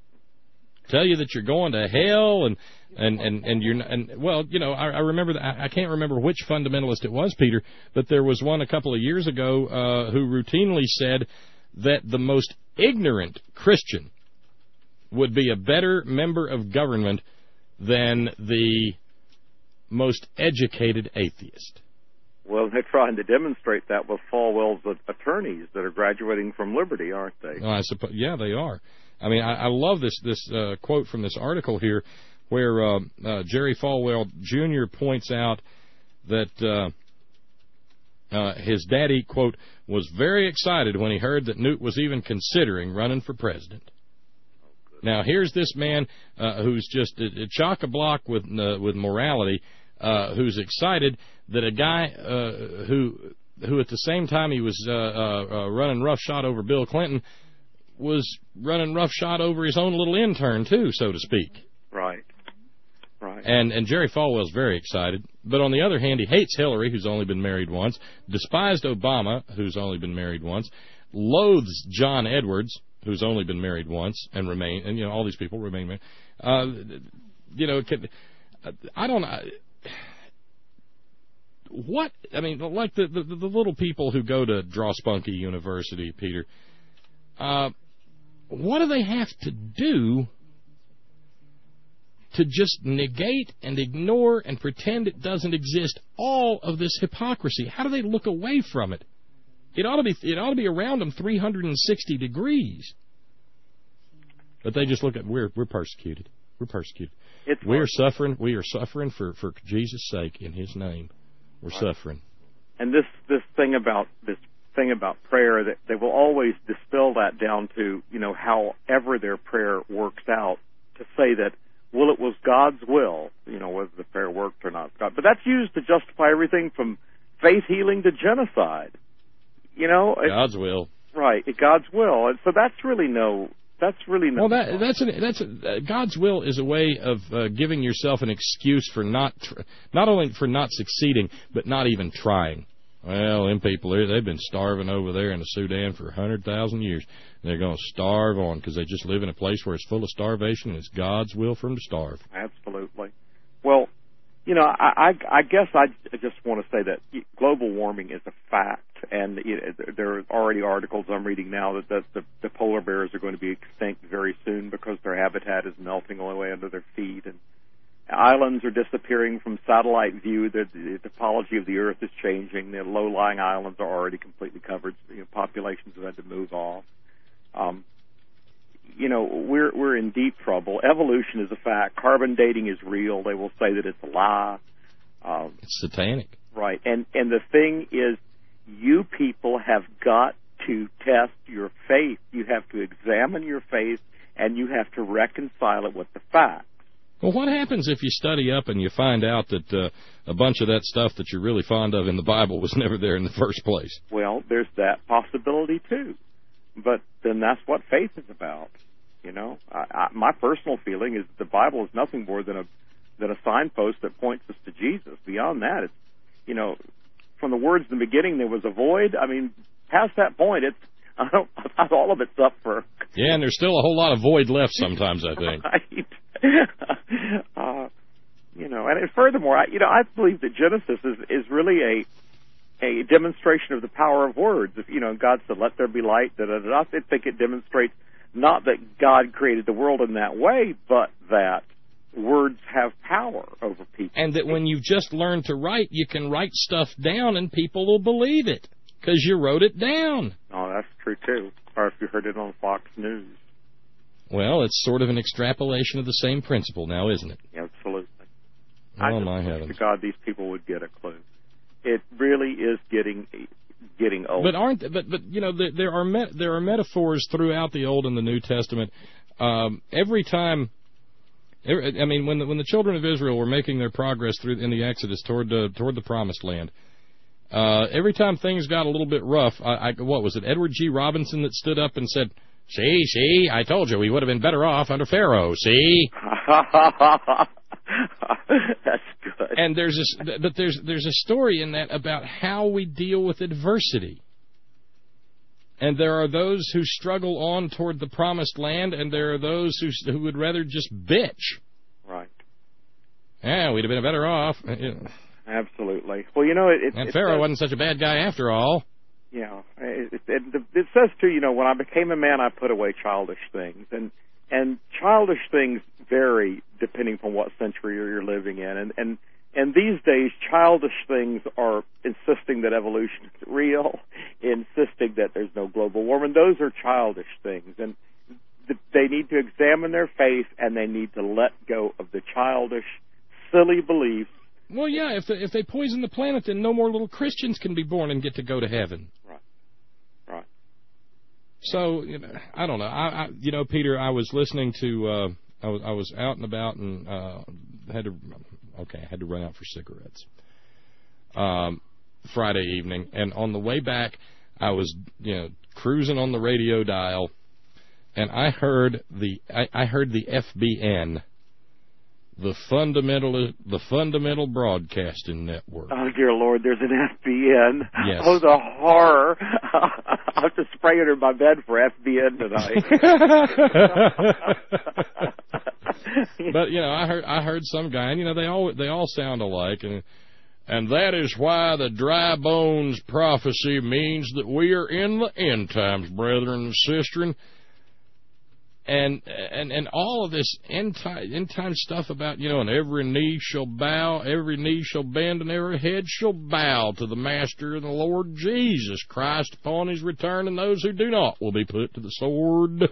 Tell you that you're going to hell, and and and and you're and well, you know, I, I remember that, I, I can't remember which fundamentalist it was, Peter, but there was one a couple of years ago uh, who routinely said that the most ignorant Christian would be a better member of government than the most educated atheist. Well, they're trying to demonstrate that with Falwell's attorneys that are graduating from Liberty, aren't they? Oh, I suppose, yeah, they are. I mean, I, I love this this uh, quote from this article here, where uh, uh, Jerry Falwell Junior points out that uh, uh, his daddy, quote, was very excited when he heard that Newt was even considering running for president. Oh, now, here's this man uh, who's just a, a chock-a-block with uh, with morality, uh, who's excited that a guy uh, who who at the same time he was uh, uh, uh, running roughshod over Bill Clinton was running roughshod over his own little intern, too, so to speak. Right. Right. And and Jerry Falwell's very excited. But on the other hand, he hates Hillary, who's only been married once, despised Obama, who's only been married once, loathes John Edwards, who's only been married once, and remain, and, you know, all these people remain married. Uh, you know, can, I don't know. What, I mean, like the, the, the little people who go to Drawspunky University, Peter, uh, what do they have to do to just negate and ignore and pretend it doesn't exist, all of this hypocrisy? How do they look away from it? It ought to be it ought to be around them three hundred sixty degrees. But they just look at, we're we're persecuted. We're persecuted. It's we are suffering. We are suffering for, for Jesus' sake, in His name. We're right. suffering. And this this thing about this thing about prayer, that they will always distill that down to, you know, however their prayer works out, to say that, well, it was God's will, you know, whether the prayer worked or not. God, but that's used to justify everything from faith healing to genocide. You know, God's will, right? God's will, and so that's really no. That's really no. Well, that, that's an, that's a, uh, God's will is a way of uh, giving yourself an excuse for not tr- not only for not succeeding, but not even trying. Well, them people, they've been starving over there in the Sudan for one hundred thousand years. They're going to starve on because they just live in a place where it's full of starvation, and it's God's will for them to starve. Absolutely. Well, you know, I, I, I guess I just want to say that global warming is a fact, and it, there are already articles I'm reading now that the, the, the polar bears are going to be extinct very soon because their habitat is melting away under their feet, and islands are disappearing from satellite view. The, the topology of the Earth is changing. The low-lying islands are already completely covered. You know, populations have had to move off. Um, you know, we're we're in deep trouble. Evolution is a fact. Carbon dating is real. They will say that it's a lie. Um, it's satanic. Right. And, and the thing is, you people have got to test your faith. You have to examine your faith, and you have to reconcile it with the facts. Well, what happens if you study up and you find out that uh, a bunch of that stuff that you're really fond of in the Bible was never there in the first place? Well, there's that possibility, too. But then that's what faith is about. You know, I, I, my personal feeling is that the Bible is nothing more than a than a signpost that points us to Jesus. Beyond that, it's, you know, from the words in the beginning, there was a void. I mean, past that point, it's I don't, all of it's up for. Yeah, and there's still a whole lot of void left sometimes, I think. Right. uh, you know, and furthermore, I, you know, I believe that Genesis is is really a a demonstration of the power of words. If, you know, God said, "Let there be light," da da da. I think it demonstrates not that God created the world in that way, but that words have power over people. And that when you just learn to write, you can write stuff down and people will believe it because you wrote it down. Oh, that's true, too. Or if you heard it on Fox News. Well, it's sort of an extrapolation of the same principle now, isn't it? Absolutely. Oh, I just my wish heavens. to God these people would get a clue. It really is getting getting old. But aren't but but you know there, there are met, there are metaphors throughout the Old and the New Testament. Um, every time, every, I mean, when the, when the children of Israel were making their progress through in the Exodus toward the toward the Promised Land, uh, every time things got a little bit rough, I, I, what was it? Edward G. Robinson that stood up and said, "See, see, I told you we would have been better off under Pharaoh. See." That's good. And there's a, but there's there's a story in that about how we deal with adversity. And there are those who struggle on toward the Promised Land, and there are those who who would rather just bitch. Right. Yeah, we'd have been better off. Absolutely. Well, you know, it, it, and it Pharaoh says, wasn't such a bad guy after all. Yeah, it, it, it, it says too. You know, when I became a man, I put away childish things, and and childish things vary depending upon what century you're living in, and and and these days, childish things are insisting that evolution is real, insisting that there's no global warming. Those are childish things, and th- they need to examine their faith, and they need to let go of the childish, silly beliefs. Well, yeah, if the, if they poison the planet, then no more little Christians can be born and get to go to heaven. Right. Right. So, you know, I don't know. I, I you know, Peter, I was listening to. Uh, I was I was out and about and uh, had to. Okay, I had to run out for cigarettes. Um, Friday evening, and on the way back, I was you know cruising on the radio dial, and I heard the I, I heard the F B N, the fundamental the fundamental broadcasting network. Oh dear Lord, there's an F B N. Yes. Oh, the horror! I have to spray under my bed for F B N tonight. But you know, I heard I heard some guy, and you know, they all they all sound alike, and and that is why the dry bones prophecy means that we are in the end times, brethren and sistren. And and and all of this end time end time stuff about you know, and every knee shall bow, every knee shall bend, and every head shall bow to the Master and the Lord Jesus Christ upon His return, and those who do not will be put to the sword.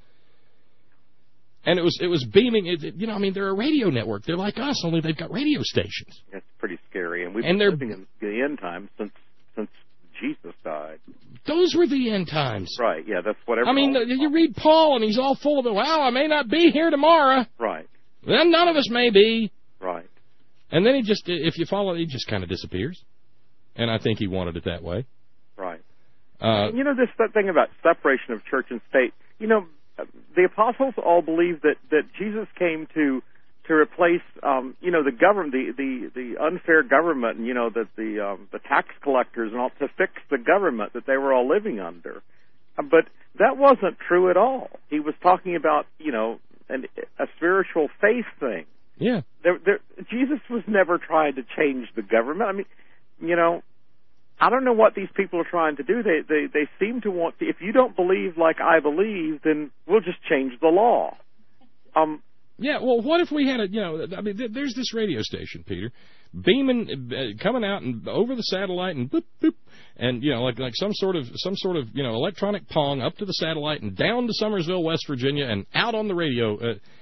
And it was it was beaming. It, it, you know, I mean, they're a radio network. They're like us, only they've got radio stations. It's pretty scary, and we've and been living in the end times since since Jesus died. Those were the end times. Right, yeah, that's whatever. I mean, you read Paul, and he's all full of it. Well, I may not be here tomorrow. Right. Then none of us may be. Right. And then he just, if you follow, he just kind of disappears. And I think he wanted it that way. Right. Uh, and you know, this that thing about separation of church and state, you know, the apostles all believed that, that Jesus came to to replace, um, you know, the government, the, the, the unfair government, and, you know, that the um, the tax collectors and all, to fix the government that they were all living under. But that wasn't true at all. He was talking about, you know, an, a spiritual faith thing. Yeah. There, there, Jesus was never trying to change the government. I mean, you know, I don't know what these people are trying to do. They they they seem to want to. If you don't believe like I believe, then we'll just change the law. Um. Yeah. Well, what if we had a you know? I mean, th- there's this radio station, Peter, beaming, uh, coming out and over the satellite and boop boop, and you know, like like some sort of some sort of you know electronic pong up to the satellite and down to Summersville, West Virginia, and out on the radio. Uh,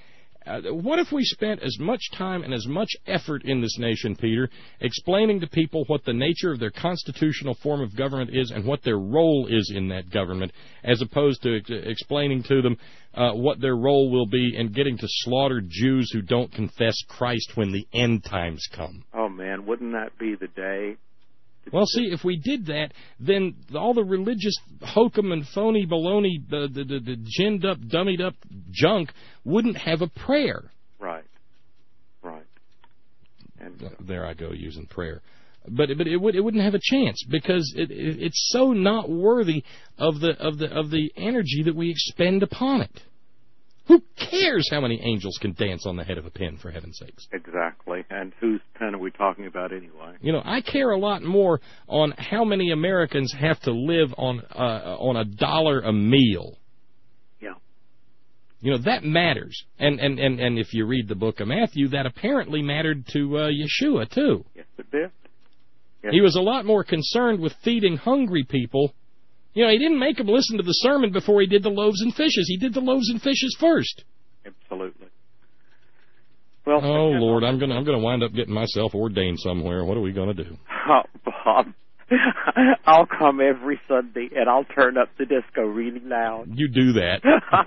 Uh, what if we spent as much time and as much effort in this nation, Peter, explaining to people what the nature of their constitutional form of government is and what their role is in that government, as opposed to ex- explaining to them uh, what their role will be in getting to slaughter Jews who don't confess Christ when the end times come? Oh, man, wouldn't that be the day? Well, see, if we did that, then all the religious hokum and phony baloney, the, the, the, the ginned up, dummied up junk wouldn't have a prayer. Right. Right. And uh, there I go using prayer, but but it would it wouldn't have a chance because it, it it's so not worthy of the of the of the energy that we expend upon it. Who cares how many angels can dance on the head of a pin, for heaven's sakes? Exactly. And whose pen are we talking about anyway? You know, I care a lot more on how many Americans have to live on uh, on a dollar a meal. Yeah. You know, that matters. And, and, and, and if you read the book of Matthew, that apparently mattered to uh, Yeshua, too. Yes, it did. Yes. He was a lot more concerned with feeding hungry people. You know, he didn't make them listen to the sermon before he did the loaves and fishes. He did the loaves and fishes first. Absolutely. Well, oh Lord, I'm gonna I'm gonna wind up getting myself ordained somewhere. What are we gonna do? Oh, Bob, I'll come every Sunday and I'll turn up the disco really loud. You do that.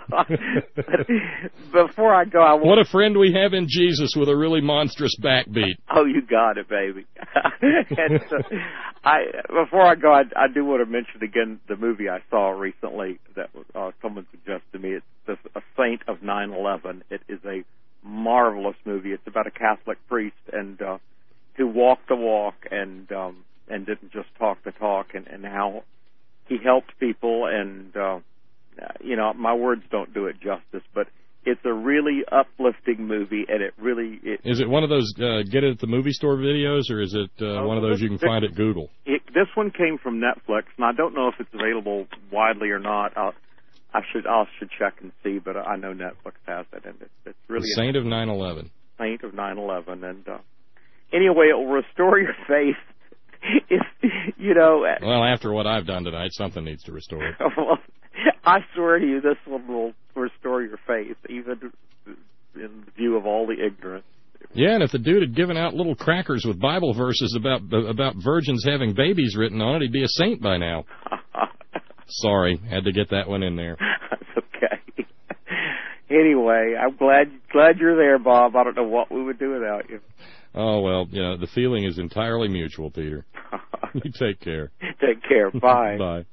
Before I go, I want... What a friend we have in Jesus with a really monstrous backbeat. Oh, you got it, baby. And so, I before I go, I, I do want to mention again the movie I saw recently that uh, someone suggested to me. It's the, A Saint of nine eleven. It is a marvelous movie. It's about a Catholic priest and uh, who walked the walk and um, and didn't just talk the talk, and, and how he helped people. And uh, you know, my words don't do it justice, but it's a really uplifting movie, and it really... It, is it one of those uh, get it at the movie store videos, or is it uh, oh, one of those you can find at Google? It, this one came from Netflix, and I don't know if it's available widely or not. I'll, I should I should check and see, but I know Netflix has it, and it's, it's really... The Saint of nine eleven. Saint of nine eleven, and uh, anyway, it will restore your faith. If, you know... Well, after what I've done tonight, something needs to restore it. Well, I swear to you, this one will restore your faith, even in view of all the ignorance. Yeah, and if the dude had given out little crackers with Bible verses about about virgins having babies written on it, he'd be a saint by now. Sorry, had to get that one in there. That's okay. Anyway, I'm glad glad you're there, Bob. I don't know what we would do without you. Oh, well, you know, the feeling is entirely mutual, Peter. You take care. Take care. Bye. Bye.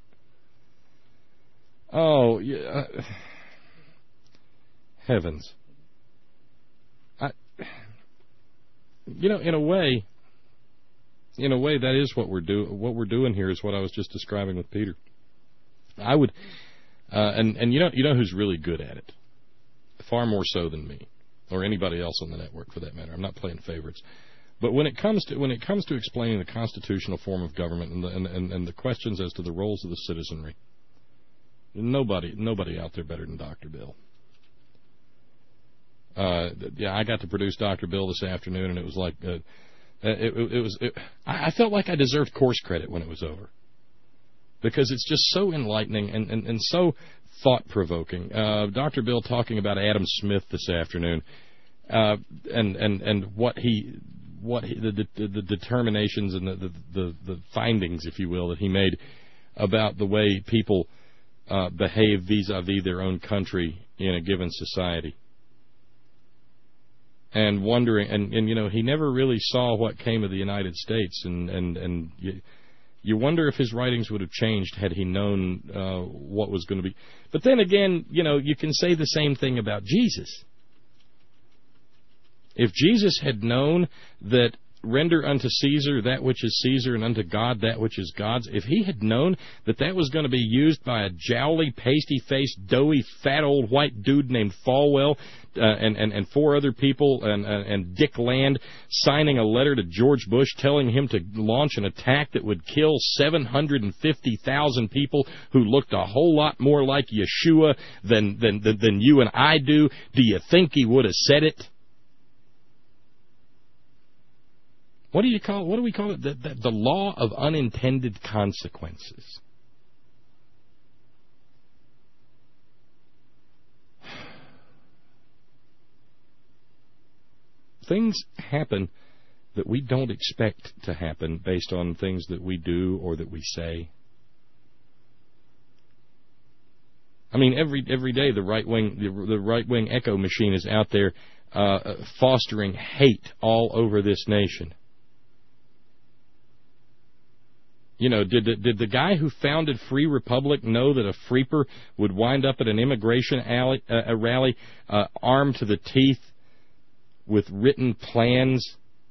Oh, yeah. Heavens. I, you know, in a way, in a way, that is what we're do. What we're doing here is what I was just describing with Peter. I would, uh, and and you know, you know who's really good at it, far more so than me, or anybody else on the network for that matter. I'm not playing favorites, but when it comes to when it comes to explaining the constitutional form of government and the and, and, and the questions as to the roles of the citizenry. Nobody, nobody out there better than Doctor Bill. Uh, yeah, I got to produce Doctor Bill this afternoon, and it was like, uh, it, it, it was. It, I felt like I deserved course credit when it was over, because it's just so enlightening and, and, and so thought-provoking. Uh, Doctor Bill talking about Adam Smith this afternoon, uh, and and and what he, what he, the, the the determinations and the, the the the findings, if you will, that he made about the way people Uh, behave vis-a-vis their own country in a given society, and wondering, and, and you know, he never really saw what came of the United States, and and and you, you wonder if his writings would have changed had he known uh, what was going to be. But then again, you know, you can say the same thing about Jesus. If Jesus had known that render unto Caesar that which is Caesar, and unto God that which is God's. If he had known that that was going to be used by a jowly, pasty-faced, doughy, fat old white dude named Falwell uh, and, and, and four other people, and, and, and Dick Land signing a letter to George Bush telling him to launch an attack that would kill seven hundred fifty thousand people who looked a whole lot more like Yeshua than, than, than, than you and I do, do you think he would have said it? What do you call? What do we call it? The, the, the law of unintended consequences. things happen that we don't expect to happen based on things that we do or that we say. I mean, every every day the right wing the, the right wing echo machine is out there uh, fostering hate all over this nation. You know, did the, did the guy who founded Free Republic know that a freeper would wind up at an immigration alley, uh, a rally uh, armed to the teeth with written plans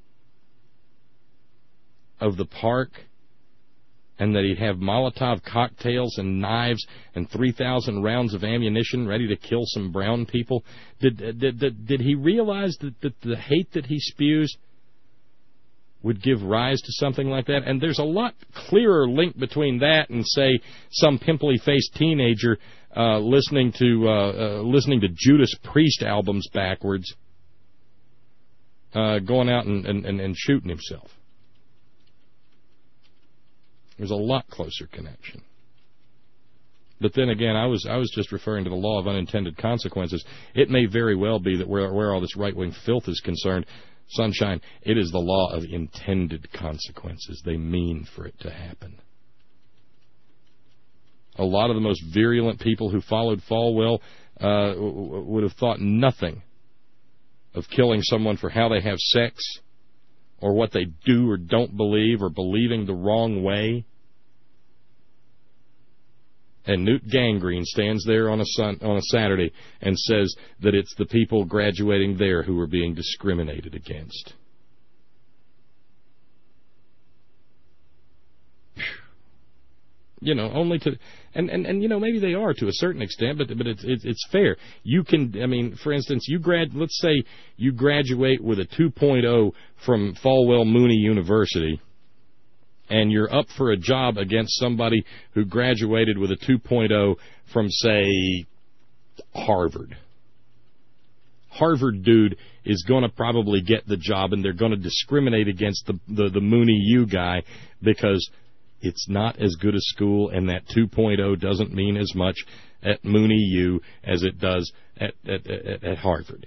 of the park, and that he'd have Molotov cocktails and knives and three thousand rounds of ammunition ready to kill some brown people? Did did did, did he realize that, that the hate that he spews would give rise to something like that? And there's a lot clearer link between that and, say, some pimply-faced teenager uh, listening to uh, uh, listening to Judas Priest albums backwards, uh, going out and, and, and shooting himself. There's a lot closer connection. But then again, I was I was just referring to the law of unintended consequences. It may very well be that where where all this right-wing filth is concerned, sunshine, it is the law of intended consequences. They mean for it to happen. A lot of the most virulent people who followed Falwell uh, w- would have thought nothing of killing someone for how they have sex, or what they do or don't believe, or believing the wrong way. And Newt Gangrene stands there on a sun, on a Saturday and says that it's the people graduating there who are being discriminated against. You know, only to, and, and, and you know, maybe they are to a certain extent, but but it's it's, it's fair. You can, I mean, for instance, you grad, let's say you graduate with a two point oh from Falwell Mooney University, and you're up for a job against somebody who graduated with a two point oh from, say, Harvard. Harvard dude is going to probably get the job, and they're going to discriminate against the, the, the Mooney U guy because it's not as good a school, and that two point oh doesn't mean as much at Mooney U as it does at, at, at, at Harvard.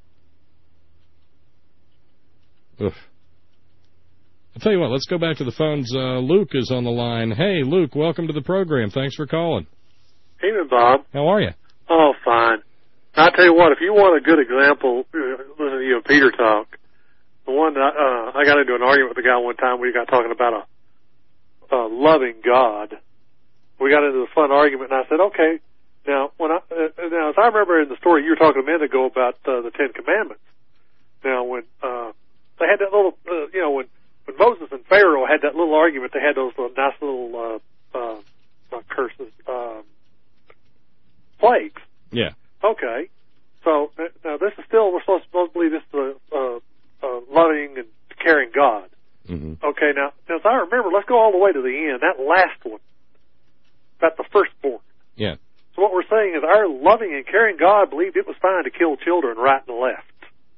Ugh. I'll tell you what, let's go back to the phones. Uh, Luke is on the line. Hey, Luke, welcome to the program. Thanks for calling. Evening, Bob. How are you? Oh, fine. I'll tell you what, if you want a good example, uh, listen to you and Peter talk. The one that uh, I got into an argument with a guy one time where you got talking about a uh, loving God. We got into a fun argument, and I said, okay, now, when I, uh, now, as I remember in the story you were talking a minute ago about uh, the Ten Commandments, now, when uh, they had that little, uh, you know, when When Moses and Pharaoh had that little argument, they had those little, nice little uh, uh, not curses, um, plagues. Yeah. Okay. So uh, now this is still, we're supposed to believe this is a uh, uh, loving and caring God. Mm-hmm. Okay. Now, as I remember, let's go all the way to the end. That last one, about the firstborn. Yeah. So what we're saying is our loving and caring God believed it was fine to kill children right and left.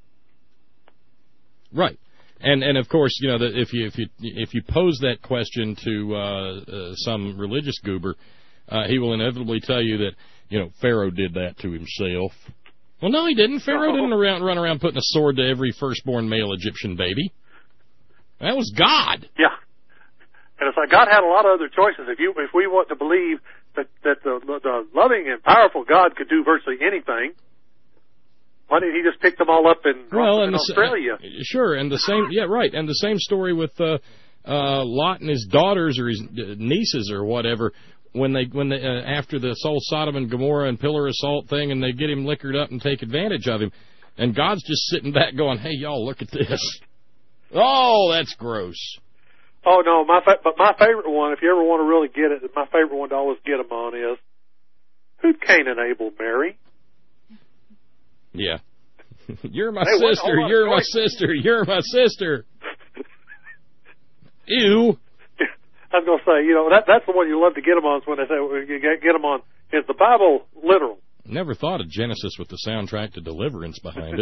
Right. And and of course, you know, that if you if you if you pose that question to uh, uh, some religious goober, uh, he will inevitably tell you that, you know, Pharaoh did that to himself. Well, no, he didn't. Pharaoh didn't around, run around putting a sword to every firstborn male Egyptian baby. That was God. Yeah, and it's like God had a lot of other choices. If you if we want to believe that that the the loving and powerful God could do virtually anything, why didn't he just pick them all up in, well, in and Australia? The, uh, sure, and the same, yeah, right, and the same story with uh, uh, Lot and his daughters or his nieces or whatever. When they, when they, uh, after the whole Sodom and Gomorrah and pillar of salt thing, and they get him liquored up and take advantage of him, and God's just sitting back going, "Hey, y'all, look at this! Oh, that's gross." Oh no, my fa- but my favorite one, if you ever want to really get it, my favorite one to always get them on is, who'd Cain and Abel marry? Yeah. You're my hey, sister, what, you're my sister, you're my sister. Ew. I was going to say, you know, that that's the one you love to get them on, is when they say, well, you get, get them on, is the Bible literal? Never thought of Genesis with the soundtrack to Deliverance behind it.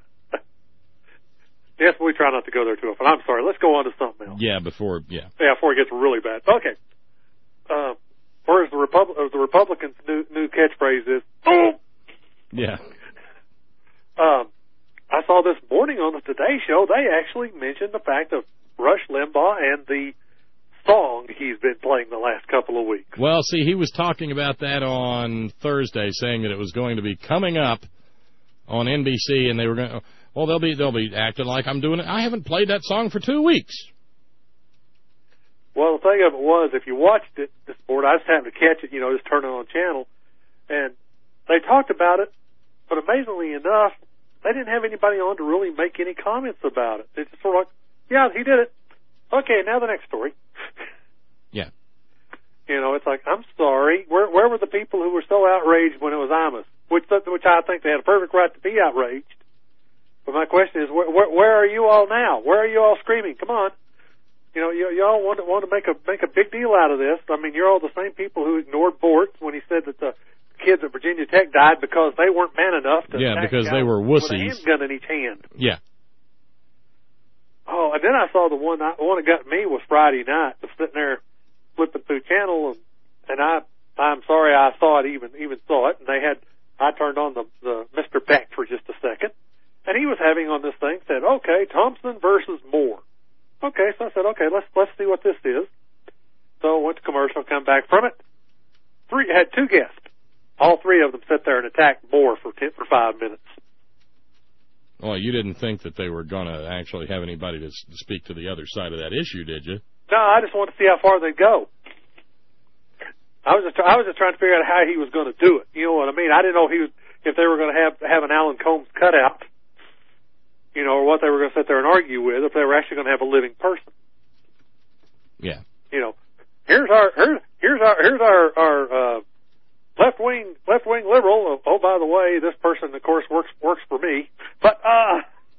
Yes, we try not to go there too often. I'm sorry. Let's go on to something else. Yeah, before, yeah. Yeah, before it gets really bad. Okay. Uh, whereas the, Repub- the Republicans' new, new catchphrase is, oh! Yeah. Um, I saw this morning on the Today Show, they actually mentioned the fact of Rush Limbaugh and the song he's been playing the last couple of weeks. Well, see, he was talking about that on Thursday, saying that it was going to be coming up on N B C, and they were going to, well, they'll be they'll be acting like I'm doing it. I haven't played that song for two weeks. Well, the thing of it was, if you watched it this morning, I just happened to catch it, you know, just turn it on channel, and they talked about it, but amazingly enough, they didn't have anybody on to really make any comments about it. They just sort of like, yeah, he did it. Okay, now the next story. Yeah. You know, it's like, I'm sorry. Where where were the people who were so outraged when it was Imus? Which, which I think they had a perfect right to be outraged. But my question is, where, where, where are you all now? Where are you all screaming? Come on. You know, you, you all want to, want to make a make a big deal out of this. I mean, you're all the same people who ignored Bortz when he said that the kids at Virginia Tech died because they weren't man enough to yeah, attack because guys they were with a wussies. handgun in each hand. Yeah. Oh, and then I saw the one. The one that got me was Friday night. I was sitting there flipping through channel, and, and I I'm sorry I saw it even even saw it. And they had I turned on the the Mister Beck for just a second, and he was having on this thing said, okay, Thompson versus Moore. Okay, so I said, okay, let's let's see what this is. So I went to commercial, come back from it. Three had two guests. All three of them sit there and attack Moore for ten, for five minutes. Well, you didn't think that they were going to actually have anybody to, to speak to the other side of that issue, did you? No, I just wanted to see how far they'd go. I was just I was just trying to figure out how he was going to do it. You know what I mean? I didn't know if he was if they were going to have have an Alan Combs cutout, you know, or what they were going to sit there and argue with. If they were actually going to have a living person. Yeah. You know, here's our here's here's our here's our our uh, left wing left wing liberal. Oh, by the way, this person of course works works for me. But uh,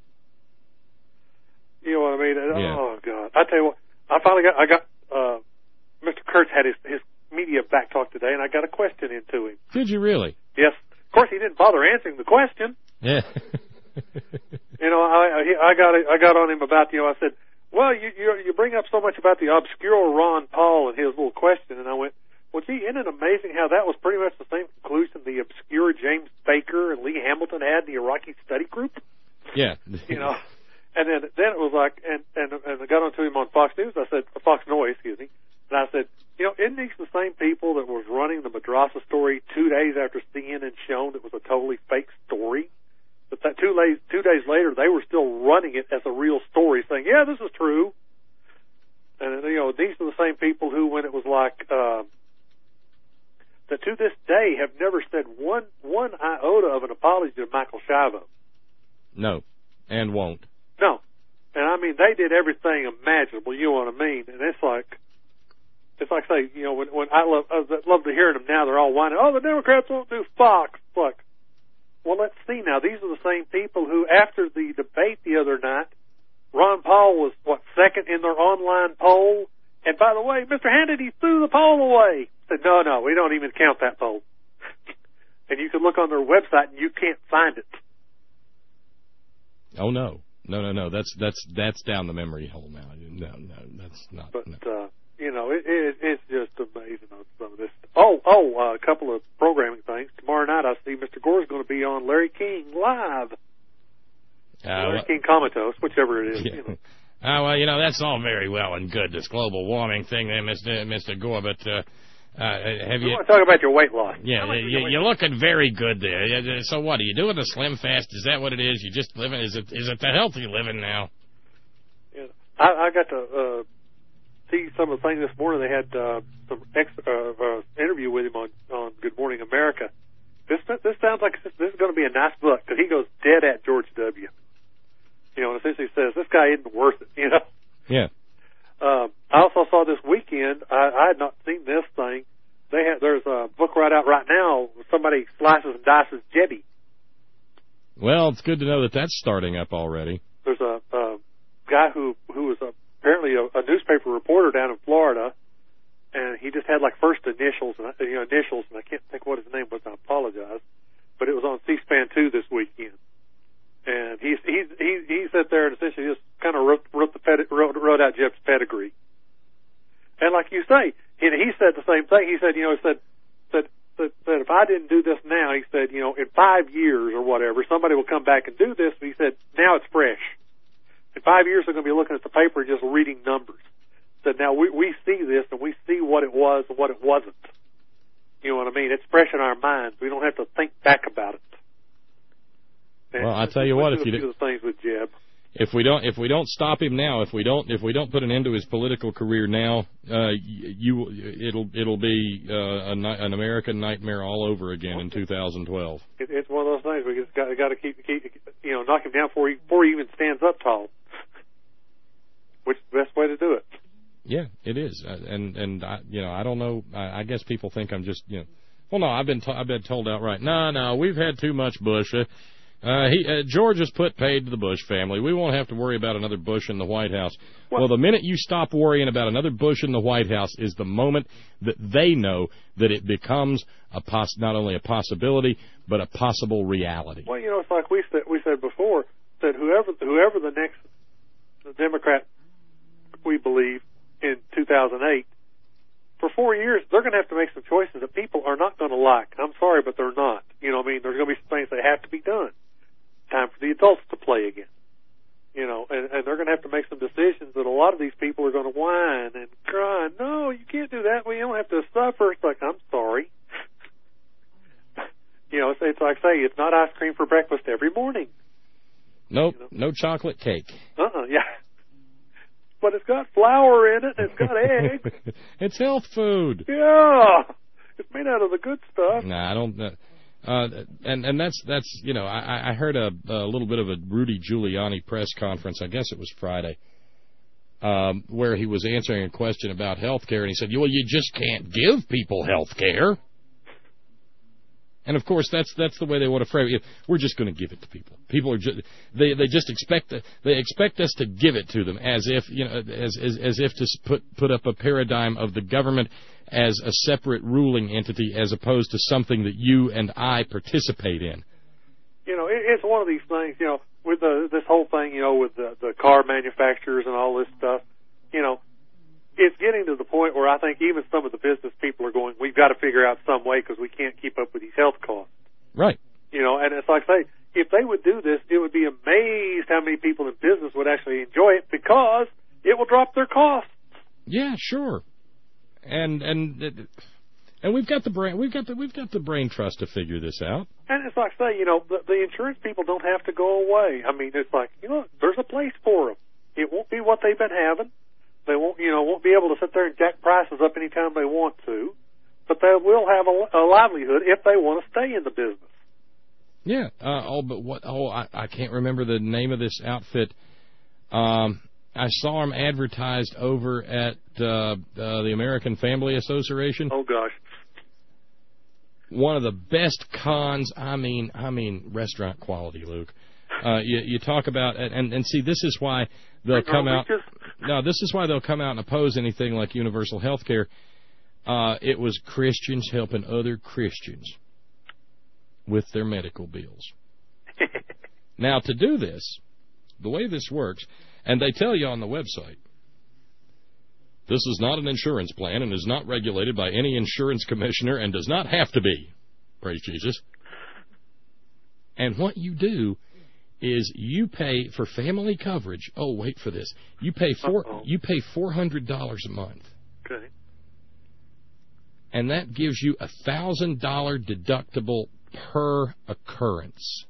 you know what I mean? Yeah. Oh God! I tell you what, I finally got I got uh, Mister Kurtz had his his media back talk today, and I got a question into him. Did you really? Yes. Of course, he didn't bother answering the question. Yeah. You know, I I got I got on him about you know I said, well, you you you bring up so much about the obscure Ron Paul and his little question, and I went, well, gee, isn't it amazing how that was pretty much the same conclusion the obscure James Baker and Lee Hamilton had in the Iraqi study group? Yeah. You know, and then then it was like, and and and I got onto him on Fox News. I said, Fox Noise, excuse me, and I said, you know, isn't these the same people that was running the Madrasa story two days after C N N shown it was a totally fake story? But that two days two days later, they were still running it as a real story, saying, yeah, this is true. And you know, these are the same people who, when it was like. Uh, that to this day have never said one one iota of an apology to Michael Schiavo. No, and won't. No. And I mean, they did everything imaginable, you know what I mean? And it's like, it's like, say, you know, when, when I love, I love to hear them now, they're all whining, oh, the Democrats won't do Fox. It's like, well, let's see now. These are the same people who, after the debate the other night, Ron Paul was, what, second in their online poll? And by the way, Mister Hannity threw the poll away. Said, no, no, we don't even count that poll. And you can look on their website and you can't find it. Oh no, no, no, no. That's that's that's down the memory hole now. No, no, that's not. But no. uh, you know, it, it, it's just amazing on some of this. Oh, oh, uh, a couple of programming things. Tomorrow night, I see Mister Gore's going to be on Larry King live. Uh, Larry King Comatose, whichever it is. Yeah. You know. Uh, well, you know, that's all very well and good, this global warming thing there, Mister Mister Gore, but uh, uh, have we you... want to talk about your weight loss. Yeah, you, you're looking very good there. So what, are you doing the Slim Fast? Is that what it is? You just living... Is it is it the healthy living now? Yeah, I, I got to uh, see some of the things this morning. They had uh, some ex, uh, uh, interview with him on, on Good Morning America. This this sounds like this, this is going to be a nice book, because he goes dead at George W. You know, and essentially says, this guy isn't worth it, you know? Yeah. Um, I also saw this weekend, I, I had not seen this thing. They have, there's a book right out right now, somebody slices and dices Jebby. Well, it's good to know that that's starting up already. There's a, a guy who, who was a, apparently a, a newspaper reporter down in Florida, and he just had like first initials, and you know, initials, and I can't think what his name was, I apologize, but it was on C-SPAN two this weekend. And he he he he sat there and essentially just kind of wrote wrote the pedi- wrote, wrote out Jeff's pedigree. And like you say, he, he said the same thing. He said, you know, he said said That said, if I didn't do this now, he said, you know, in five years or whatever, somebody will come back and do this. But he said, now it's fresh. In five years, they're going to be looking at the paper and just reading numbers. He said, now we, we see this and we see what it was and what it wasn't. You know what I mean? It's fresh in our minds. We don't have to think back about it. And well, I tell you what, if you do the things with Jeb. If we don't, if we don't stop him now, if we don't, if we don't put an end to his political career now, uh, you, it'll, it'll be uh, a, an American nightmare all over again in two thousand twelve. It, it's one of those things we just got, got to keep, keep, you know, knock him down before he, before he even stands up tall. Which is the best way to do it. Yeah, it is, uh, and and I, you know, I don't know. I, I guess people think I'm just, you know, well, no, I've been, to, I've been told outright, no, no, we've had too much Bush. Uh, Uh, he, uh, George has put paid to the Bush family. We won't have to worry about another Bush in the White House. Well, well, the minute you stop worrying about another Bush in the White House is the moment that they know that it becomes a poss- not only a possibility, but a possible reality. Well, you know, it's like we said, we said before, that whoever, whoever the next Democrat, we believe, in two thousand eight, for four years, they're going to have to make some choices that people are not going to like. I'm sorry, but they're not. You know what I mean? There's going to be some things that have to be done. Time for the adults to play again. You know, and, and they're going to have to make some decisions that a lot of these people are going to whine and cry. No, you can't do that. We don't have to suffer. It's like, I'm sorry. You know, it's, it's like say, it's not ice cream for breakfast every morning. Nope, you know? No chocolate cake. Uh-uh, yeah. But it's got flour in it, and it's got eggs. It's health food. Yeah. It's made out of the good stuff. Nah, I don't... Uh, Uh, and and that's that's you know I, I heard a, a little bit of a Rudy Giuliani press conference. I guess it was Friday, um, where he was answering a question about health care, and he said, "Well, you just can't give people health care." And of course, that's that's the way they want to frame it. We're just going to give it to people. People are just they they just expect the, they expect us to give it to them as if you know as as as if to put put up a paradigm of the government as a separate ruling entity as opposed to something that you and I participate in. You know, it, it's one of these things, you know, with the, this whole thing, you know, with the, the car manufacturers and all this stuff, you know, it's getting to the point where I think even some of the business people are going, we've got to figure out some way because we can't keep up with these health costs. Right. You know, and it's like, say, if they would do this, it would be amazed how many people in business would actually enjoy it because it will drop their costs. Yeah, sure. And and and we've got the brain we've got the we've got the brain trust to figure this out. And it's like say, you know, the, the insurance people don't have to go away. I mean, it's like, you know, there's a place for them. It won't be what they've been having. They won't, you know, won't be able to sit there and jack prices up anytime they want to. But they will have a, a livelihood if they want to stay in the business. Yeah. Uh, oh, but what? Oh, I, I can't remember the name of this outfit. Um. I saw them advertised over at uh, uh, the American Family Association. Oh gosh! One of the best cons. I mean, I mean, restaurant quality, Luke. Uh, you, you talk about and and see, this is why they'll come out. No, this is why they'll come out and oppose anything like universal health care. Uh, it was Christians helping other Christians with their medical bills. Now, to do this, the way this works. And they tell you on the website, this is not an insurance plan and is not regulated by any insurance commissioner and does not have to be. Praise Jesus. And what you do is you pay for family coverage. Oh, wait for this. You pay four. Uh-oh. You pay four hundred dollars a month. Okay. And that gives you a thousand dollar deductible per occurrence.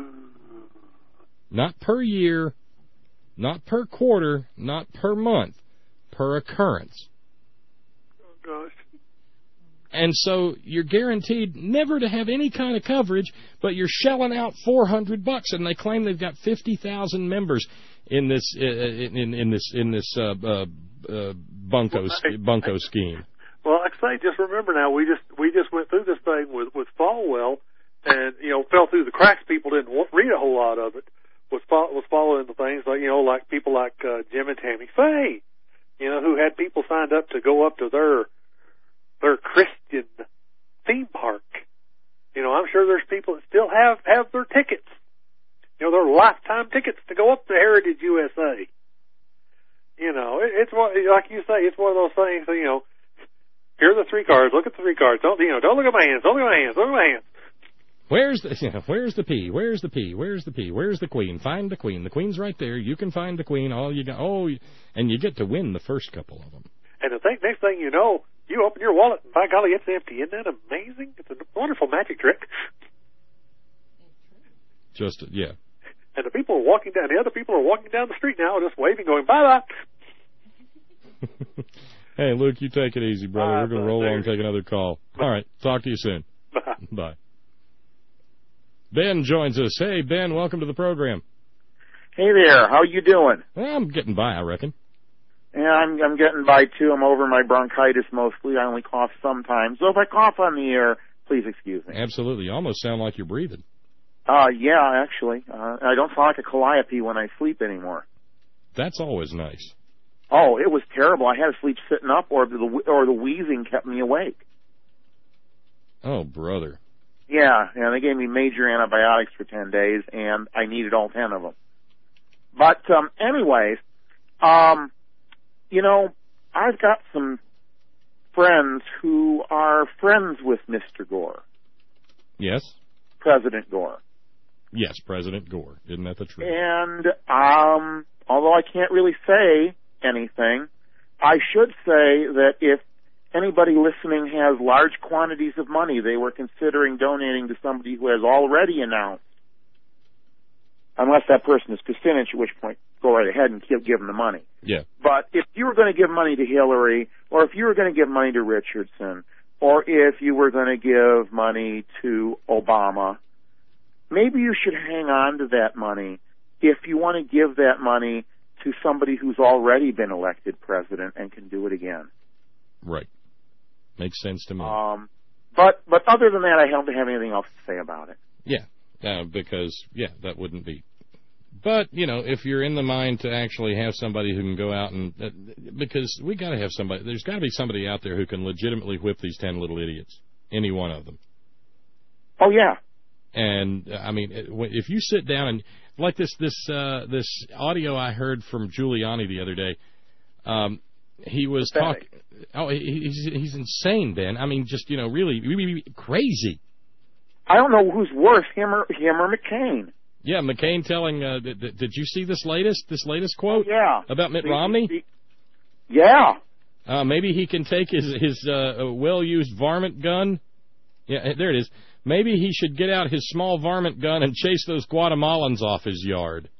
Not per year. Not per quarter, not per month, per occurrence. Oh, gosh. And so you're guaranteed never to have any kind of coverage, but you're shelling out four hundred bucks, and they claim they've got fifty thousand members in this uh, in in this in this uh, uh, uh, bunco well, I, bunco scheme. Well, like I say, just remember now, we just we just went through this thing with with Falwell, and you know, fell through the cracks. People didn't read a whole lot of it. Was was following the things like, you know, like people like uh, Jim and Tammy Faye, you know, who had people signed up to go up to their their Christian theme park. You know, I'm sure there's people that still have have their tickets. You know, their lifetime tickets to go up to Heritage U S A. You know, it, it's what, like you say, it's one of those things. You know, Here are the three cards. Look at the three cards. Don't you know? Don't look at my hands. Don't look at my hands. Don't look at my hands. Where's the you know, where's the P? Where's the P? Where's the P? Where's the Queen? Find the Queen. The Queen's right there. You can find the Queen. All you got. Oh, and you get to win the first couple of them. And the thing, next thing you know, you open your wallet, and by golly, it's empty. Isn't that amazing? It's a wonderful magic trick. Just yeah. And the people are walking down. The other people are walking down the street now, just waving, going bye bye. Hey, Luke, you take it easy, brother. Bye, We're going to roll on and take another call. All right. Talk to you soon. Bye. Bye. Ben joins us. Hey, Ben, welcome to the program. Hey there. How you doing? Well, I'm getting by, I reckon. Yeah, I'm I'm getting by too. I'm over my bronchitis mostly. I only cough sometimes. So if I cough on the air, please excuse me. Absolutely. You almost sound like you're breathing. Uh, yeah, actually. Uh, I don't sound like a calliope when I sleep anymore. That's always nice. Oh, it was terrible. I had to sleep sitting up, or the or the wheezing kept me awake. Oh, brother. Yeah, yeah. They gave me major antibiotics for ten days, and I needed all ten of them. But um, anyways, um, you know, I've got some friends who are friends with Mister Gore. Yes. President Gore. Yes, President Gore. Isn't that the truth? And um, although I can't really say anything, I should say that if anybody listening has large quantities of money they were considering donating to somebody who has already announced, unless that person is Kucinich, at which point go right ahead and give, give them the money. Yeah. But if you were going to give money to Hillary, or if you were going to give money to Richardson, or if you were going to give money to Obama, maybe you should hang on to that money if you want to give that money to somebody who's already been elected president and can do it again. Right. Makes sense to me. Um, but but other than that, I don't have anything else to say about it. Yeah, uh, because, yeah, that wouldn't be. But, you know, if you're in the mind to actually have somebody who can go out and, uh, because we got to have somebody, there's got to be somebody out there who can legitimately whip these ten little idiots, any one of them. Oh, yeah. And, I mean, if you sit down and, like this this uh, this audio I heard from Giuliani the other day, um, he was talking, oh, he's, he's insane, Ben. I mean, just, you know, really, really crazy. I don't know who's worse, him or, him or McCain. Yeah, McCain telling, uh, did, did you see this latest, this latest quote? Oh, yeah. About Mitt the, Romney? The, yeah. Uh, maybe he can take his, his uh, well-used varmint gun. Yeah, there it is. Maybe he should get out his small varmint gun and chase those Guatemalans off his yard.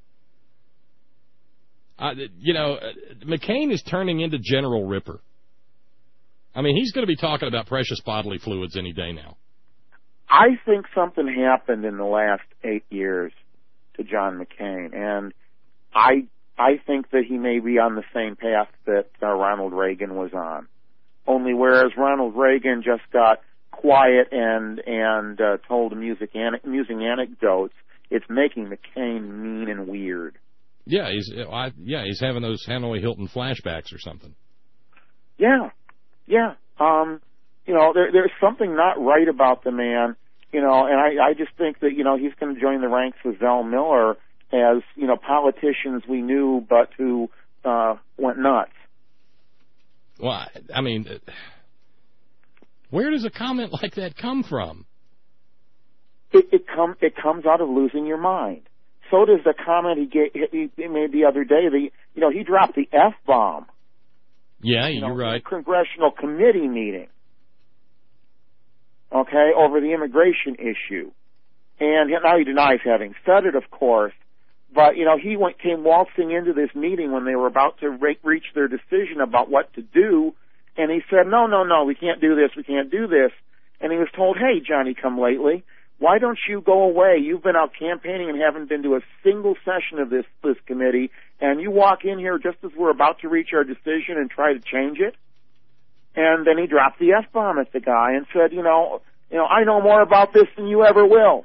Uh, you know, uh, McCain is turning into General Ripper. I mean, he's going to be talking about precious bodily fluids any day now. I think something happened in the last eight years to John McCain, and I I think that he may be on the same path that uh, Ronald Reagan was on. Only whereas Ronald Reagan just got quiet and and uh, told music an- amusing anecdotes, it's making McCain mean and weird. Yeah, he's I, yeah he's having those Hanoi Hilton flashbacks or something. Yeah, yeah. Um, you know, there, there's something not right about the man. You know, and I, I just think that you know he's going to join the ranks with Zell Miller as you know politicians we knew but who uh, went nuts. Well, I mean. Where does a comment like that come from? It, it come it comes out of losing your mind. So does the comment he, gave, he, he made the other day. The you know he dropped the F bomb. Yeah, you you're know, right. In a congressional committee meeting. Okay, over the immigration issue, and now he denies having said it, of course. But you know he went came waltzing into this meeting when they were about to re- reach their decision about what to do. And he said, no, no, no, we can't do this, we can't do this. And he was told, hey, Johnny come lately, why don't you go away? You've been out campaigning and haven't been to a single session of this, this committee, and you walk in here just as we're about to reach our decision and try to change it. And then he dropped the F-bomb at the guy and said, you know, you know, I know more about this than you ever will.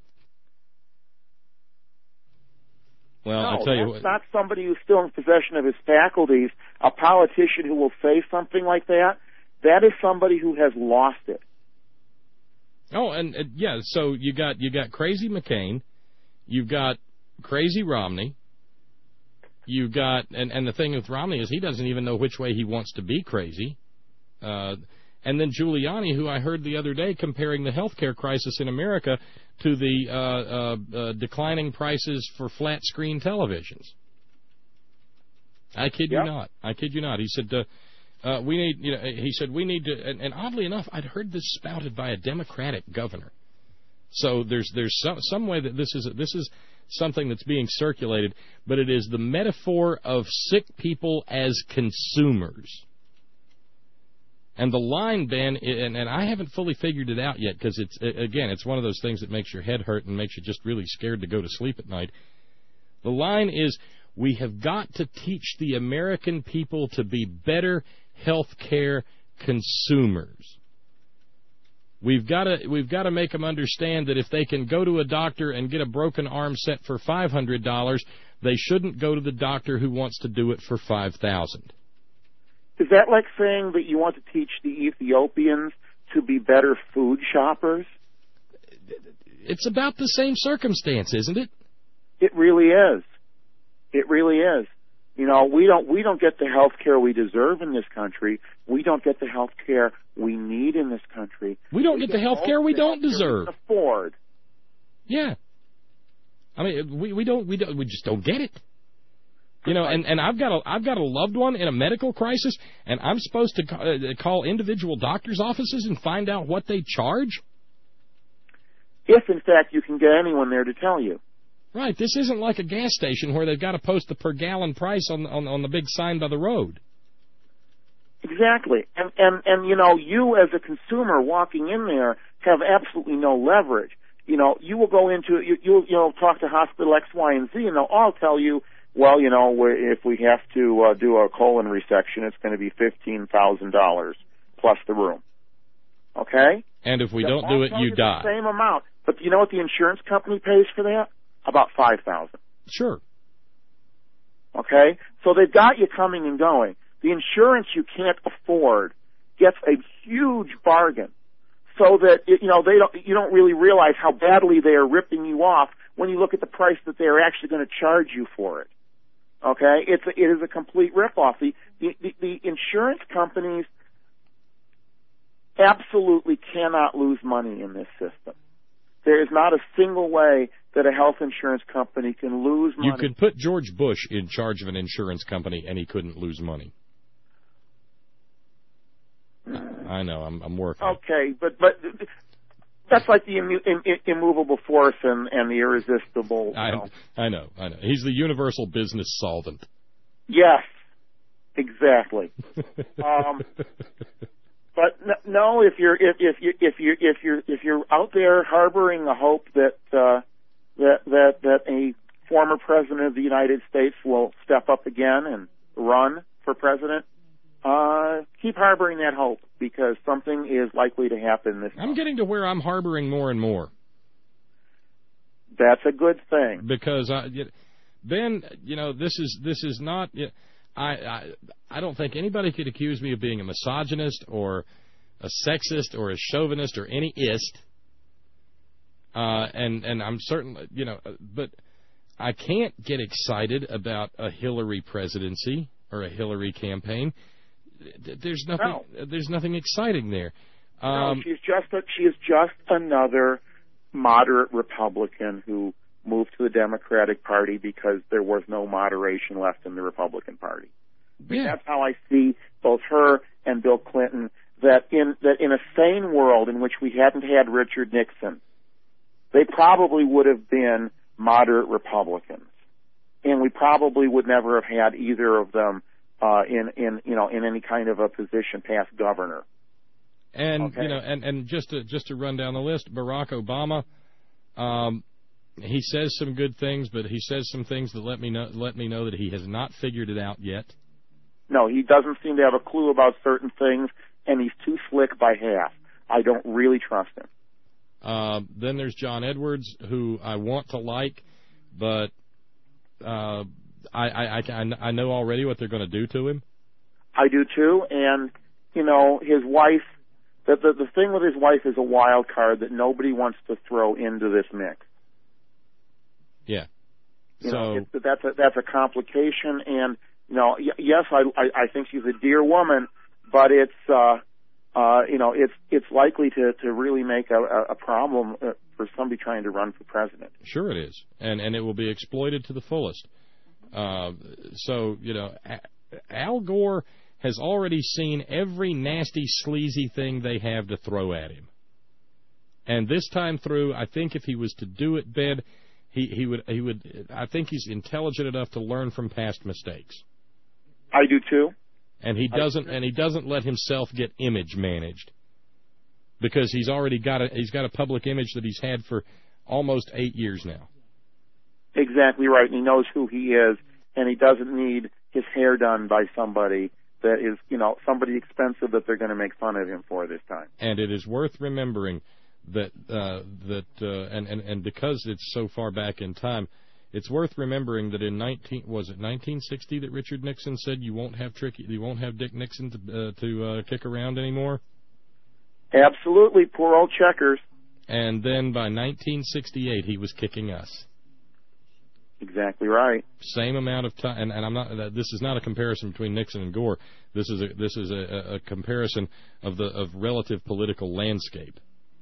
Well, no, I'll tell you that's what. not somebody who's still in possession of his faculties, a politician who will say something like that. That is somebody who has lost it. Oh, and uh, yeah, so you got you got crazy McCain, you've got crazy Romney, you've got, and, and the thing with Romney is he doesn't even know which way he wants to be crazy. Uh, And then Giuliani, who I heard the other day comparing the healthcare crisis in America to the uh, uh, uh, declining prices for flat-screen televisions. I kid Yep. you not. I kid you not. He said, uh, uh, we need, you know, he said, we need to, and, and oddly enough, I'd heard this spouted by a Democratic governor. So there's there's some, some way that this is this is something that's being circulated, but it is the metaphor of sick people as consumers. And the line, Ben, and, and I haven't fully figured it out yet because it's again it's one of those things that makes your head hurt and makes you just really scared to go to sleep at night. The line is, we have got to teach the American people to be better health care consumers. We've got to we've got to make them understand that if they can go to a doctor and get a broken arm set for five hundred dollars, they shouldn't go to the doctor who wants to do it for five thousand dollars. Is that like saying that you want to teach the Ethiopians to be better food shoppers? It's about the same circumstance, isn't it? It really is. It really is. You know, we don't we don't get the health care we deserve in this country. We don't get the health care we need in this country. We don't we get the health care we don't deserve. We can afford. Yeah. I mean, we we don't we don't we just don't get it. You know, and, and I've got a I've got a loved one in a medical crisis, and I'm supposed to call, uh, call individual doctors' offices and find out what they charge? If, in fact, you can get anyone there to tell you. Right. This isn't like a gas station where they've got to post the per gallon price on on, on the big sign by the road. Exactly. And, and, and, you know, you as a consumer walking in there have absolutely no leverage. You know, you will go into, you, you'll, you know, talk to hospital X, Y, and Z, and they'll all tell you, well, you know, we're, if we have to uh, do a colon resection, it's going to be fifteen thousand dollars plus the room. Okay? And if we They'll don't do it, you the die. Same amount. But you know what the insurance company pays for that? About five thousand dollars. Sure. Okay? So they've got you coming and going. The insurance you can't afford gets a huge bargain, so that it, you know they don't you don't really realize how badly they are ripping you off when you look at the price that they are actually going to charge you for it. Okay, it's a, it is a complete ripoff. The, the the the insurance companies absolutely cannot lose money in this system. There is not a single way that a health insurance company can lose money. You could put George Bush in charge of an insurance company, and he couldn't lose money. I know, I'm, I'm working. Okay, but but that's like the immu- im- immovable force and, and the irresistible. You I, know. I know, I know. He's the universal business solvent. Yes, exactly. um, but no, if you're if if you if you if you're if you're out there harboring the hope that uh, that that that a former president of the United States will step up again and run for president, uh, keep harboring that hope, because something is likely to happen this I'm month. getting to where I'm harboring more and more. That's a good thing. Because I, Ben, you know, this is this is not. I, I I don't think anybody could accuse me of being a misogynist or a sexist or a chauvinist or any ist. Uh, and and I'm certain, you know, but I can't get excited about a Hillary presidency or a Hillary campaign. There's nothing. No. There's nothing exciting there. Um, no, she's just a, she is just another moderate Republican who moved to the Democratic Party because there was no moderation left in the Republican Party. I mean, yeah. That's how I see both her and Bill Clinton. That in that in a sane world in which we hadn't had Richard Nixon, they probably would have been moderate Republicans, and we probably would never have had either of them uh, in in you know in any kind of a position past governor. And okay. you know, and, and just to just to run down the list, Barack Obama, um, he says some good things, but he says some things that let me know let me know that he has not figured it out yet. No, he doesn't seem to have a clue about certain things, and he's too slick by half. I don't really trust him. Uh, then there's John Edwards, who I want to like, but uh, I, I, I, I know already what they're going to do to him. I do too, and you know his wife. The, the the thing with his wife is a wild card that nobody wants to throw into this mix. Yeah. You so know, it's, that's a that's a complication, and you know, y- yes, I, I I think she's a dear woman, but it's uh, uh, you know, it's it's likely to, to really make a, a problem uh, for somebody trying to run for president. Sure it is, and and it will be exploited to the fullest. Uh, so, you know, Al Gore has already seen every nasty, sleazy thing they have to throw at him. And this time through, I think if he was to do it, Ben, he, he would he would. I think he's intelligent enough to learn from past mistakes. I do too. And he doesn't and he doesn't let himself get image managed, because he's already got a he's got a public image that he's had for almost eight years now. Exactly right, and he knows who he is, and he doesn't need his hair done by somebody that is, you know, somebody expensive that they're going to make fun of him for this time. And it is worth remembering that uh, that uh, and, and and because it's so far back in time, it's worth remembering that in nineteen was it nineteen sixty that Richard Nixon said you won't have tricky you won't have Dick Nixon to uh, to uh, kick around anymore. Absolutely, poor old Checkers. And then by nineteen sixty-eight, he was kicking us. Exactly right. Same amount of time, and, and I'm not. This is not a comparison between Nixon and Gore. This is a this is a, a comparison of the of relative political landscape.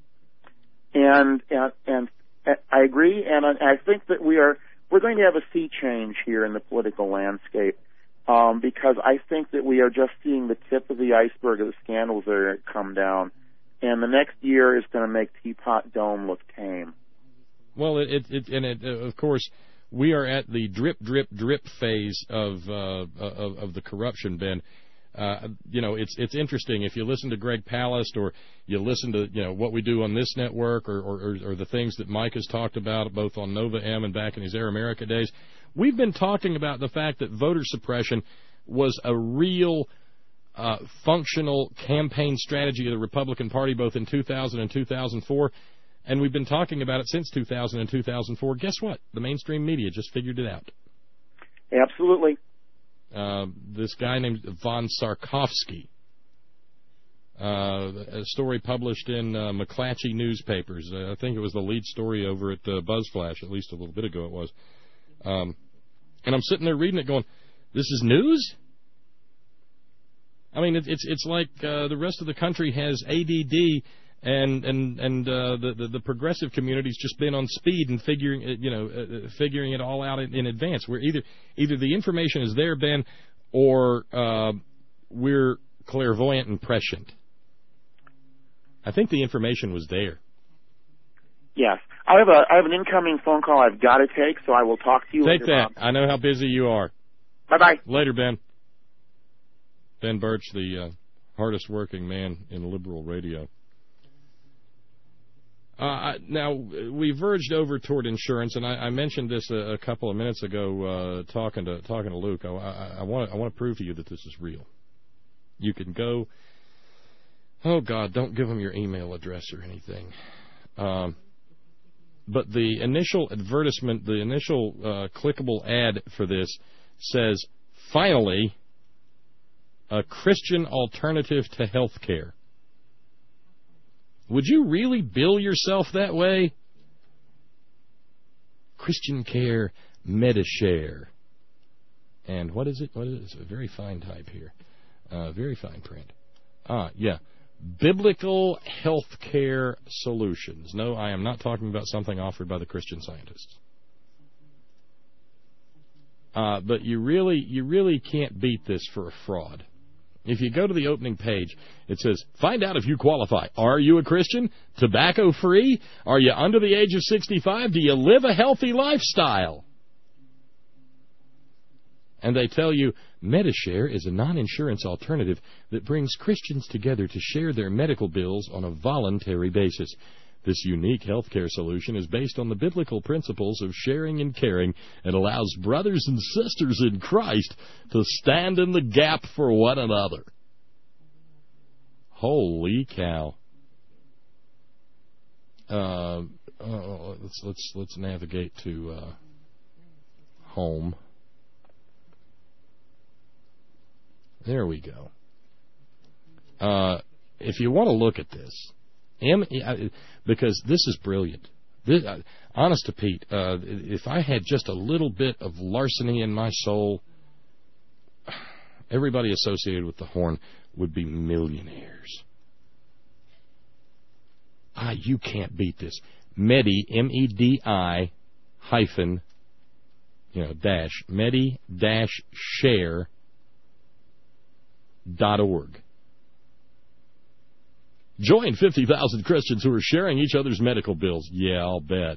And and and I agree, and I think that we are we're going to have a sea change here in the political landscape, um, because I think that we are just seeing the tip of the iceberg of the scandals that are come down, and the next year is going to make Teapot Dome look tame. Well, it it, it and it, of course. We are at the drip, drip, drip phase of uh, of, of the corruption, Ben. Uh, you know, it's it's interesting if you listen to Greg Palast or you listen to you know what we do on this network or or, or the things that Mike has talked about both on Nova M and back in his Air America days. We've been talking about the fact that voter suppression was a real uh, functional campaign strategy of the Republican Party both in two thousand and two thousand four. And we've been talking about it since two thousand and two thousand four. Guess what? The mainstream media just figured it out. Absolutely. Uh, this guy named von Sarkovsky, uh, a story published in uh, McClatchy newspapers. Uh, I think it was the lead story over at uh, BuzzFlash, at least a little bit ago it was. Um, and I'm sitting there reading it going, this is news? I mean, it, it's it's like uh, the rest of the country has A D D. And and and uh, the, the the progressive community's just been on speed and figuring you know uh, figuring it all out in, in advance. Where either either the information is there, Ben, or uh, we're clairvoyant and prescient. I think the information was there. Yes, I have a I have an incoming phone call I've got to take, so I will talk to you take later. Take that. Bob. I know how busy you are. Bye bye. Later, Ben. Ben Birch, the uh, hardest working man in liberal radio. Uh, now, we verged over toward insurance, and I, I mentioned this a, a couple of minutes ago uh, talking to talking to Luke. I, I, I want I want to prove to you that this is real. You can go, oh, God, don't give them your email address or anything. Um, but the initial advertisement, the initial uh, clickable ad for this says, finally, a Christian alternative to health care. Would you really bill yourself that way? Christian Care Medishare. And what is it? What is it? It's a very fine type here. Uh, very fine print. Ah, yeah. Biblical Health Care Solutions. No, I am not talking about something offered by the Christian Scientists. Uh, but you really, you really can't beat this for a fraud. If you go to the opening page, it says, find out if you qualify. Are you a Christian? Tobacco-free? Are you under the age of sixty-five? Do you live a healthy lifestyle? And they tell you, Medishare is a non-insurance alternative that brings Christians together to share their medical bills on a voluntary basis. This unique healthcare solution is based on the biblical principles of sharing and caring and allows brothers and sisters in Christ to stand in the gap for one another. Holy cow. Uh, uh, let's let's let's navigate to uh, home. There we go. Uh, if you want to look at this, M, because this is brilliant. This, uh, honest to Pete, uh, if I had just a little bit of larceny in my soul, everybody associated with the Horn would be millionaires. Ah, you can't beat this. Medi, M E D I, hyphen, you know, dash, medi dash share dot org. Join fifty thousand Christians who are sharing each other's medical bills. Yeah, I'll bet.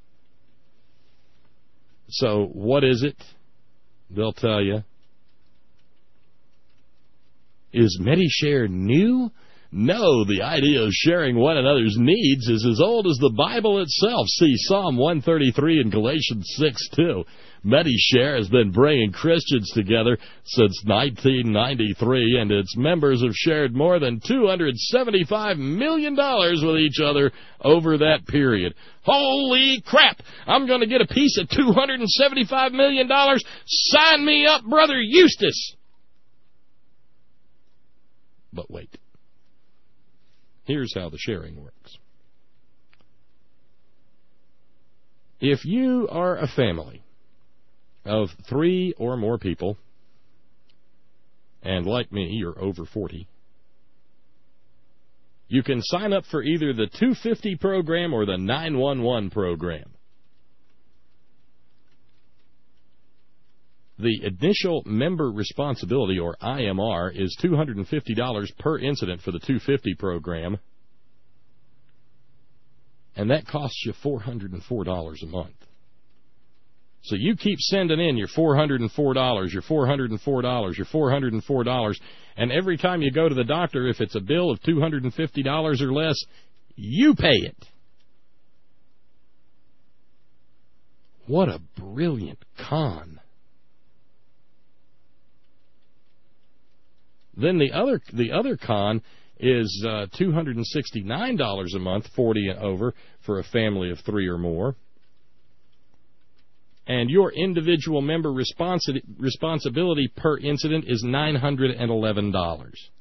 So, what is it? They'll tell you. Is MediShare new? No, the idea of sharing one another's needs is as old as the Bible itself. See Psalm one thirty-three and Galatians six two. MediShare has been bringing Christians together since nineteen ninety-three, and its members have shared more than two hundred seventy-five million dollars with each other over that period. Holy crap! I'm going to get a piece of two hundred seventy-five million dollars. Sign me up, Brother Eustace! But wait. Here's how the sharing works. If you are a family of three or more people, and like me, you're over forty, you can sign up for either the two fifty program or the nine one one program. The initial member responsibility, or I M R, is two hundred fifty dollars per incident for the two fifty program, and that costs you four hundred four dollars a month. So you keep sending in your four hundred four dollars, your four hundred four dollars, your four hundred four dollars, and every time you go to the doctor, if it's a bill of two hundred fifty dollars or less, you pay it. What a brilliant con. Then the other the other con is uh, two hundred sixty-nine dollars a month, forty and over, for a family of three or more. And your individual member responsi- responsibility per incident is nine hundred eleven dollars.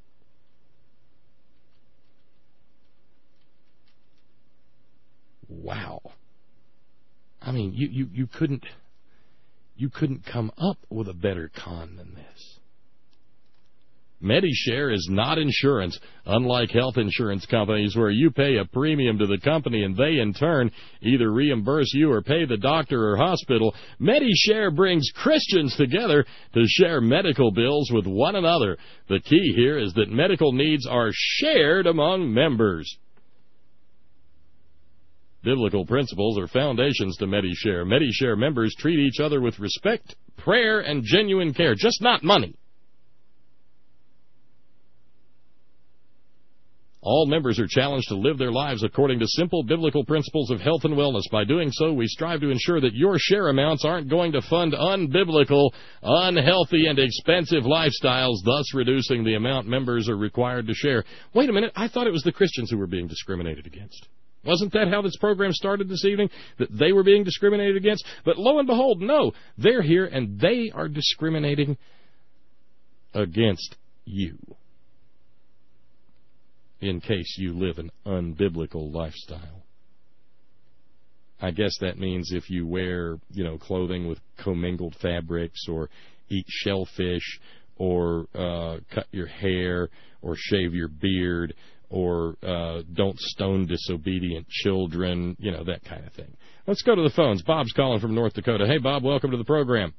Wow. I mean, you, you, you couldn't you couldn't come up with a better con than this. MediShare is not insurance, unlike health insurance companies where you pay a premium to the company and they, in turn, either reimburse you or pay the doctor or hospital. MediShare brings Christians together to share medical bills with one another. The key here is that medical needs are shared among members. Biblical principles are foundations to MediShare. MediShare members treat each other with respect, prayer, and genuine care, just not money. All members are challenged to live their lives according to simple biblical principles of health and wellness. By doing so, we strive to ensure that your share amounts aren't going to fund unbiblical, unhealthy, and expensive lifestyles, thus reducing the amount members are required to share. Wait a minute, I thought it was the Christians who were being discriminated against. Wasn't that how this program started this evening? That they were being discriminated against? But lo and behold, no, they're here and they are discriminating against you. In case you live an unbiblical lifestyle. I guess that means if you wear, you know, clothing with commingled fabrics, or eat shellfish, or uh, cut your hair, or shave your beard, or uh, don't stone disobedient children, you know, that kind of thing. Let's go to the phones. Bob's calling from North Dakota. Hey, Bob, welcome to the program.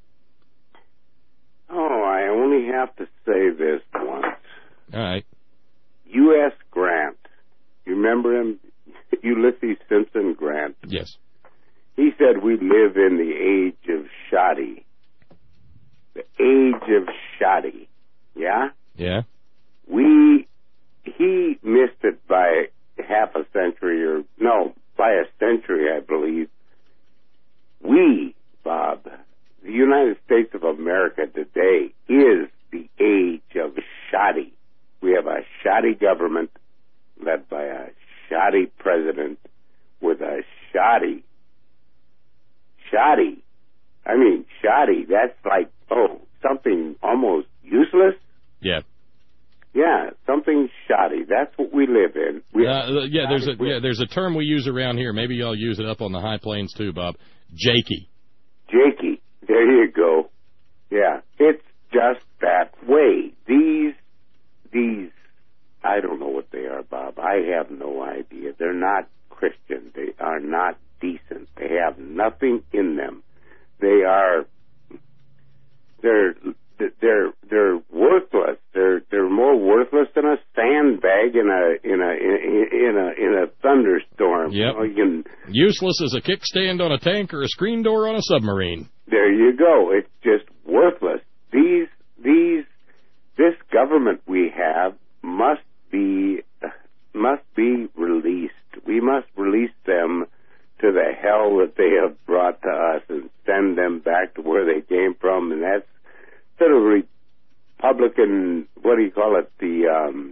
Oh, I only have to say this once. All right. U S Grant. You remember him? Ulysses Simpson Grant. Yes. He said we live in the age of shoddy. The age of shoddy. Yeah? Yeah. We, he missed it by half a century, or, no, by a century, I believe. We, Bob, the United States of America today is the age of shoddy. We have a shoddy government led by a shoddy president with a shoddy, shoddy, I mean shoddy, that's like, oh, something almost useless? Yeah. Yeah, something shoddy. That's what we live in. We uh, yeah, there's a yeah, there's a term we use around here. Maybe y'all use it up on the high plains too, Bob. Jakey. Jakey. There you go. Yeah, it's just that way. These These I don't know what they are, Bob. I have no idea. They're not Christian. They are not decent. They have nothing in them. They are, they're, they're, they're worthless. They're, they're more worthless than a sandbag in a, in a, in a, in a thunderstorm. Yep. You know, you can, useless as a kickstand on a tank or a screen door on a submarine. There you go. It's just worthless. These, these, this government we have must be, must be released. We must release them to the hell that they have brought to us and send them back to where they came from. And that's sort of Republican, what do you call it, the, um,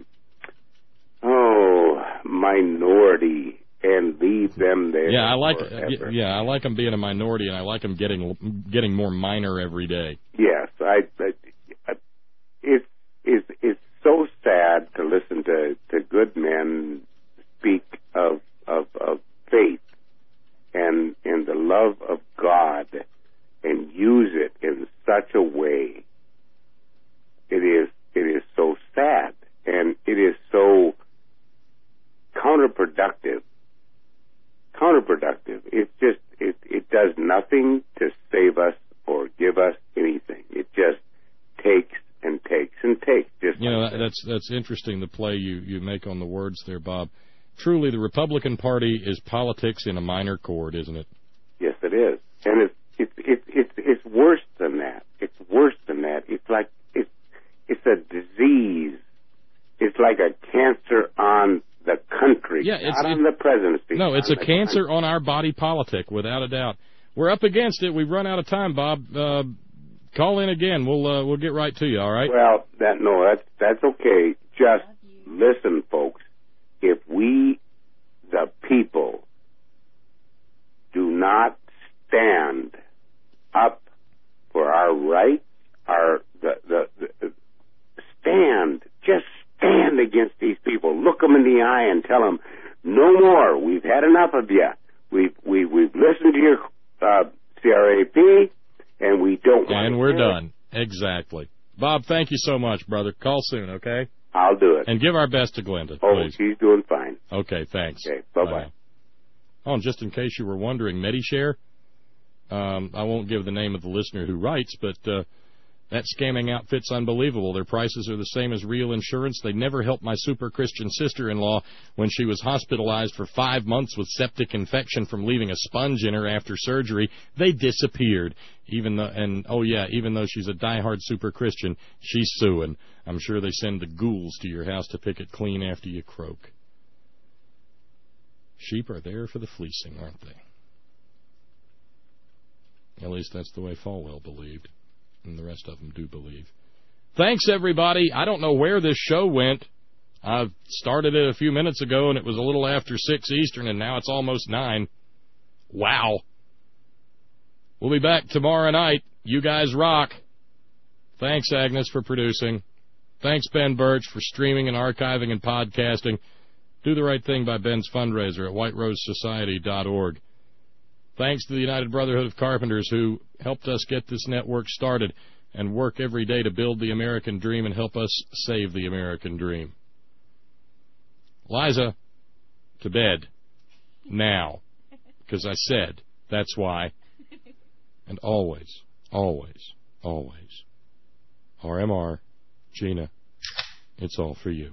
oh, minority, and leave them there. Yeah, I like forever. yeah, I like them being a minority, and I like them getting getting more minor every day. Yes, I, I, I it's it's it's so sad to listen to, to good men speak of of of faith and and the love of God and use it in such a way. It is it is so sad, and it is so counterproductive. Counterproductive. It just it it does nothing to save us or give us anything. It just takes and takes and takes. Just you know like that, that's that's interesting, the play you you make on the words there, Bob. Truly, the Republican Party is politics in a minor chord, isn't it? Yes, it is, and it's it's it's it's it's worse than that. It's worse than that. It's like it's it's a disease. It's like a cancer on the country, yeah, it's, not it, on the presidency. No, it's a cancer country. on our body politic, without a doubt. We're up against it. We've run out of time, Bob. Uh, call in again. We'll uh, we'll get right to you. All right. Well, that no, that's that's okay. Just listen, folks. If we, the people, do not stand up for our rights, our the the, the stand, just stand against these people. Look them in the eye and tell them, no more. We've had enough of you. We've we, we've listened to your uh, C R A P, and we don't. want And we're done. Exactly. Bob, thank you so much, brother. Call soon, okay? I'll do it. And give our best to Glenda, oh, please. she's doing fine. Okay, thanks. Okay, bye-bye. Bye. Oh, and just in case you were wondering, Medishare, um, I won't give the name of the listener who writes, but uh, that scamming outfit's unbelievable. Their prices are the same as real insurance. They never helped my super Christian sister-in-law when she was hospitalized for five months with septic infection from leaving a sponge in her after surgery. They disappeared. Even though, and oh yeah, even though she's a diehard super Christian, she's suing. I'm sure they send the ghouls to your house to pick it clean after you croak. Sheep are there for the fleecing, aren't they? At least that's the way Falwell believed. And the rest of them do believe. Thanks, everybody. I don't know where this show went. I started it a few minutes ago, and it was a little after six Eastern, and now it's almost nine. Wow. We'll be back tomorrow night. You guys rock. Thanks, Agnes, for producing. Thanks, Ben Birch, for streaming and archiving and podcasting. Do the right thing by Ben's fundraiser at white rose society dot org. Thanks to the United Brotherhood of Carpenters, who helped us get this network started and work every day to build the American dream and help us save the American dream. Liza, to bed. Now. Because I said that's why. And always, always, always. R M R, Gina, it's all for you.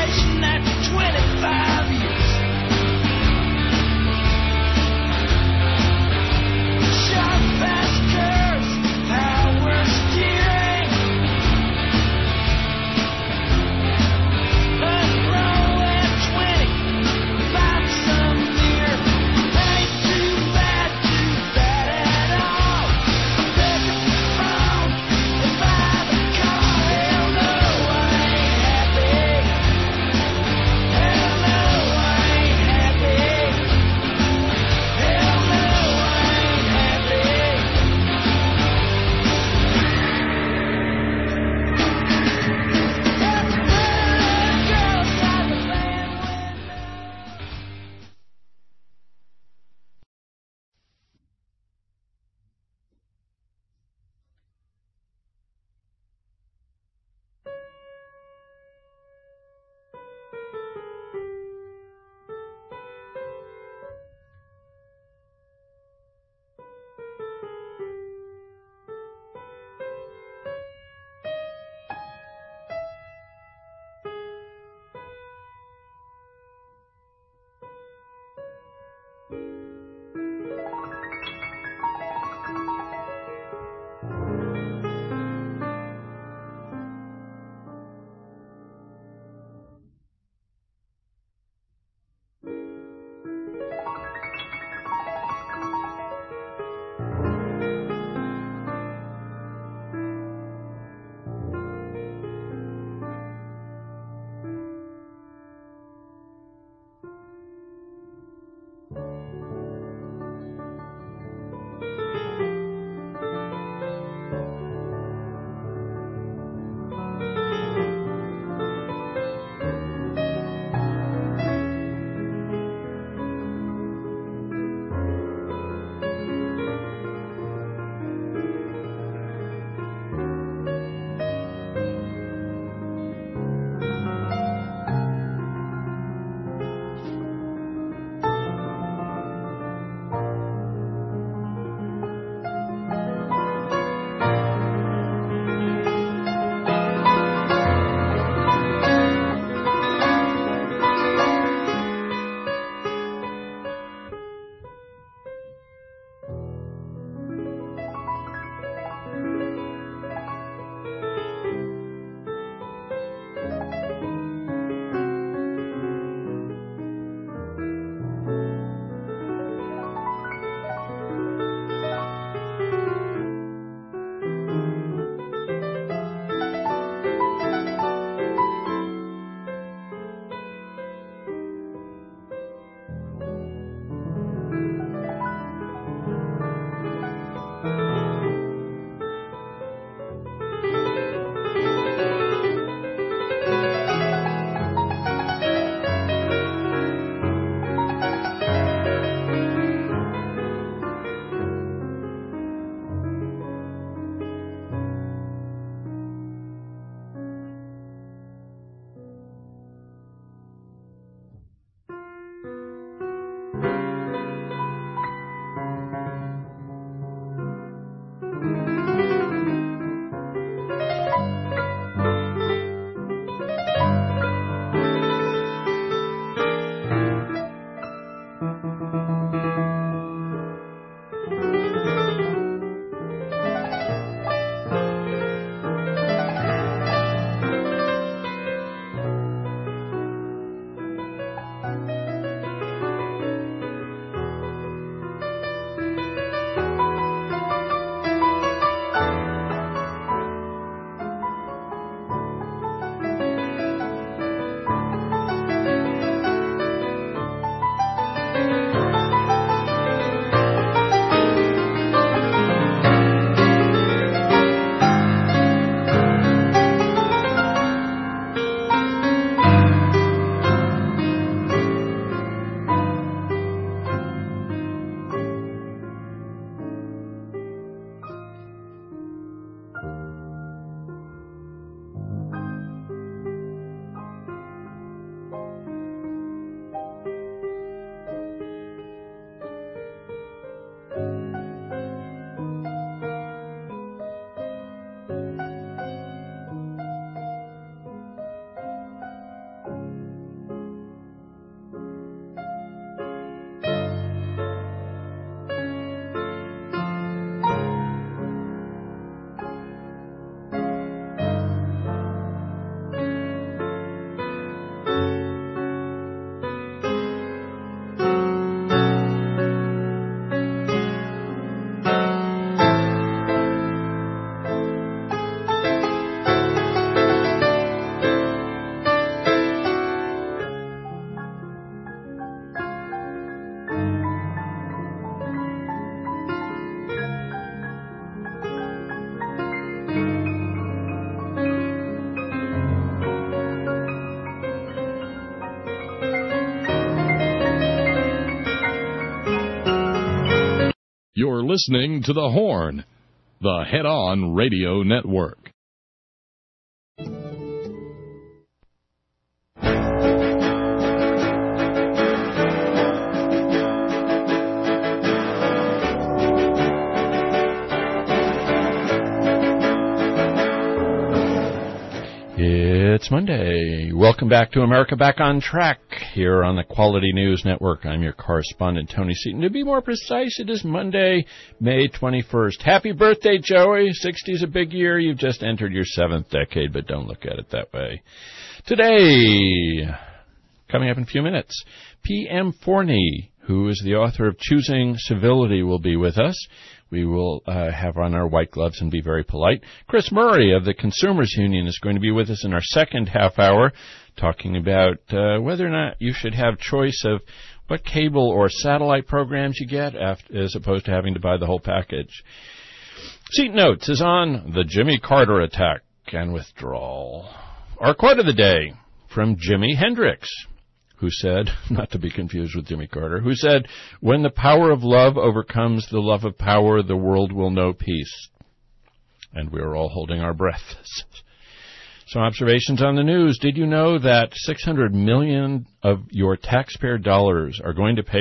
twenty-five years. listening to The Horn, the Head-On Radio Network. It's Monday. Welcome back to America Back on Track here on the Quality News Network. I'm your correspondent, Tony Seaton. To be more precise, it is Monday, May twenty-first. Happy birthday, Joey. sixty's a big year. You've just entered your seventh decade, but don't look at it that way. Today, coming up in a few minutes, P M Forney, who is the author of Choosing Civility, will be with us. We will uh, have on our white gloves and be very polite. Chris Murray of the Consumers Union is going to be with us in our second half hour, talking about uh, whether or not you should have choice of what cable or satellite programs you get after, as opposed to having to buy the whole package. Seat Notes is on the Jimmy Carter attack and withdrawal. Our quote of the day from Jimi Hendrix, who said, not to be confused with Jimmy Carter, who said, when the power of love overcomes the love of power, the world will know peace. And we are all holding our breath. Some observations on the news. Did you know that six hundred million of your taxpayer dollars are going to pay